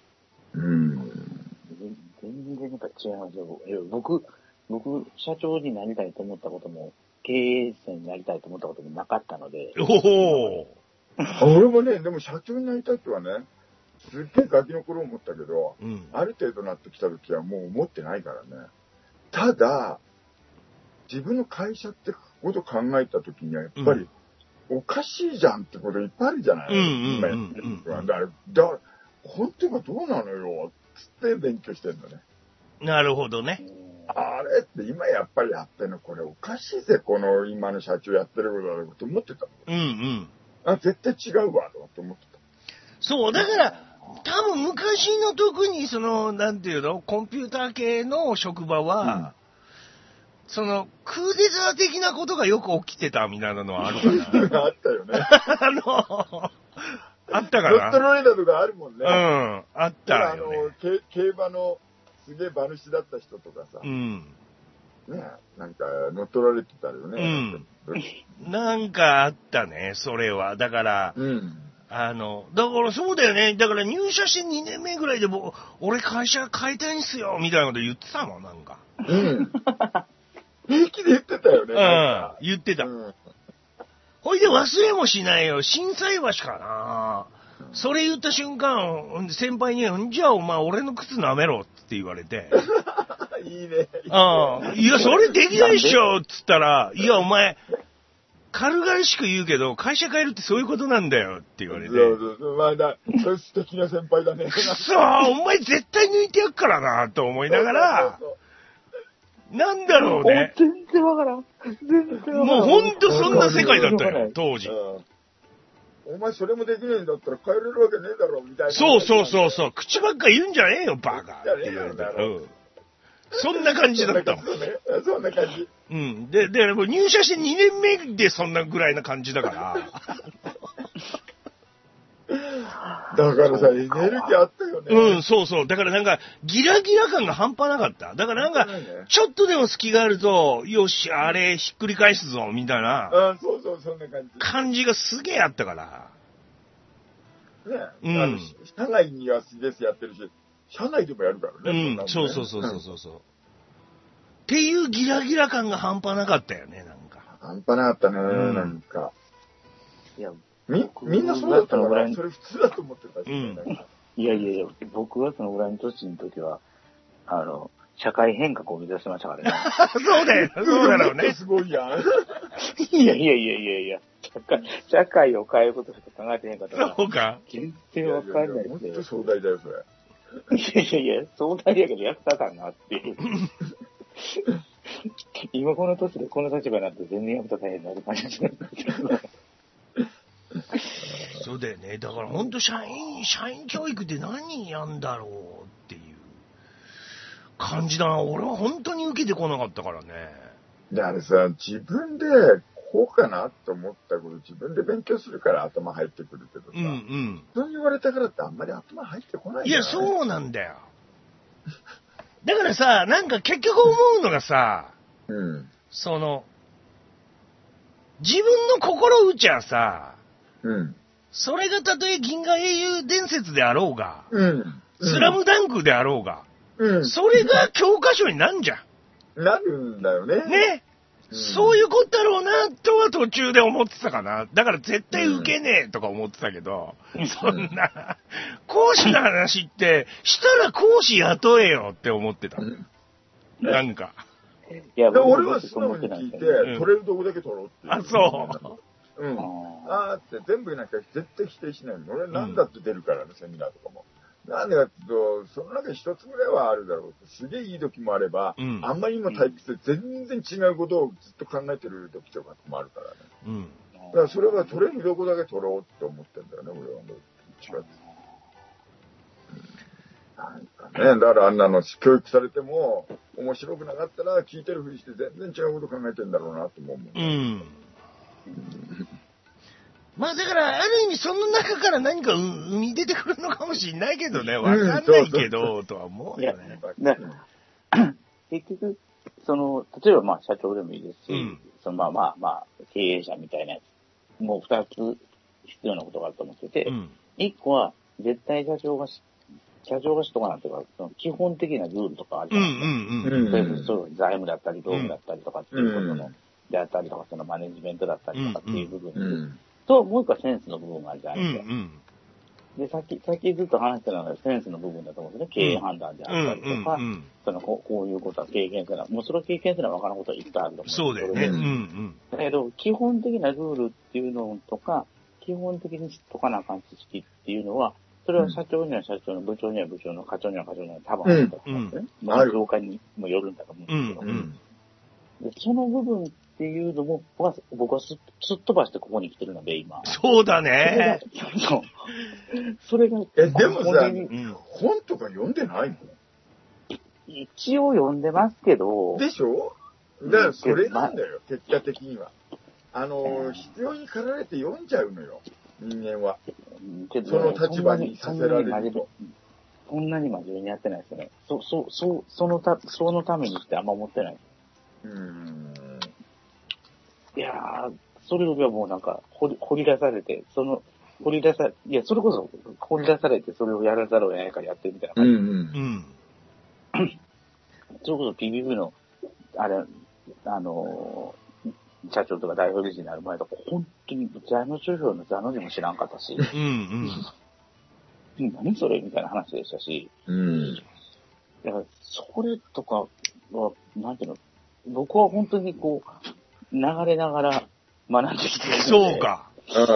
全然なんか違いますよ。僕、社長になりたいと思ったことも、経営者になりたいと思ったこともなかったので。 俺もね、でも社長になりたいとはね、すっげえガキの頃思ったけど、ある程度なってきた時はもう思ってないからね。ただ、自分の会社ってことを考えた時にはやっぱり、おかしいじゃんってこといっぱいあるじゃない。今やってる人は。だから本当はどうなのよつって勉強してるのね。 なるほどね。 あれって今やっぱりやってるのこれおかしいぜ、この今の社長やってることだろうと思ってたの。絶対違うわと思ってた。 そう、だから、多分昔の特になんていうの、コンピューター系の職場は、クーデター的なことがよく起きてたみたいなのはあるかな。 あったよね。 あったかな。 ロットロレーダーとかあるもんね。 あったよね。 競馬のすげえ馬主だった人とかさ。ねなんか乗っ取られてたよね。 なんかあったね、それは。だから、だからそうだよね。だから入社して2年目ぐらいで俺会社変えたいんすよ、みたいなこと言ってたもん、なんか。 平気で言ってたよね。 言ってた。ほいで忘れもしないよ。心斎橋かな。それ言った瞬間、先輩に、じゃあお前俺の靴舐めろって言われて。 いいね。 いや、それできないっしょっつったら、いや、お前、軽々しく言うけど、会社変えるってそういうことなんだよって言われて。 そう。まだ、それ素敵な先輩だね。 お前絶対抜いてやっからなと思いながら、なんだろうね。 全然わからん。 もうほんとそんな世界だったよ、当時。 お前それもできないんだったら帰れるわけねえだろ、みたいな。 そう。口ばっか言うんじゃねえよ、バカって言われた。 そんな感じだったもん。 そんな感じ。 うん。で、入社して2年目でそんなぐらいな感じだから。 だからさ、エネルギーあったよね。 うん、そうそう。だからなんか、ギラギラ感が半端なかった。だからなんか、ちょっとでも隙があると、よし、あれひっくり返すぞ、みたいな。 そうそう、そんな感じ。 感じがすげえあったから。 ね、社内にはすげえやってるし、社内でもやるからね。 うん、そうそう。っていうギラギラ感が半端なかったよね、なんか。 半端なかったね、なんか。いや、みんなそうだったのかな、それ普通だと思ってたし、 いや、僕はそのぐらいの年の時は、社会変革を目指してましたからね。 そうだよ、そうだろうね。 すごいやん。 いや。社会を変えることしか考えてへんかったから。 そうか。 全然わかんないですよ。ほんと壮大だよ、それ。 いや、壮大やけどやったかなっていう。今この年でこの立場になって全然やった大変なる感じですね。 そうだよね。だから本当社員教育って何やんだろうっていう感じだな。俺は本当に受けてこなかったからね。 だからさ、自分でこうかなと思ったこと自分で勉強するから頭入ってくるけどさ。そう言われたからってあんまり頭入ってこないんだよね。 いや、そうなんだよ。だからさ、なんか結局思うのがさ、自分の心打ちゃさ、それがたとえ銀河英雄伝説であろうが、スラムダンクであろうが、それが教科書になんじゃん。 なるんだよね。 ね。そういうことだろうな、とは途中で思ってたかな。だから絶対受けねえとか思ってたけど、そんな、講師の話って、したら講師雇えよって思ってた。なんか。 いや、俺は素直に聞いて、取れるとこだけ取ろうっていう。 あ、そう。 って全部なんか絶対否定しないの。俺なんだって出るからね、セミナーとかも。なんでかっていうと、その中一つぐらいはあるだろう。すげえいい時もあれば、あんまりにも退屈で全然違うことをずっと考えてる時とかもあるからね。だからそれは取れるとこだけ取ろうって思ってんだよね、俺は。違う。なんかね、だからあんなの教育されても、面白くなかったら聞いてるふりして全然違うこと考えてんだろうなと思うもん。 まあだから、ある意味その中から何か生み出てくるのかもしれないけどね、わかんないけど、とは思うよね。 結局、例えばまあ社長でもいいですし、まあ、経営者みたいなやつ、もう二つ必要なことがあると思ってて、一個は絶対社長がしとかなんていうか、その基本的なルールとかあるじゃないですか。財務だったり、道具だったりとかっていうことの、であったりとか、そのマネジメントだったりとかっていう部分と、もう一個はセンスの部分があるじゃないですか。で、さっきずっと話してたのがセンスの部分だと思うんですね。経営判断であったりとか、こういうことは経験するな。もうそれを経験するのは分からんことはいっぱいあると思うんです。 そうだよね。 だけど、基本的なルールっていうのとか、基本的に知っとかなあかん知識っていうのは、それは社長には社長の、部長には部長の、課長には課長の多分あると思うんですね。まあ、業界にもよるんだと思うんですけど。で、その部分っていうのも、僕はすっ飛ばしてここに来てるので、今。 そうだね。 それが、 でもさ、本とか読んでないの？ 一応読んでますけど。 でしょ？だからそれなんだよ、結果的には。必要に駆られて読んじゃうのよ、人間は。その立場にさせられると。 そんなに真面目にやってないですよね。そのためにしてあんま思ってない。いやー、それよりはもうなんか、掘り出されて、それこそ掘り出されて、それをやらざるを得ないからやってるみたいな感じ。それこそ PBV の、社長とか代表理事になる前とか、本当に財務諸表の座の字も知らんかったし、何それみたいな話でしたし、だからそれとかは、なんていうの、僕は本当にこう、流れながら学んできてるので。 そうか。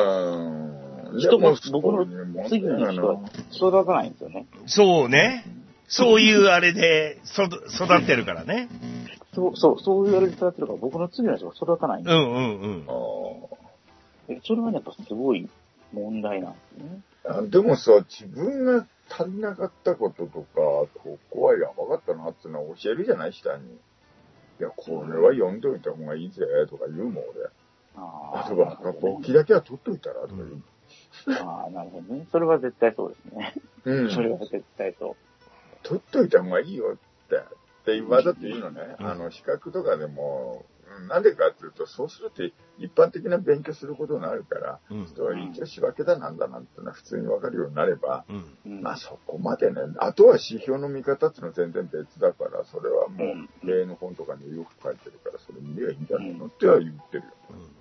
僕の次の人は育たないんですよね。 そうね。そういうあれで育ってるからね。 そういうあれで育ってるから、僕の次の人が育たないんですよ。 そそれはね、やっぱすごい問題なんですね。 でもさ、自分が足りなかったこととか、ここはやばかったなっていうのは教えるじゃない下に。いや、これは読んどいた方がいいぜ、とか言うもん、俺。あとは、簿記だけは取っといたら、とか言う。 ああ、なるほどね。それは絶対そうですね。 うん。 それは絶対そう。 取っといた方がいいよってわざと言うのね。資格とかでも、なんでかっていうと、そうすると一般的な勉強することになるから、一応仕分けだなんだなんてのは普通にわかるようになれば、まあそこまでね、あとは指標の見方っていうのは全然別だから、それはもう例の本とかによく書いてるから、それ見ればいいんじゃないのっては言ってるよ。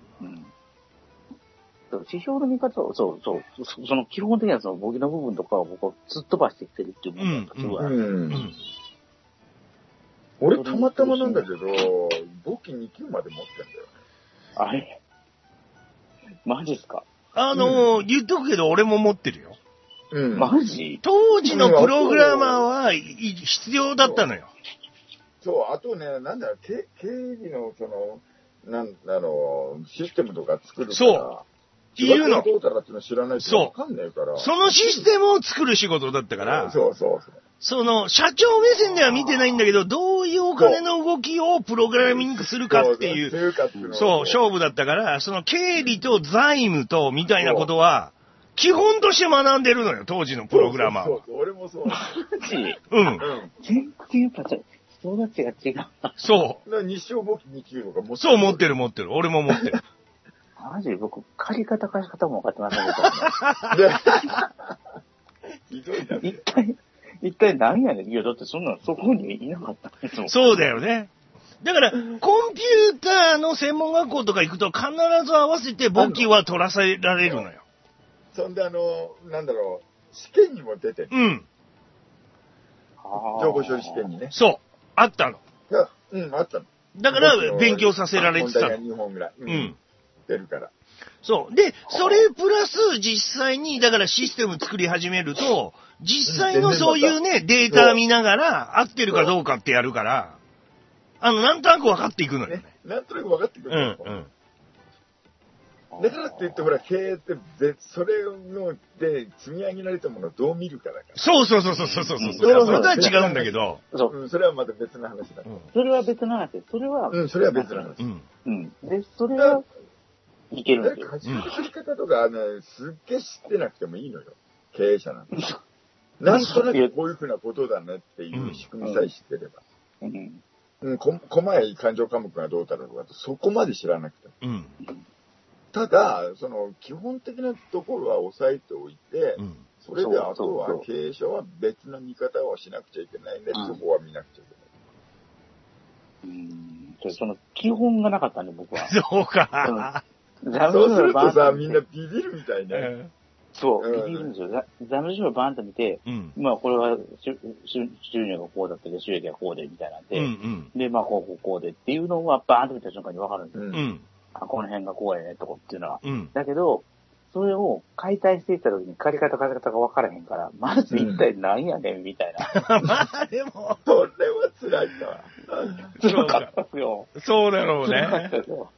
指標の見方を、その基本的なその簿記の部分とかを僕は突っ飛ばしてきてるっていうものがすごいある。 俺たまたまなんだけど、簿記2級まで持ってんだよね。 あれマジっすか？ 言っとくけど俺も持ってるよ。 マジ？ 当時のプログラマーは必要だったのよ。 そう、あとね、なんだろう、経理のシステムとか作るから。そう。 言うの。 どうだらっていうの知らないとわかんないから。 そのシステムを作る仕事だったから。 そう。 その、社長目線では見てないんだけど、どういうお金の動きをプログラミングするかっていう、そう、勝負だったから、その経理と財務とみたいなことは、基本として学んでるのよ、当時のプログラマーは。 そう、俺もそう。 マジ？全然やっぱ人たちが違う。 そう。 日照簿記2級とか持ってる。 そう、持ってる。俺も持ってる。 マジ僕、借り方貸し方も分かってませんけど。 ひどいな。 一体何やねん。いや、だってそこにいなかったんですもん。 そうだよね。だから、コンピューターの専門学校とか行くと必ず合わせて簿記は取らせられるのよ。 そんでなんだろう、試験にも出てる。情報処理試験にね。 そう。あったの。 あったの。 だから、勉強させられてたの。 問題が2本ぐらい。出るから。 そう。で、それプラス実際に、だからシステム作り始めると、実際のそういうね、データ見ながら、合ってるかどうかってやるから、なんとなく分かっていくのよね。 なんとなく分かってくる。だからって言って、ほら、経営って、それで積み上げられたものをどう見るかだから。 そう。それとは違うんだけど。 それはまた別の話だ。 それは別の話です。それは別の話。 で、それは、いけるんですよ。 貸し借り方とかね、すっげえ知ってなくてもいいのよ。経営者なんて。なんとなくこういうふうなことだねっていう仕組みさえ知ってれば。細い勘定科目がどうだろうとか、そこまで知らなくても。ただ、その基本的なところは押さえておいて、それであとは経営者は別の見方をしなくちゃいけないね。そこは見なくちゃいけない。 その基本がなかったね、僕は。 そうか。 そうするとさ、みんなビビるみたいね。 そう、ビビるんですよ。財務諸表バーンと見て、まあこれは収入がこうだったけど、収益がこうで、みたいなんで、で、まあこうでっていうのはバーンと見た瞬間にわかるんですよ。この辺がこうやね、とこっていうのは。だけど、それを解体していった時に借り方が分からへんから、まず一体何やねん、みたいな。 まあでも。 それは辛いか。 辛かったっすよ。 そうだろうね。 辛かったですよ。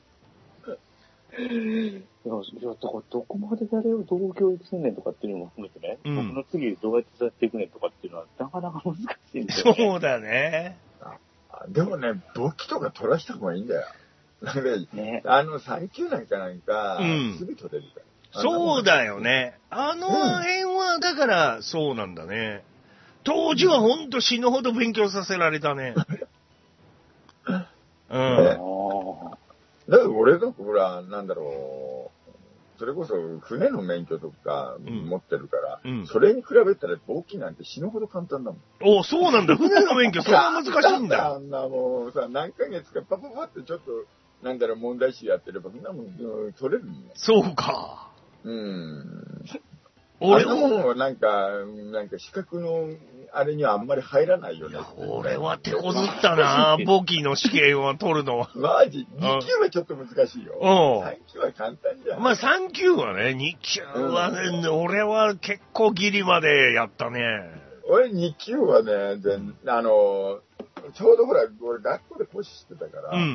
いや、だからどこまで誰をどう教育すんねんとかっていうのも含めてね、僕の次どうやって育っていくねんとかっていうのはなかなか難しいんですよ、ね。 そうだね。 でもね、簿記とか取らした方がいいんだよ。なんか、3級なんか、すぐ取れるから。 そうだよね。辺は、だから、そうなんだね。当時はほんと死ぬほど勉強させられたね。 だから俺がほら、なんだろう、それこそ船の免許とか持ってるから、それに比べたら簿記なんて死ぬほど簡単だもん。 お、そうなんだ。船の免許そんな難しいんだ。 あんなもうさ、何ヶ月かパパパってちょっと、なんだろう、問題集やってれば、そんなもん取れるんだよ。 そうか。 俺のものはなんか資格のあれにはあんまり入らないよね。 俺は手こずったな、簿記の試験を取るのは。 マジ ?2 級はちょっと難しいよ。3級は簡単じゃん。 まあ3級はね、2級はね、俺は結構ギリまでやったね。 俺2級はね、ちょうどほら、俺学校で講師してたから、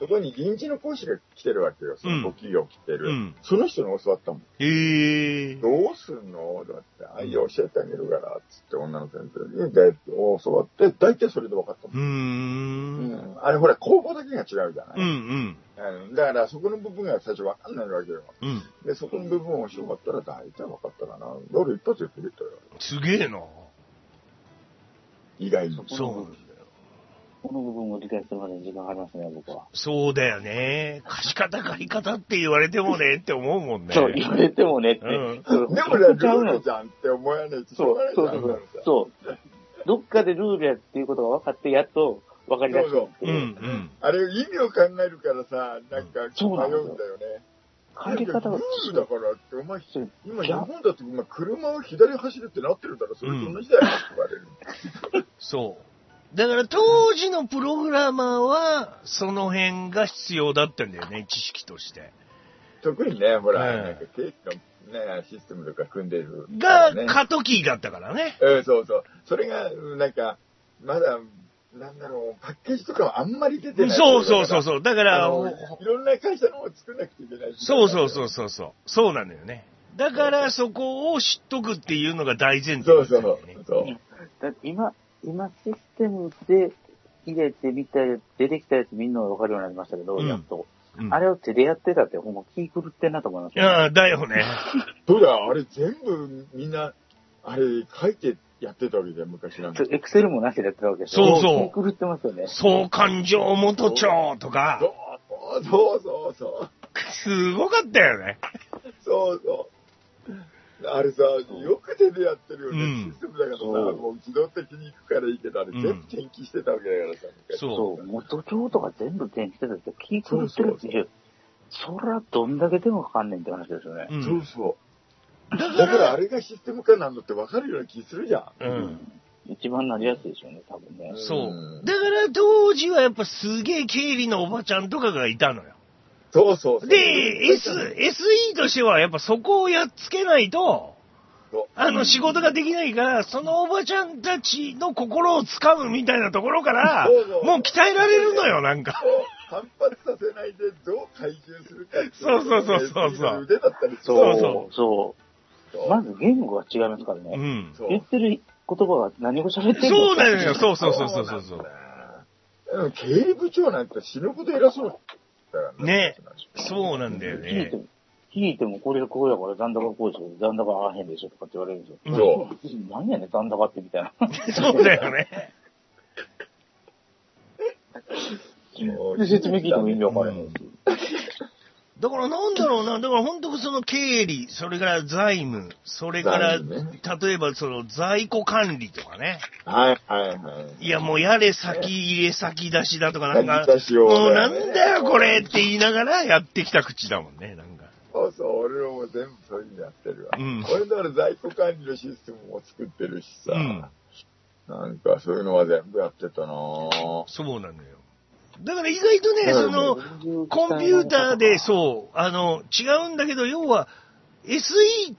そこに臨時の講師が来てるわけよ。その簿記を切ってる。 うん。 その人に教わったもん。 へえ。 どうすんのだって、あいよ教えてあげるから、つって女の先生に教わって、大体それで分かったもん。あれほら、工房だけが違うじゃない。だから、そこの部分が最初分かんないわけよ。で、そこの部分を教わったら大体分かったかな。俺一発でくれたよ。 すげえな。 意外に。 そう。 この部分を理解するまでに時間かかりますね、僕は。 そうだよね。貸し方借り方って言われてもねって思うもんね。 そう、言われてもねって。でもね、ルールじゃんって思わないとしょうがないじゃん。 そう。どっかでルールやっていうことが分かって、やっと分かりだしたんですけど。 あれ、意味を考えるからさ、なんか迷うんだよね。 借り方が。 ルールだからって、お前、今日本だと車を左走るってなってるから、それと同じだよって言われる。 そう。だから当時のプログラマーは、その辺が必要だったんだよね、知識として。 特にね、ほら、なんかケーキのね、システムとか組んでる、 ね。が、過渡期だったからね。 そうそう。それが、なんか、まだ、なんだろう、パッケージとかはあんまり出てない。 そう。だから、 いろんな会社のを作んなくちゃいけない。 そう。そうなんだよね。だからそこを知っとくっていうのが大前提だったんだよね。 そう。 だ今システムで入れてみたら出てきたやつみんな分かるようになりましたけど、やっと。あれを手でやってたってほんま気狂ってんなと思います、 ね。ああ、だよね。 そうだ、あれ全部みんな、あれ書いてやってたわけじゃん、昔なんて。 エクセルもなしでやってたわけでしょ。そう。 気狂ってますよね。 総勘定元帳とか。 そう。 すごかったよね。 そう。あれさ、よく手でやってるよね。システムだからさ、もう自動的に行くからいいけど、あれ全部転記してたわけだからさ。 そう。元帳とか全部転記してたって気狂ってるっていう。そらどんだけでもかかんねんって話ですよね。 そう。だからあれがシステム化なんだって分かるような気するじゃん。一番なりやすいでしょうね、多分ね。 そう。だから当時はやっぱすげえ経理のおばちゃんとかがいたのよ。 そう。 で、SE としてはやっぱそこをやっつけないと、仕事ができないから、そのおばちゃんたちの心をつかむみたいなところから、もう鍛えられるのよ、なんか。 反発させないでどう回収するかっていう。 そう。 腕だったりそう。まず言語が違いますからね。言ってる言葉が何語喋ってるのそうなのよ、そう。 経理部長なんて死ぬほど偉そうね。そうなんだよね。 聞いてもこうやから残高こうでしょ、残高合わへんでしょとかって言われるんですよ。 そう。 何やねん残高ってみたいな。 そうだよね。 説明聞いても意味わからへんし。 だからなんだろうな、だから本当その経理、それから財務、それから、例えばその在庫管理とかね。いやもうやれ先入れ先出しだとかなんか、もうなんだよこれって言いながらやってきた口だもんね、なんか。 そう、俺らも全部そういうのやってるわ。俺だから在庫管理のシステムも作ってるしさ、なんかそういうのは全部やってたなぁ。 そうなのよ。だから意外とね、その、コンピューターで、そう、違うんだけど、要は、SE って、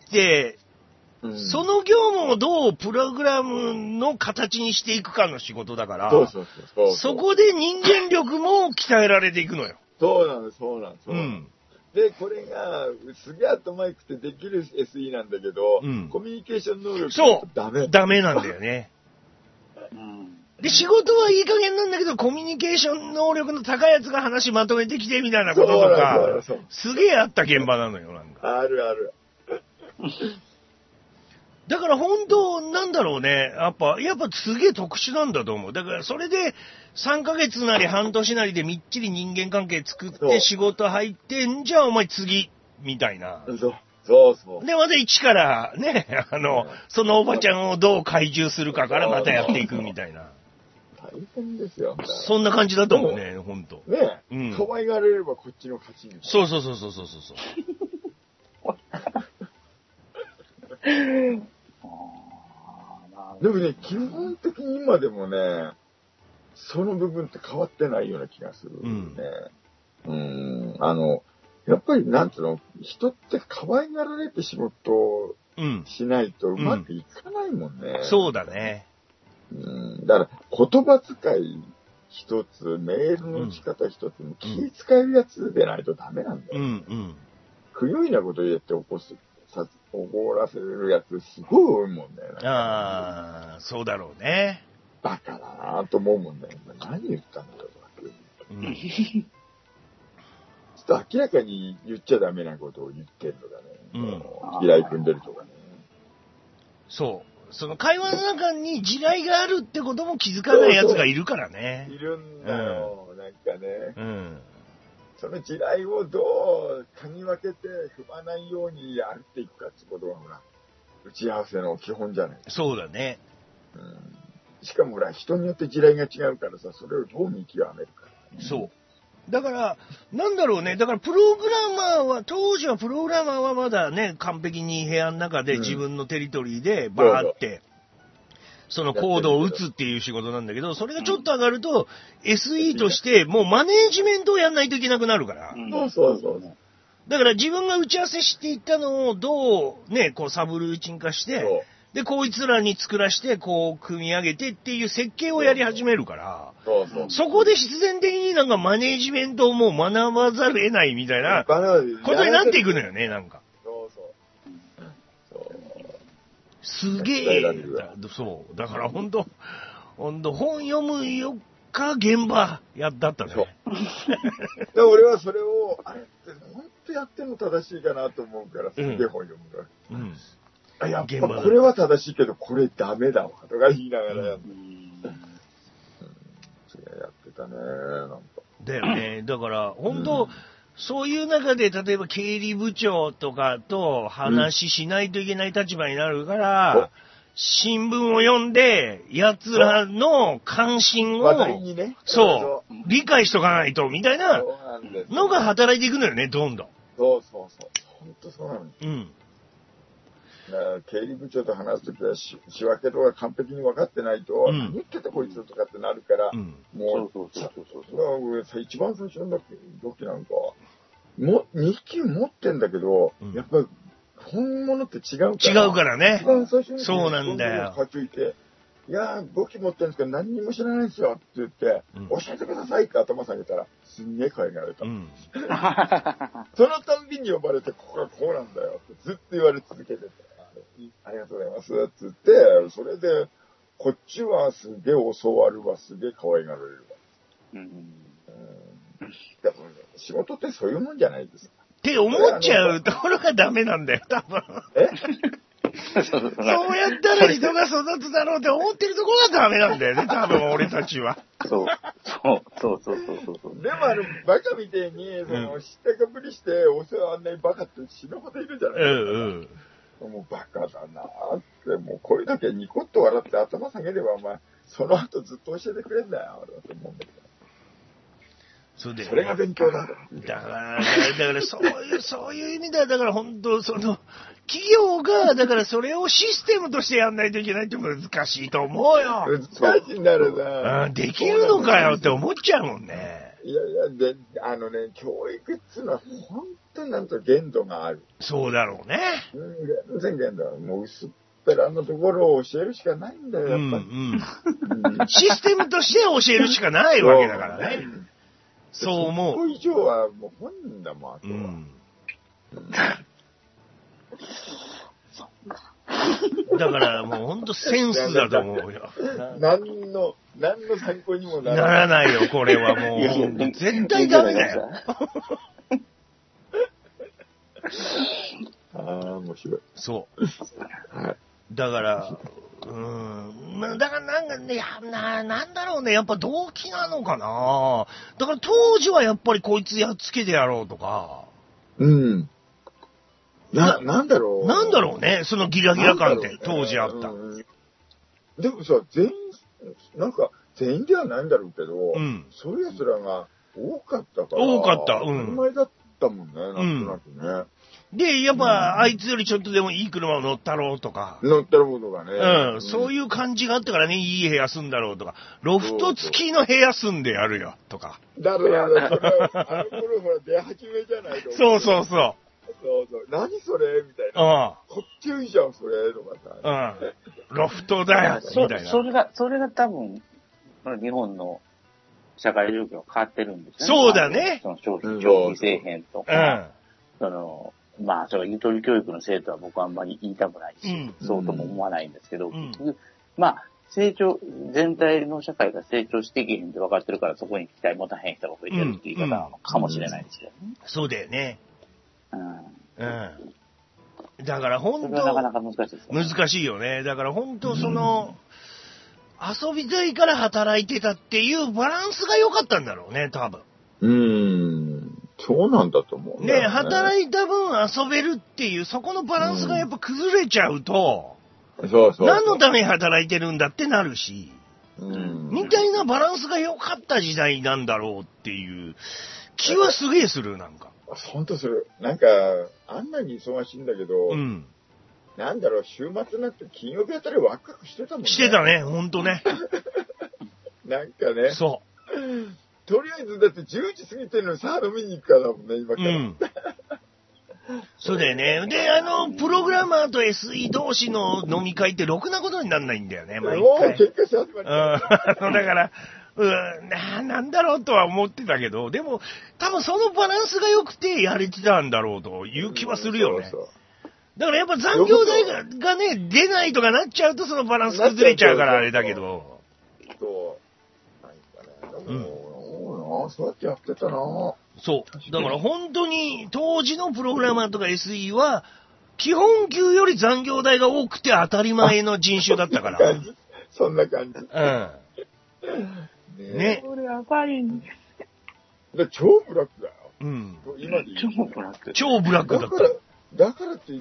その業務をどうプログラムの形にしていくかの仕事だから、そこで人間力も鍛えられていくのよ。 そうなんです。で、これが、すげえ頭良くてできる SE なんだけど、コミュニケーション能力ダメなんだよね。で、仕事はいい加減なんだけど、コミュニケーション能力の高いやつが話まとめてきてみたいなこととか、すげえあった現場なのよ、なんか。 ある。 だから本当、なんだろうね、やっぱすげえ特殊なんだと思う。だからそれで、3ヶ月なり半年なりでみっちり人間関係作って仕事入って、じゃあお前次、みたいな。 そう。 で、また一からね、そのおばちゃんをどう怪獣するかからまたやっていくみたいな。 大変ですよ。 そんな感じだと思うね、ほんと。 ねえ。可愛がれればこっちの勝ちに。 そう。 でもね、基本的に今でもね、その部分って変わってないような気がするね。やっぱりなんつうの、人って可愛がられて仕事をしないとうまくいかないもんね。 そうだね。 だから言葉遣い一つ、メールの打ち方一つ、気使えるやつでないとダメなんだよ。不用意なこと言って怒らせるやつすごい多いもんね。 ああ、そうだろうね。 バカだなぁと思うもんね。何言ったんだろう、ちょっと明らかに言っちゃダメなことを言ってんのだね。地雷組んでるとかね。 そう。その会話の中に地雷があるってことも気づかない奴がいるからね。 いるんだよ、なんかね。その地雷をどう嗅ぎ分けて踏まないように歩っていくかってことがほら、打ち合わせの基本じゃない。 そうだね。 しかもほら、人によって地雷が違うからさ、それをどう見極めるか、 ね。そう。だから、なんだろうね。だから、プログラマーは、当時はプログラマーはまだね、完璧に部屋の中で自分のテリトリーでバーって、そのコードを打つっていう仕事なんだけど、それがちょっと上がると、SE としてもうマネージメントをやんないといけなくなるから。 そう。 だから自分が打ち合わせしていったのをどうね、こうサブルーチン化して、で、こいつらに作らして、こう、組み上げてっていう設計をやり始めるから、そこで必然的になんかマネージメントをもう学ばざるを得ないみたいなことになっていくのよね、なんか。すげえ。そう。だから本当本読むよか現場だったね。 で俺はそれを、あれって本当やってんの正しいかなと思うから、すげえ本読むから。やっぱこれは正しいけど、これダメだわ、とか言いながらやって。やってたね、なんか。 だよね。だから、本当、そういう中で、例えば経理部長とかと話しないといけない立場になるから、新聞を読んで、奴らの関心を、そう、理解しとかないと、みたいなのが働いていくのよね、どんどん。 そう。本当そうなの。経理部長と話すときは仕分けとか完璧に分かってないと、何言ってたこいつとかってなるから、もう、一番最初の時なんか、2匹持ってんだけど、やっぱり本物って違うから。 違うからね。 一番最初にそうなんだよ。 かついて、いやー、5機持ってるんですけど何にも知らないんですよって言って、教えてくださいって頭下げたら、すんげえ可愛がられた。そのたんびに呼ばれて、ここがこうなんだよってずっと言われ続けてて。ありがとうございます。つって、それで、こっちはすげえ教わるわ、すげえ可愛がられるわ。でも仕事ってそういうもんじゃないですか。 って思っちゃうところがダメなんだよ、多分。そうやったら人が育つだろうって思ってるところがダメなんだよね、多分俺たちは。 そう。 でもバカみてえに、知ったかぶりして、お世話あんなにバカって死ぬほどいるじゃないですか。もうバカだなーって、もうこれだけニコッと笑って頭下げれば、お前、その後ずっと教えてくれんだよ、俺はと思うんだけど。それが勉強だ。 だからそういう意味では、だから本当、企業が、だからそれをシステムとしてやんないといけないって難しいと思うよ。 難しいんだろうな。 できるのかよって思っちゃうもんね。 いや、教育っつうのは本当になんと限度がある。 そうだろうね。 全然限度ある。もう薄っぺらのところを教えるしかないんだよ、やっぱり。 システムとして教えるしかないわけだからね。そう思う。 そこ以上はもう本人だもん、あとは。 だからもう本当センスだと思うよ。 何の参考にもならないよ、これはもう。絶対ダメだよ。 面白い。 そう。だから、だからなんかね、なんだろうね、やっぱ動機なのかな。だから当時はやっぱりこいつやっつけてやろうとか。 なんだろう。 なんだろうね、そのギラギラ感って当時あった。 でもさ、全員ではないんだろうけど、そういう奴らが多かったから。 多かった。 当たり前だったもんね、なんとなくね。 で、やっぱ、あいつよりちょっとでもいい車を乗ったろうとか。 乗ったろうとかね。 そういう感じがあったからね、いい部屋住んだろうとか。ロフト付きの部屋住んでやるよ、とか。 だから、あの頃ほら出始めじゃないの。 そう。 何それみたいな。こっちいいじゃん、それとかさ。ロフトだよ、みたいな。 それが多分、日本の社会状況が変わってるんですよね。 そうだね。 その消費せえへんとか、 うん。 それゆとり教育の生徒は僕はあんまり言いたくないし、そうとも思わないんですけど、結局、全体の社会が成長していけへんって分かってるから、そこに期待持たへん人が増えてるっていう言い方なのかもしれないですけどね。 そうだよね。だから本当、 なかなか難しいですよね。 難しいよね。だから本当遊びたいから働いてたっていうバランスが良かったんだろうね、多分。 そうなんだと思うね。働いた分遊べるっていう、そこのバランスがやっぱ崩れちゃうと、何のために働いてるんだってなるし、みたいなバランスが良かった時代なんだろうっていう気はすげえする、なんか。 本当する。なんか、あんなに忙しいんだけど、なんだろう、週末になって金曜日あたりワクワクしてたもんね。 してたね、ほんとね。 なんかね。 そう。 とりあえずだって10時過ぎてるのにさあ飲みに行くからだもんね、今から。 そうだよね。で、プログラマーと SE 同士の飲み会ってろくなことにならないんだよね、毎回。 もう喧嘩し始まった。 だから、なんだろうとは思ってたけど、でも、多分そのバランスが良くてやれてたんだろうという気はするよね。だからやっぱ残業代がね、出ないとかなっちゃうとそのバランス崩れちゃうからあれだけど。 そう。なんかね、そうやってやってたな。 そう。だから本当に当時のプログラマーとか SE は、基本給より残業代が多くて当たり前の人種だったから。 そんな感じ。 ね。 これやばいんです。 超ブラックだよ。 今で言う。超ブラック。 超ブラックだった。 だからといって、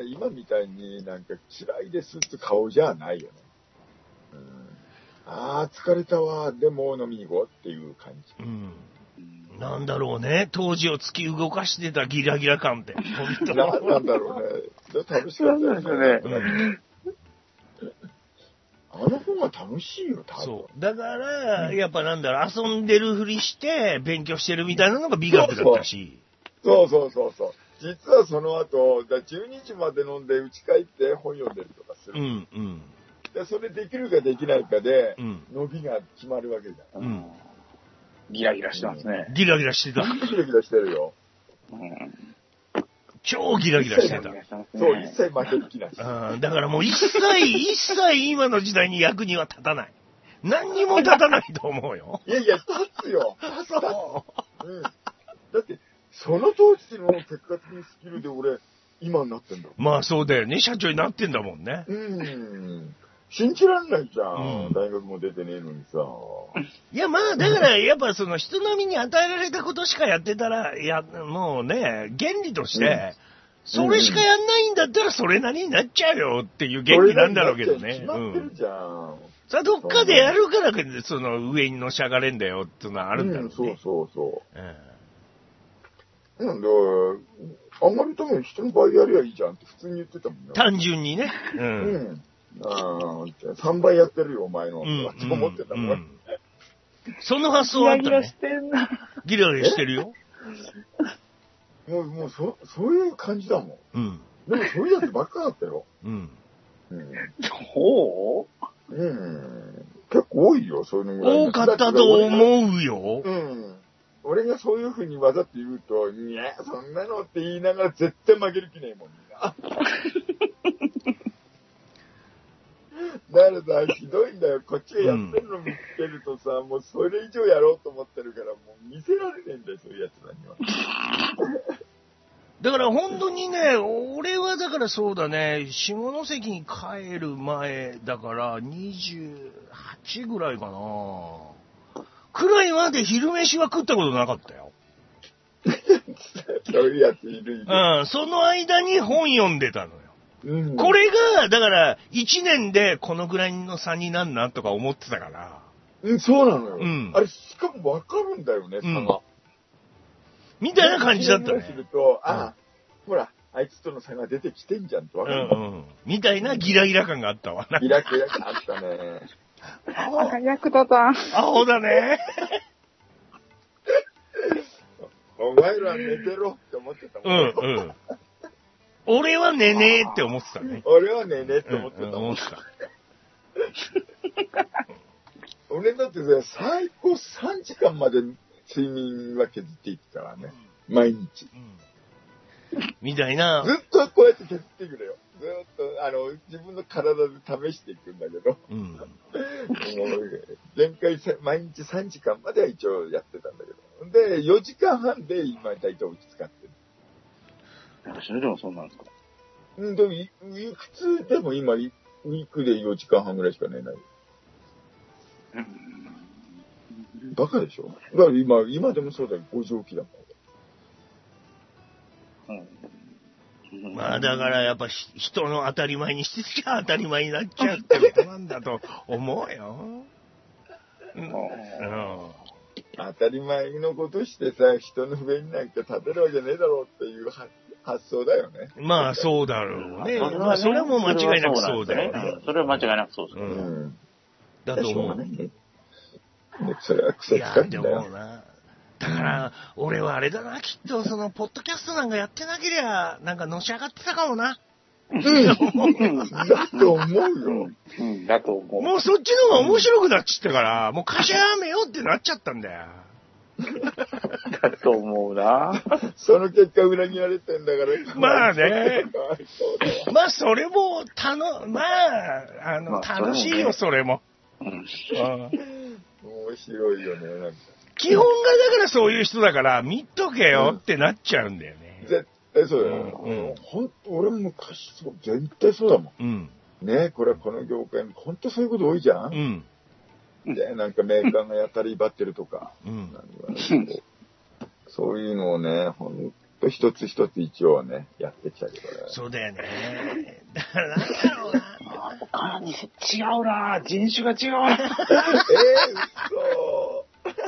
今みたいになんか辛いですって顔じゃないよね。疲れたわ。でも飲みに行こうっていう感じ。 なんだろうね。当時を突き動かしてたギラギラ感って。 なんだろうね。楽しかったですよね。あの方が楽しいよ、多分。そう。 だから、やっぱなんだろう、遊んでるふりして勉強してるみたいなのが美学だったし。 そう。実はその後、12時まで飲んで家帰って本読んでるとかする。でそれできるかできないかで、伸びが決まるわけじゃん。 ギラギラしてますね。 ギラギラしてた。 ギラギラしてるよ。 超ギラギラしてた。 そう、一切負ける気なし。 だからもう一切今の時代に役には立たない。何にも立たないと思うよ。 いや、立つよ。立つ。だって、その当時の結果的にスキルで俺、今になってんだもん。 まあそうだよね。社長になってんだもんね。 信じらんないじゃん。大学も出てねえのにさ。 いや、まあ、だから、やっぱその人並みに与えられたことしかやってたら、もうね、原理として、それしかやんないんだったらそれなりになっちゃうよっていう原理なんだろうけどね。 決まってるじゃん。 さあ、どっかでやるから、その上にのし上がれんだよっていうのはあるんだろうね。 そう。なんだ、あんまり多分人の場合やりゃいいじゃんって普通に言ってたもんね。 単純にね。 3倍やってるよ、お前の。って思ってたもん。 その発想はあったね。 ギラギラしてんな。 ギラギラしてるよ。 もうそういう感じだもん。でもそういうやつばっかだったよ。 ほう？ 結構多いよ、そういうのぐらい。 多かったと思うよ。 俺がそういう風にわざと言うと、いや、そんなのって言いながら絶対負ける気ねえもんな。だからさ、ひどいんだよ。こっちがやってるの見つけるとさ、もうそれ以上やろうと思ってるから、もう見せられねえんだよ、そういうやつらには。 だから本当にね、俺はだからそうだね、下関に帰る前だから28ぐらいかな。くらいまで昼飯は食ったことなかったよ。 そういうやついる。 その間に本読んでたのよ。これが、だから、1年でこのぐらいの差になんなとか思ってたから。 そうなのよ。あれ、しかもわかるんだよね、差が。 みたいな感じだったね。 すると、ほら、あいつとの差が出てきてんじゃんってわかる。 みたいなギラギラ感があったわ。 ギラギラ感あったね。 役立たん。 アホだね。 お前ら寝てろって思ってたもん。 俺は寝ねえって思ってたね。 俺は寝ねえって思ってたもん。 俺だってさ、最高3時間まで睡眠は削っていくからね。毎日。 みたいな。 ずっとこうやって削っていくのよ。ずっと、自分の体で試していくんだけど。前回毎日3時間までは一応やってたんだけど。で、4時間半で今大体落ち着かってる。 それでもそうなんですか？ でも、いくつでも今、ウィークで4時間半ぐらいしか寝ない。バカでしょ？だから今でもそうだよ。5時起きだもん。 まあだからやっぱ人の当たり前にしてきゃ当たり前になっちゃうってことなんだと思うよ。 当たり前のことしてさ、人の上になんか立てるわけねえだろうっていう発想だよね。 まあそうだろうね。まあそれはもう間違いなくそうだよね。 それは間違いなくそうですね。 だと思う。 それは癖つかんだよ。 いや、でもな。だから、俺はあれだな、きっと、ポッドキャストなんかやってなけりゃ、なんかのし上がってたかもな。 だと思うよ。 だと思う。 もうそっちの方が面白くなっちったから、もう会社辞めようってなっちゃったんだよ。 だと思うな。 その結果裏切られてんだから。 まあね。まあそれも、楽しいよ、それも。 面白いよね、なんか。 基本がだからそういう人だから、見とけよってなっちゃうんだよね。 絶対そうだよ。俺も昔絶対そうだもん。ね、これはこの業界に本当そういうこと多いじゃん。で、なんかメーカーがやたりばってるとか。そういうのをね、本当一つ一つ一応はね、やってきたけどね。 そうだよね。だからなんだろうな。 違うな、人種が違うな。 嘘。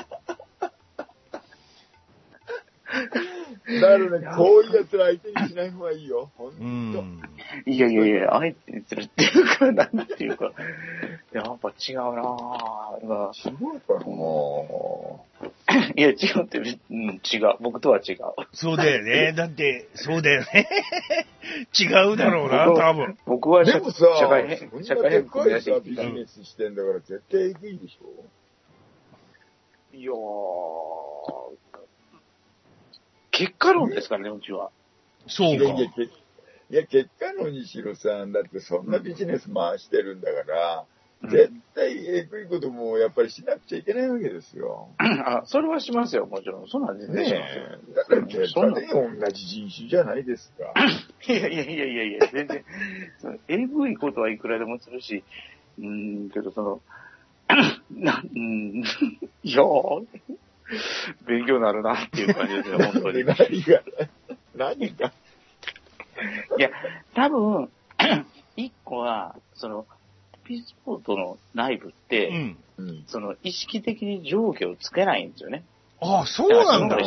だからね、こういうやつら相手にしない方がいいよ。ほんと。 いや、相手にするっていうか、なんていうか、やっぱ違うなぁ。 違うかな。 いや、違うって、違う。僕とは違う。 そうだよね。だって、そうだよね。違うだろうな、多分。 僕はでもさ、社会変革やさ、ビジネスしてんだから絶対エグいでしょ。 いやー、結果論ですからね、うちは。 そうか。 いや、結果論にしろさ、だってそんなビジネス回してるんだから、絶対エグいこともやっぱりしなくちゃいけないわけですよ。 それはしますよ、もちろん。そんなん全然しますよ。 だから結果ね、同じ人種じゃないですか。 いや、全然、エグいことはいくらでもするし、けどいやー、勉強になるなっていう感じですよ、本当に。 何がいや、多分、一個は、ピスポートの内部って、意識的に上下をつけないんですよね。 ああ、そうなんだ。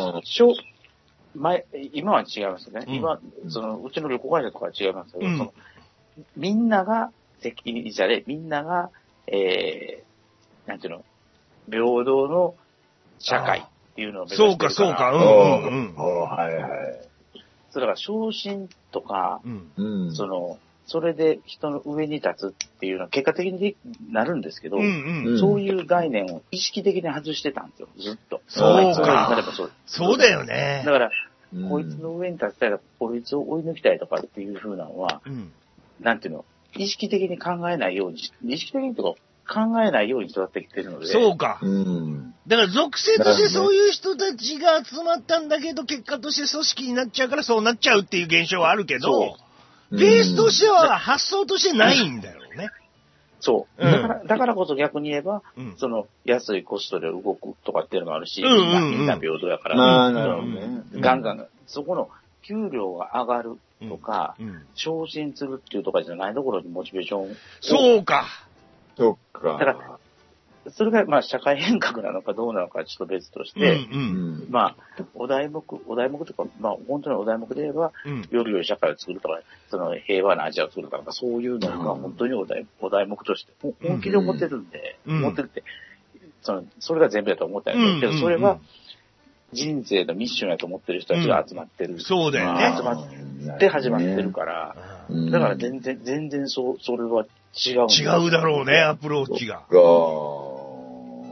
今は違いますよね。今、うちの旅行会社とかは違いますけど、みんなが責任者で、みんなが、なんていうの、平等の社会っていうのを目指してるから。 そうか。 はいはい。 だから昇進とか、それで人の上に立つっていうのは結果的になるんですけど、そういう概念を意識的に外してたんですよ、ずっと。 そうか。そうだよね。 だから、こいつの上に立ちたいとか、こいつを追い抜きたいとかっていう風なのは、なんていうの、意識的に考えないように、意識的にとか考えないように育ってきてるので。 そうか。だから属性としてそういう人たちが集まったんだけど、結果として組織になっちゃうからそうなっちゃうっていう現象はあるけど、ベースとしては発想としてないんだよね。 そう。だからこそ逆に言えば、安いコストで動くとかっていうのがあるし、みんな平等やから、ガンガン、そこの給料が上がるとか、昇進するっていうとかじゃないところにモチベーションを。 そうか。 そっか。 だから、それが社会変革なのかどうなのかちょっと別として、お題目とか、本当にお題目で言えば、より良い社会を作るとか、平和なアジアを作るとか、そういうのが本当にお題目として本気で思ってるんで、思ってるって、それが全部だと思ったんですけど、それは人生のミッションやと思ってる人たちが集まってる。 そうだよね。 集まって始まってるから、だから全然それは違う。 違うだろうね、アプローチが。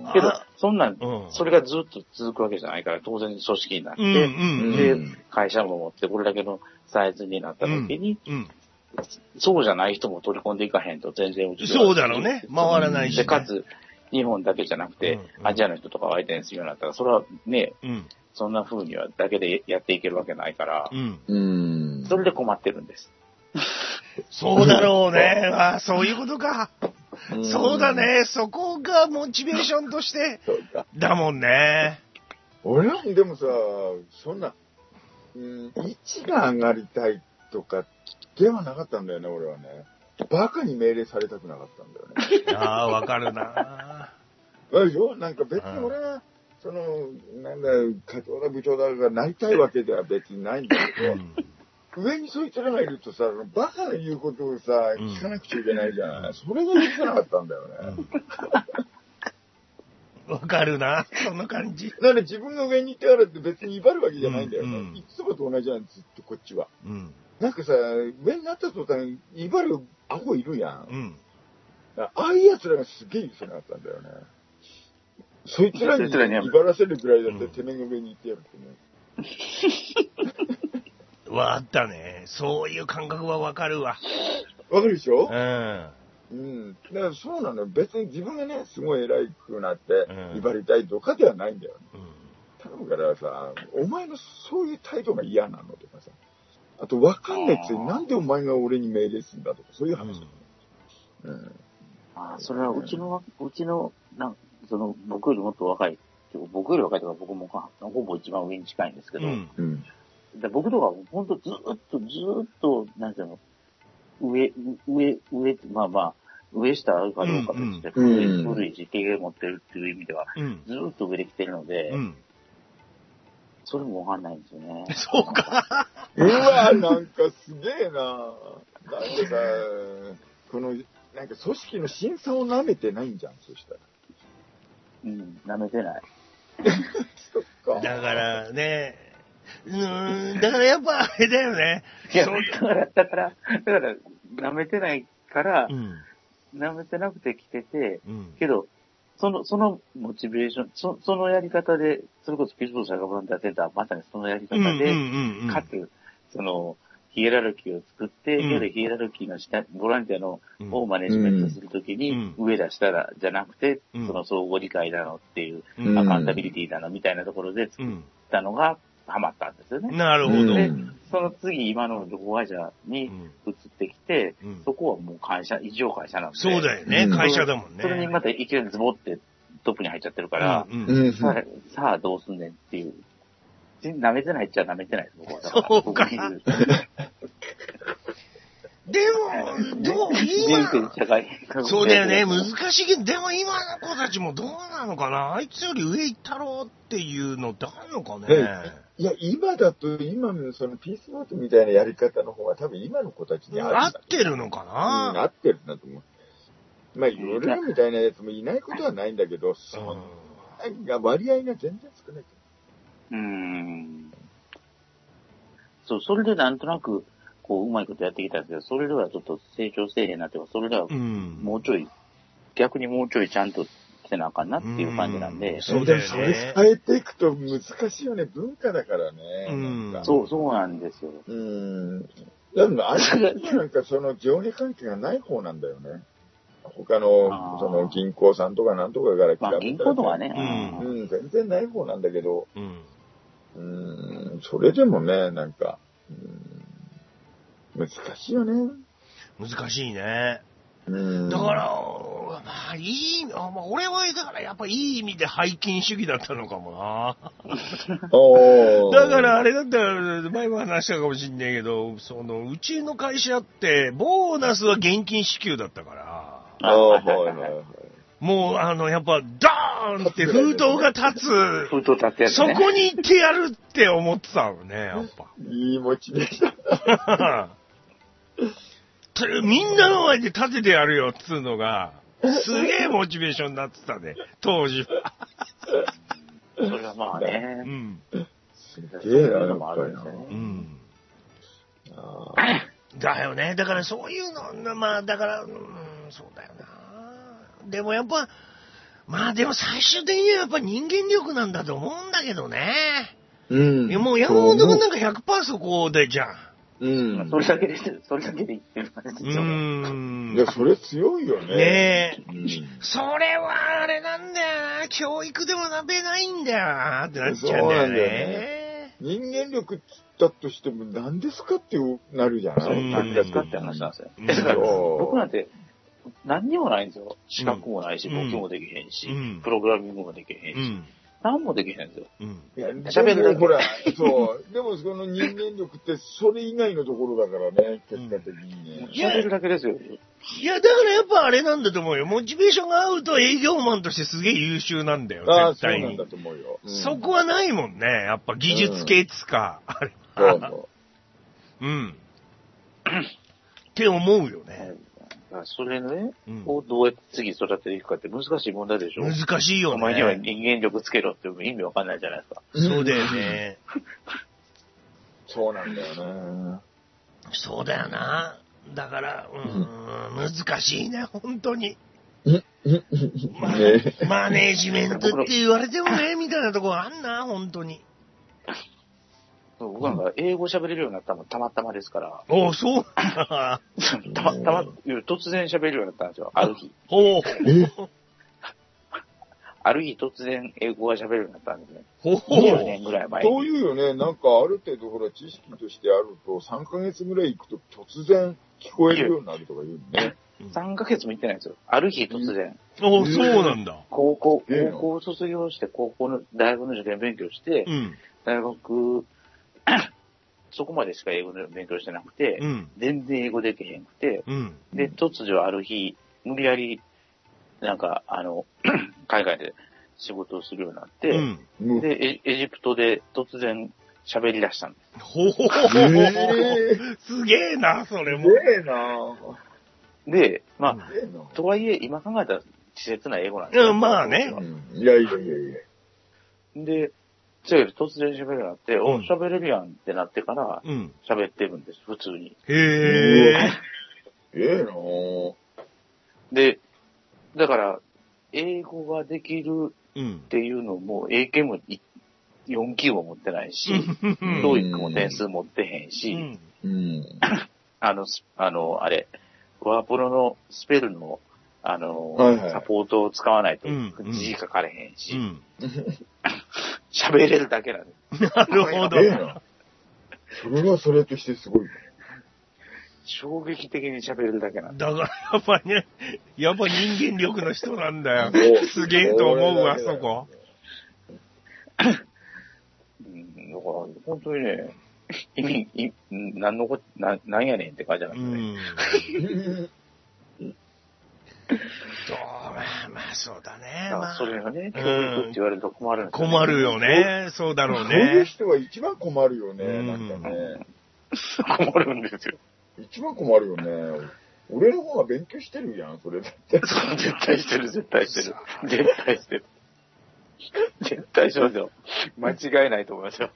けど、そんなん、それがずっと続くわけじゃないから、当然組織になって、で、会社も持ってこれだけのサイズになった時に、そうじゃない人も取り込んでいかへんと全然うちは。 そうだろうね。回らないし、ね。 で、かつ、日本だけじゃなくて、アジアの人とかを相手にするようになったら、それはね、そんな風にはだけでやっていけるわけないから、それで困ってるんです。 そうだろうね。あ、そういうことか。そうだね。そこがモチベーションとして、だもんね。 俺はでもさ、そんな、位置が上がりたいとかではなかったんだよね、俺はね。バカに命令されたくなかったんだよね。 ああ、わかるな。 でしょ？なんか別に俺は、なんだ、課長だ部長だがなりたいわけでは別にないんだけど、上にそいつらがいるとさ、バカの言うことをさ、聞かなくちゃいけないじゃない。それが許せなかったんだよね。 わかるな、その感じ。 なんで自分が上に行ってからって別に威張るわけじゃないんだよね。いつもと同じなんです、ずっとこっちは。なんかさ、上になった途端、威張るアホいるやん。ああいう奴らがすげえ許せなかったんだよね。そいつらに威張らせるくらいだっててめえが上に行ってやるってね。 あったね。そういう感覚はわかるわ。 わかるでしょ？だからそうなの。別に自分がね、すごい偉くなって、威張りたいとかではないんだよね。頼むからさ、お前のそういう態度が嫌なのとかさ。あと、わかんないくせになんでお前が俺に命令するんだとか、そういう話。 それはうちの、僕よりもっと若い、僕より若いとか僕もほぼ一番上に近いんですけど、僕とかほんとずっと、なんていうの、上って、上下あるかどうかとして、古いし、経験持ってるっていう意味では、ずっと上で来てるので、それもわかんないんですよね。 そうか。 うわ、なんかすげえな。なんでさ、なんか組織の審査を舐めてないんじゃん、そしたら。 舐めてない。 そっか。 だからね、だからやっぱあれだよね。 いや、だから、舐めてないから、舐めてなくて来てて、けど、そのモチベーション、そのやり方で、それこそピースボール社会ボランティアセンターはまさにそのやり方で、かつ、ヒエラルキーを作って、ヒエラルキーの下、ボランティアのをマネジメントするときに、上だ下だじゃなくて、その相互理解なのっていう、アカウンタビリティなのみたいなところで作ったのがハマったんですよね。 なるほど。 で、その次、今の旅行会社に移ってきて、そこはもう会社、異常会社なんで。 そうだよね、会社だもんね。 それにまたいきなりズボってトップに入っちゃってるから、さあどうすんねんっていう。舐めてないっちゃ舐めてないです、僕は。 そうか。でも、今、そうだよね、難しいけど、でも今の子たちもどうなのかな、あいつより上行ったろうっていうのってあるのかね。 いや、今だと、今のそのピースボートみたいなやり方の方が多分今の子たちに合ってるのかな。 合ってるなと思う。俺らみたいなやつもいないことはないんだけど、そんな割合が全然少ない。 そう、それでなんとなく、うまいことやってきたんですけど、それではちょっと成長せえへんなっていうか、それではもうちょい、逆にもうちょいちゃんとせなあかんなっていう感じなんで。 そうだよね。それ変えていくと難しいよね。文化だからね。 そうなんですよ。 でもあれなんかその上下関係がない方なんだよね。他の、その銀行さんとかなんとかから来た銀行とかね。 全然ない方なんだけど、それでもね、なんか、難しいよね。 難しいね。だから、俺はだからやっぱいい意味で背筋主義だったのかもな。だからあれだったら、前も話したかもしんないけど、うちの会社って、ボーナスは現金支給だったから。もう、やっぱ、ダーンって封筒が立つ。 封筒立つやつね。 そこに行ってやるって思ってたのね、やっぱ。 いいモチベーション。 みんなの前で立ててやるよっつうのが、すげえモチベーションになってたね、当時は。 それはまあね。 すげえな、やっぱりな。 だよね。だからそういうの、だから、そうだよな。でもやっぱ、 まあでも最終的にはやっぱ人間力なんだと思うんだけどね。 うん。 いやもう山本君なんか 100% そこでじゃん。 うん。それだけで言ってる感じですよね。 いや、それ強いよね。 ねえ。それはあれなんだよな。教育でもなべないんだよなってなっちゃうんだよね。 人間力だとしても何ですかってなるじゃない。 何ですかって話なんですよ。だから僕なんて何にもないんですよ。資格もないし、簿記もできへんし、プログラミングもできへんし。何もできへんんですよ。 いや、喋るだけ。ほら、そう。でもその人間力ってそれ以外のところだからね、結果的にね。 喋るだけですよ。 いや、だからやっぱあれなんだと思うよ。モチベーションが合うと営業マンとしてすげえ優秀なんだよ、絶対に。 そうなんだと思うよ。 そこはないもんね。やっぱ技術系っつか。あれ。 そうそう。 って思うよね。 それね、をどうやって次育てていくかって難しい問題でしょ。 難しいよね。 お前には人間力つけろって意味わかんないじゃないですか。 そうだよね。 そうなんだよね。 そうだよな。だから、難しいね、本当に。マネージメントって言われてもね、みたいなとこあんな、本当に。 僕なんか英語喋れるようになったのたまたまですから。 おう、そう突然喋れるようになったんですよ、ある日。ある日突然英語が喋れるようになったんですね。10年ぐらい前に。 そういうよね、なんかある程度ほら知識としてあると3ヶ月ぐらい行くと突然聞こえるようになるとか言うね。 3ヶ月も行ってないんですよ。ある日突然。 おそうなんだ。 高校を卒業して、大学の受験勉強して、大学、そこまでしか英語の勉強してなくて、全然英語できへんくて、で、突如ある日、無理やり、なんか、海外で仕事をするようになって、で、エジプトで突然喋り出したんです。 すげえな、それも。 すげえな。 で、まあ、とはいえ、今考えたら稚拙な英語なんですよ。 まあね。 いや。 で、突然喋れるようになって、喋れるやんってなってから、喋ってるんです、普通に。 へえなぁ。 で、だから、英語ができるっていうのも、英検も4級も持ってないし、TOEICも点数持ってへんし、あれ、ワープロのスペルの、サポートを使わないと字書かれへんし、喋れるだけなんです。 なるほど。 それはそれとしてすごい。 衝撃的に喋れるだけなんだ。だからやっぱね、やっぱ人間力の人なんだよ。すげえと思うわ、そこ。 だから、本当にね、なんやねんって感じなんですね。 まあそうだね。 それがね、教育って言われると困るんですよね。 困るよね。そうだろうね。 そういう人は一番困るよね、なんかね。 困るんですよ。 一番困るよね。俺の方が勉強してるやん、それだって。 そう、絶対してる。絶対してますよ。間違いないと思いますよ。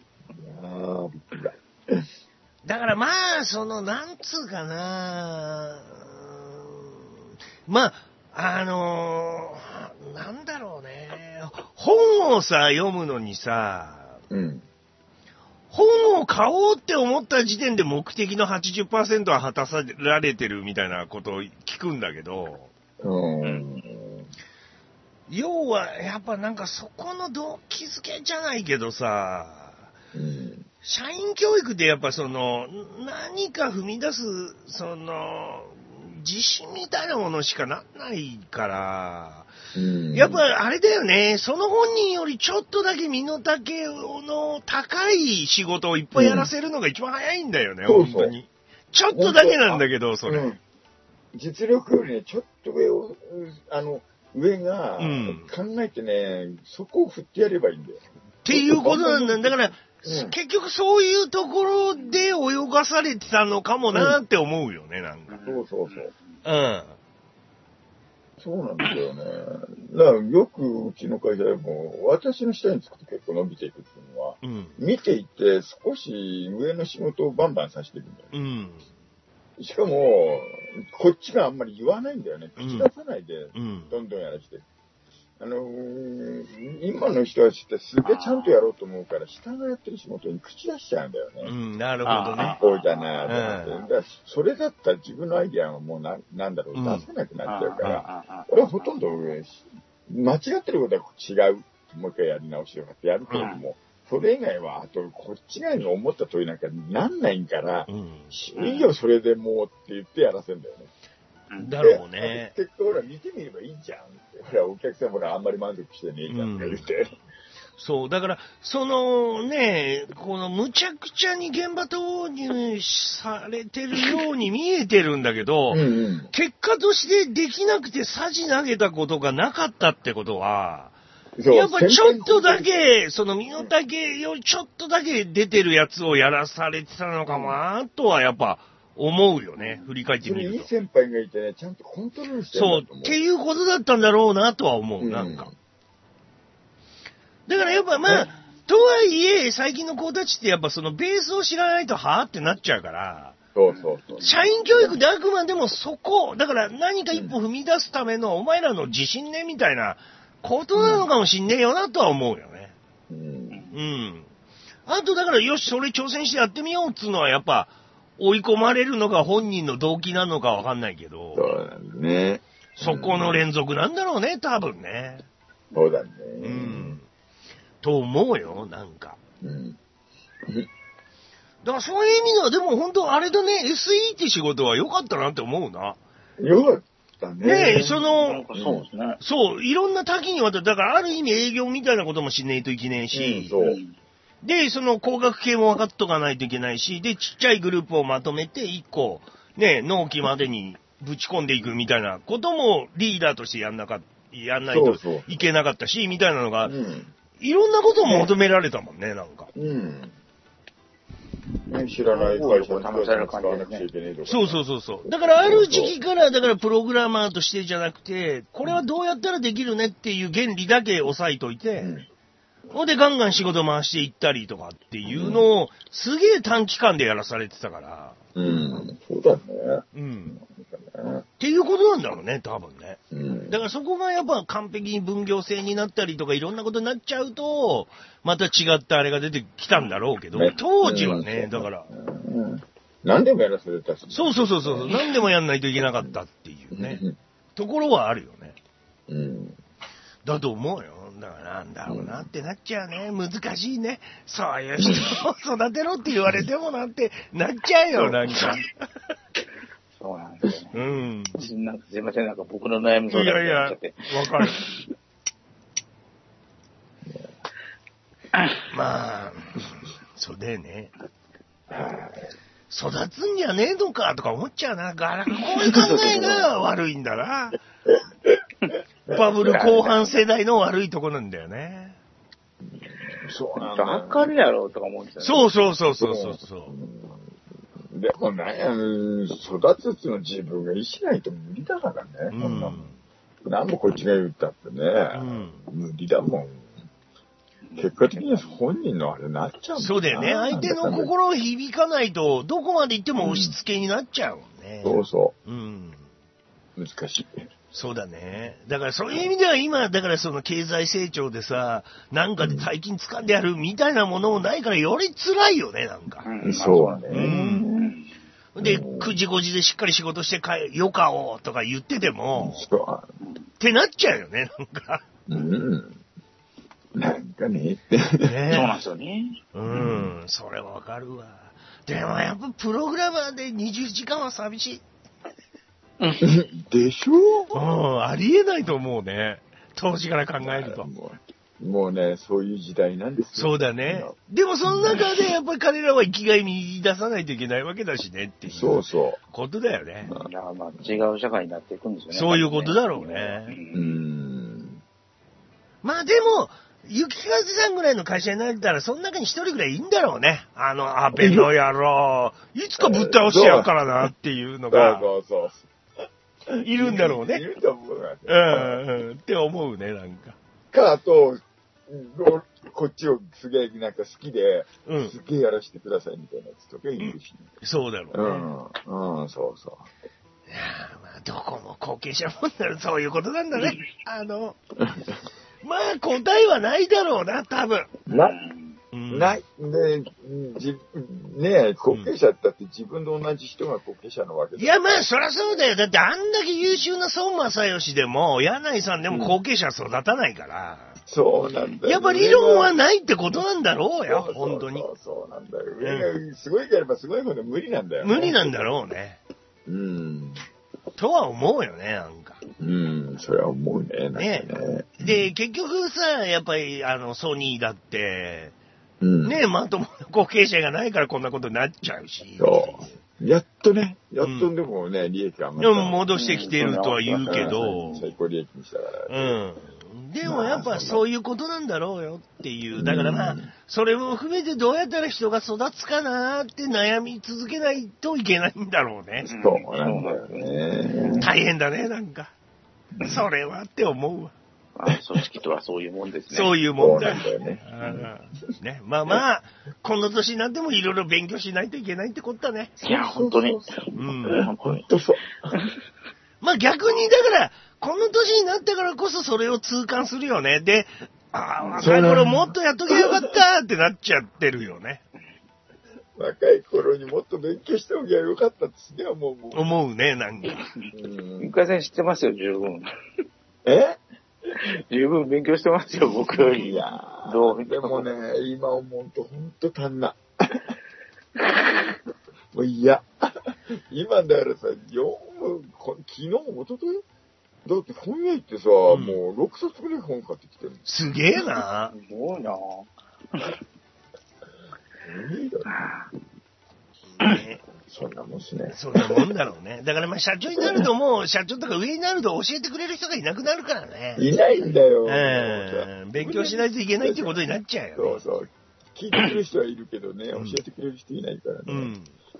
だからまあ、なんつうかな、まあ、なんだろうね。本をさ、読むのにさ、本を買おうって思った時点で目的の 80% は果たされてるみたいなことを聞くんだけど、要はやっぱなんかそこの動機づけじゃないけどさ、社員教育ってやっぱ何か踏み出す自信みたいなものしかなんないから、やっぱあれだよね、その本人よりちょっとだけ身の丈の高い仕事をいっぱいやらせるのが一番早いんだよね、本当に。ちょっとだけなんだけど、それ。 実力よりね、ちょっと上が考えてね、そこを振ってやればいいんだよ。 っていうことなんだよ。だから、結局そういうところで泳がされてたのかもなって思うよね、なんか。 そう。そうなんだよね。だからよくうちの会社でも、私の下につくと結構伸びていくっていうのは、見ていて少し上の仕事をバンバンさせてるんだよ。しかも、こっちがあんまり言わないんだよね。口出さないで、どんどんやらして。 今の人たちってすげえちゃんとやろうと思うから、下がやってる仕事に口出しちゃうんだよね。 うん、なるほどね。 こうだなと思って。だからそれだったら自分のアイディアはもうなんだろう、出せなくなっちゃうから、俺はほとんど間違ってることは違う。もう一回やり直しようかってやるけれども、それ以外は、あと、こっち側に思った通りなんかなんないんから、いいよ、それでもうって言ってやらせんだよね。 だろうね。 結構ほら、見てみればいいじゃんって。ほら、お客さんもあんまり満足してねえじゃんって言って。 そう、だから、そのね、このむちゃくちゃに現場投入されてるように見えてるんだけど、結果としてできなくてさじ投げたことがなかったってことは、やっぱちょっとだけ、その身の丈よりちょっとだけ出てるやつをやらされてたのかなとはやっぱ思うよね、振り返ってみると。 いい先輩がいてね、ちゃんとコントロールしてるんだと思う。 そう、っていうことだったんだろうなとは思う、なんか。だからやっぱまあ、とはいえ、最近の子たちってやっぱそのベースを知らないとはぁってなっちゃうから、 そう。 社員教育であくまでもそこ、だから何か一歩踏み出すためのお前らの自信ねみたいなことなのかもしんねえよなとは思うよね。あとだからよし、それ挑戦してやってみようっつうのはやっぱ追い込まれるのが本人の動機なのかわかんないけど、 そうなんですね。 そこの連続なんだろうね、多分ね。 そうだね。 と思うよ、なんか。だからそういう意味では、でも本当あれだね、SE って仕事は良かったなって思うな。 良かったね。 ねえ、そうですね。 そう、いろんな多岐にわたって、だからある意味営業みたいなこともしねえといけねえし、で、その工学系も分かっとかないといけないし、で、ちっちゃいグループをまとめて一個、ね、納期までにぶち込んでいくみたいなこともリーダーとしてやんないといけなかったし、みたいなのが、いろんなことを求められたもんね、なんか。 知らない会社に使わなくちゃいけないとか。 そう。だからある時期から、だからプログラマーとしてじゃなくて、これはどうやったらできるねっていう原理だけ押さえといて、ほんでガンガン仕事回していったりとかっていうのを、すげえ短期間でやらされてたから。 そうだね。 っていうことなんだろうね、多分ね。だからそこがやっぱ完璧に分業制になったりとかいろんなことになっちゃうと、また違ったあれが出てきたんだろうけど、当時はね、だから。 何でもやらされたし。 そう。何でもやんないといけなかったっていうね。ところはあるよね。だと思うよ。だからなんだろうなってなっちゃうね。難しいね。そういう人を育てろって言われてもなってなっちゃうよ、なんか。 そうなんですよね。すいません、なんか僕の悩み相談になっちゃって。 わかる。まあ、そうだよね。育つんじゃねえのかとか思っちゃうな。こういう考えが悪いんだな。バブル後半世代の悪いとこなんだよね。 そうなんだ。 わかるやろとか思うんですよね。 そう。 でもね、育つの自分が意思ないと無理だからね。何もこっちが言ったってね、無理だもん。結果的には本人のあれになっちゃうもん。 そうだよね。相手の心を響かないと、どこまで行っても押し付けになっちゃうもんね。 そう。難しい。 そうだね。だからそういう意味では今、だからその経済成長でさ、なんかで大金掴んでやるみたいなものもないからより辛いよね、なんか。 そうね。 で、9時5時でしっかり仕事してよかおとか言ってても、ってなっちゃうよね、なんか。 なんかねって。 そうなんですよね。 それわかるわ。でもやっぱプログラマーで20時間は寂しい。 でしょ？ ありえないと思うね。当時から考えると。 もうね、そういう時代なんですよ。 そうだね。でもその中でやっぱり彼らは生きがい見出さないといけないわけだしねっていう。ことだよね。 だからまあ違う社会になっていくんですよね。 そういうことだろうね。まあでも、雪風さんぐらいの会社になったら、その中に一人ぐらいいいんだろうね。安倍の野郎、いつかぶっ倒してやるからなっていうのが。いるんだろうね。 いると思う。 って思うね、なんか。 あと、こっちをすげえなんか好きで、すげえやらせてくださいみたいなやつとかいるし、 そうだろうね。 そう。 まあ、どこも後継者問題、そういうことなんだね。まあ、答えはないだろうな、多分。 ない。で、ねえ、後継者だって自分と同じ人が後継者のわけだ。 いや、まあ、そりゃそうだよ。だって、あんだけ優秀な孫正義でも、柳井さんでも後継者育たないから。 そうなんだよ、ね。 やっぱ理論はないってことなんだろうよ、本当に。 そうなんだよ。上がすごいければすごいほど無理なんだよ、 ね。無理なんだろうね。とは思うよね、なんか。 それは思うね。ね。 で、結局さ、やっぱり、ソニーだって、ね、まともな後継者がないからこんなことになっちゃうし。 やっとでもね、利益が上がった。 戻してきてるとは言うけど。 最高利益にしたから。 でもやっぱそういうことなんだろうよっていう。だからまあ、それも含めてどうやったら人が育つかなーって悩み続けないといけないんだろうね。 そうなんだよね。 大変だね、なんか。それはって思うわ。 組織とはそういうもんですね。 そういうもんだよね。 ね。まあ、この年になってもいろいろ勉強しないといけないってことだね。 いや、本当に。 本当そう。 まあ逆に、だから、この年になったからこそそれを痛感するよね。で、若い頃もっとやっときゃよかったってなっちゃってるよね。 若い頃にもっと勉強しておきゃよかったってすげえ思うね、なんか。 ゆか先生知ってますよ、十分。十分勉強してますよ、僕より。 いやでもね、今思うとほんと足んな。もう嫌。今だからさ、昨日、おとといだって本屋行ってさ、もう6冊ぐらい本買ってきてる。 すげえな。 すごいな。 そんなもんすね。 そんなもんだろうね。だからまあ社長になるともう、社長とか上になると教えてくれる人がいなくなるからね。 いないんだよ。 勉強しないといけないってことになっちゃうよね。 そうそう。聞いてくれる人はいるけどね、教えてくれる人いないからね。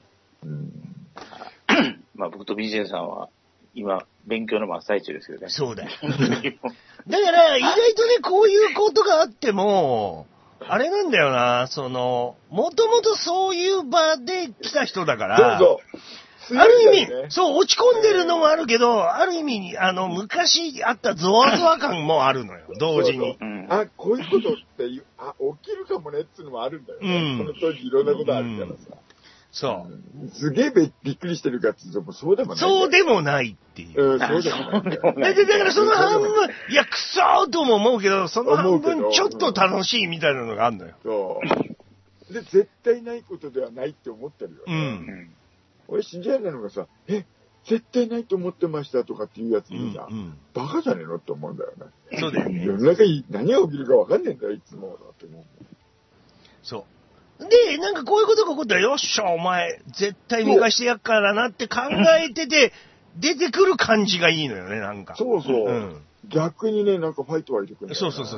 まあ僕と BJ さんは今勉強の真っ最中ですけどね。 そうだよ。だから意外とね、こういうことがあっても、あれなんだよな、もともとそういう場で来た人だから、ある意味、そう、落ち込んでるのもあるけど、ある意味、昔あったゾワゾワ感もあるのよ、同時に。 こういうことって起きるかもねっていうのもあるんだよね。この当時いろんなことあるからさ。 そう。 すげえびっくりしてるかって言うと、そうでもない。 そうでもないっていう。 そうでもない。 だからその半分、いや、くそーとも思うけど、その半分ちょっと楽しいみたいなのがあるのよ。 そう。で、絶対ないことではないって思ってるよね。俺信じられないのがさ、絶対ないと思ってましたとかっていうやついるじゃん。バカじゃねえのって思うんだよね。 そうだよね。 世の中に何が起きるか分かんねえんだよ、いつも。って思う。 そう。で、なんかこういうことが起こったら、よっしゃ、お前、絶対見返してやっからなって考えてて、出てくる感じがいいのよね、なんか。 そうそう。逆にね、なんかファイト湧いてくるんだよね。 そう。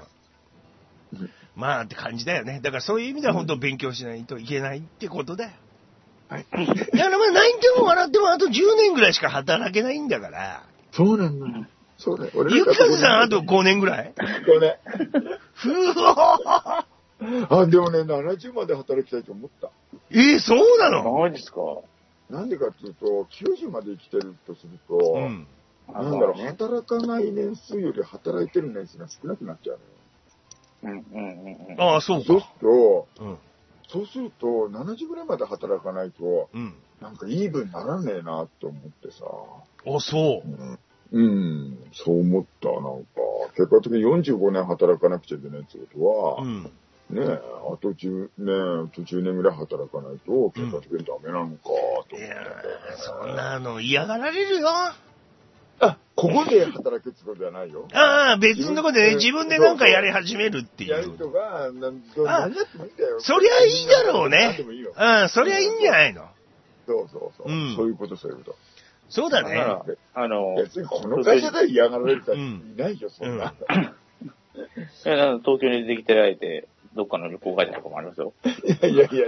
まあって感じだよね。だからそういう意味では本当勉強しないといけないってことだよ。だからまあ泣いても笑ってもあと10年ぐらいしか働けないんだから。 そうなんだ。そうだよ。 ゆかずさんあと5年ぐらい ?5 年。 ふわでもね、70まで働きたいと思った。 そうなの？ マジですか？ なんでかっていうと、90まで生きてるとすると、なんだろう、働かない年数より働いてる年数が少なくなっちゃうのよ。 そうか。 そうすると、70ぐらいまで働かないと、なんかいい分ならねえなって思ってさ。 そう。 そう思った。なんか、結果的に45年働かなくちゃいけないってことは、ねえ、あと10年ぐらい働かないと、結果的にダメなのか、と思って。 そんなの嫌がられるよ。 ここで働くってことじゃないよ。 別のとこでね、自分でなんかやり始めるっていう。 やるとか、何やってもいいんだよ。 そりゃいいだろうね。そりゃいいんじゃないの。 そう。そういうこと。 そうだね。 別にこの会社で嫌がられる人はいないよ、そんな。 東京に出てきてられて、どっかの旅行会社とかもありますよ。 いや。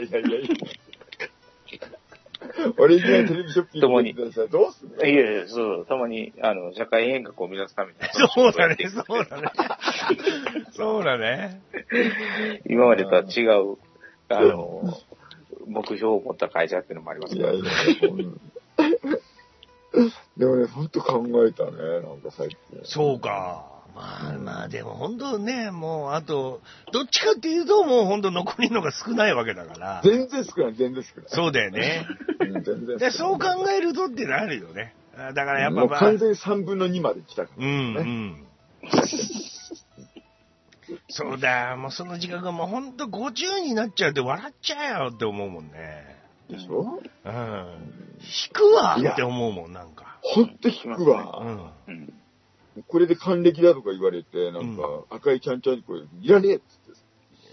俺にはテレビショッピングでさ、どうすんの？ いや、そう、たまに、社会変革を目指すために。 そうだね。 今までとは違う、目標を持った会社っていうのもありますから。 でもね、ほんと考えたね、なんか最近。 そうか。まあでも本当ね、もうあと、どっちかっていうともう本当残りのが少ないわけだから。 全然少ない。 そうだよね。 全然少ない。 でそう考えるとってなるよね。だからやっぱ、 もう完全に3分の2まで来たから、 ね。そうだ、もうその自覚がもうほんと50になっちゃうって笑っちゃうよって思うもんね。 でしょ？ 引くわって思うもん、なんか。 ほんと引くわ。これで還暦だとか言われて、なんか、赤いちゃんちゃんにこれ、いらねえっつって。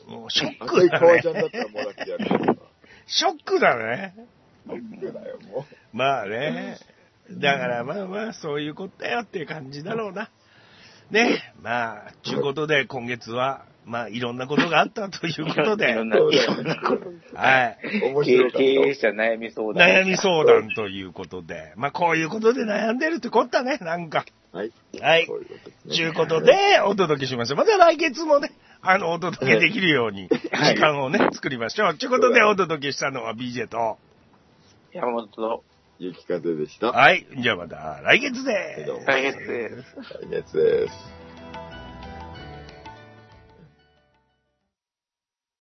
もうショックだね。 赤い革ちゃんだったらもらってやるとか。 ショックだね。 ショックだよ、もう。 まあね。だからまあ、そういうことだよっていう感じだろうな。ね。まあ、ということで、今月は、まあ、いろんなことがあったということで。 いろんなこと。 はい。 経営者悩み相談。 悩み相談ということで。まあ、こういうことで悩んでるってこったね、なんか。 はい。 はい。ということで、お届けしましょう。また来月もね、お届けできるように、時間をね、作りましょう。ということで、お届けしたのは BJ と、 山本と、 ゆきかぜでした。 はい。じゃあまた来月で来月です。 来月です。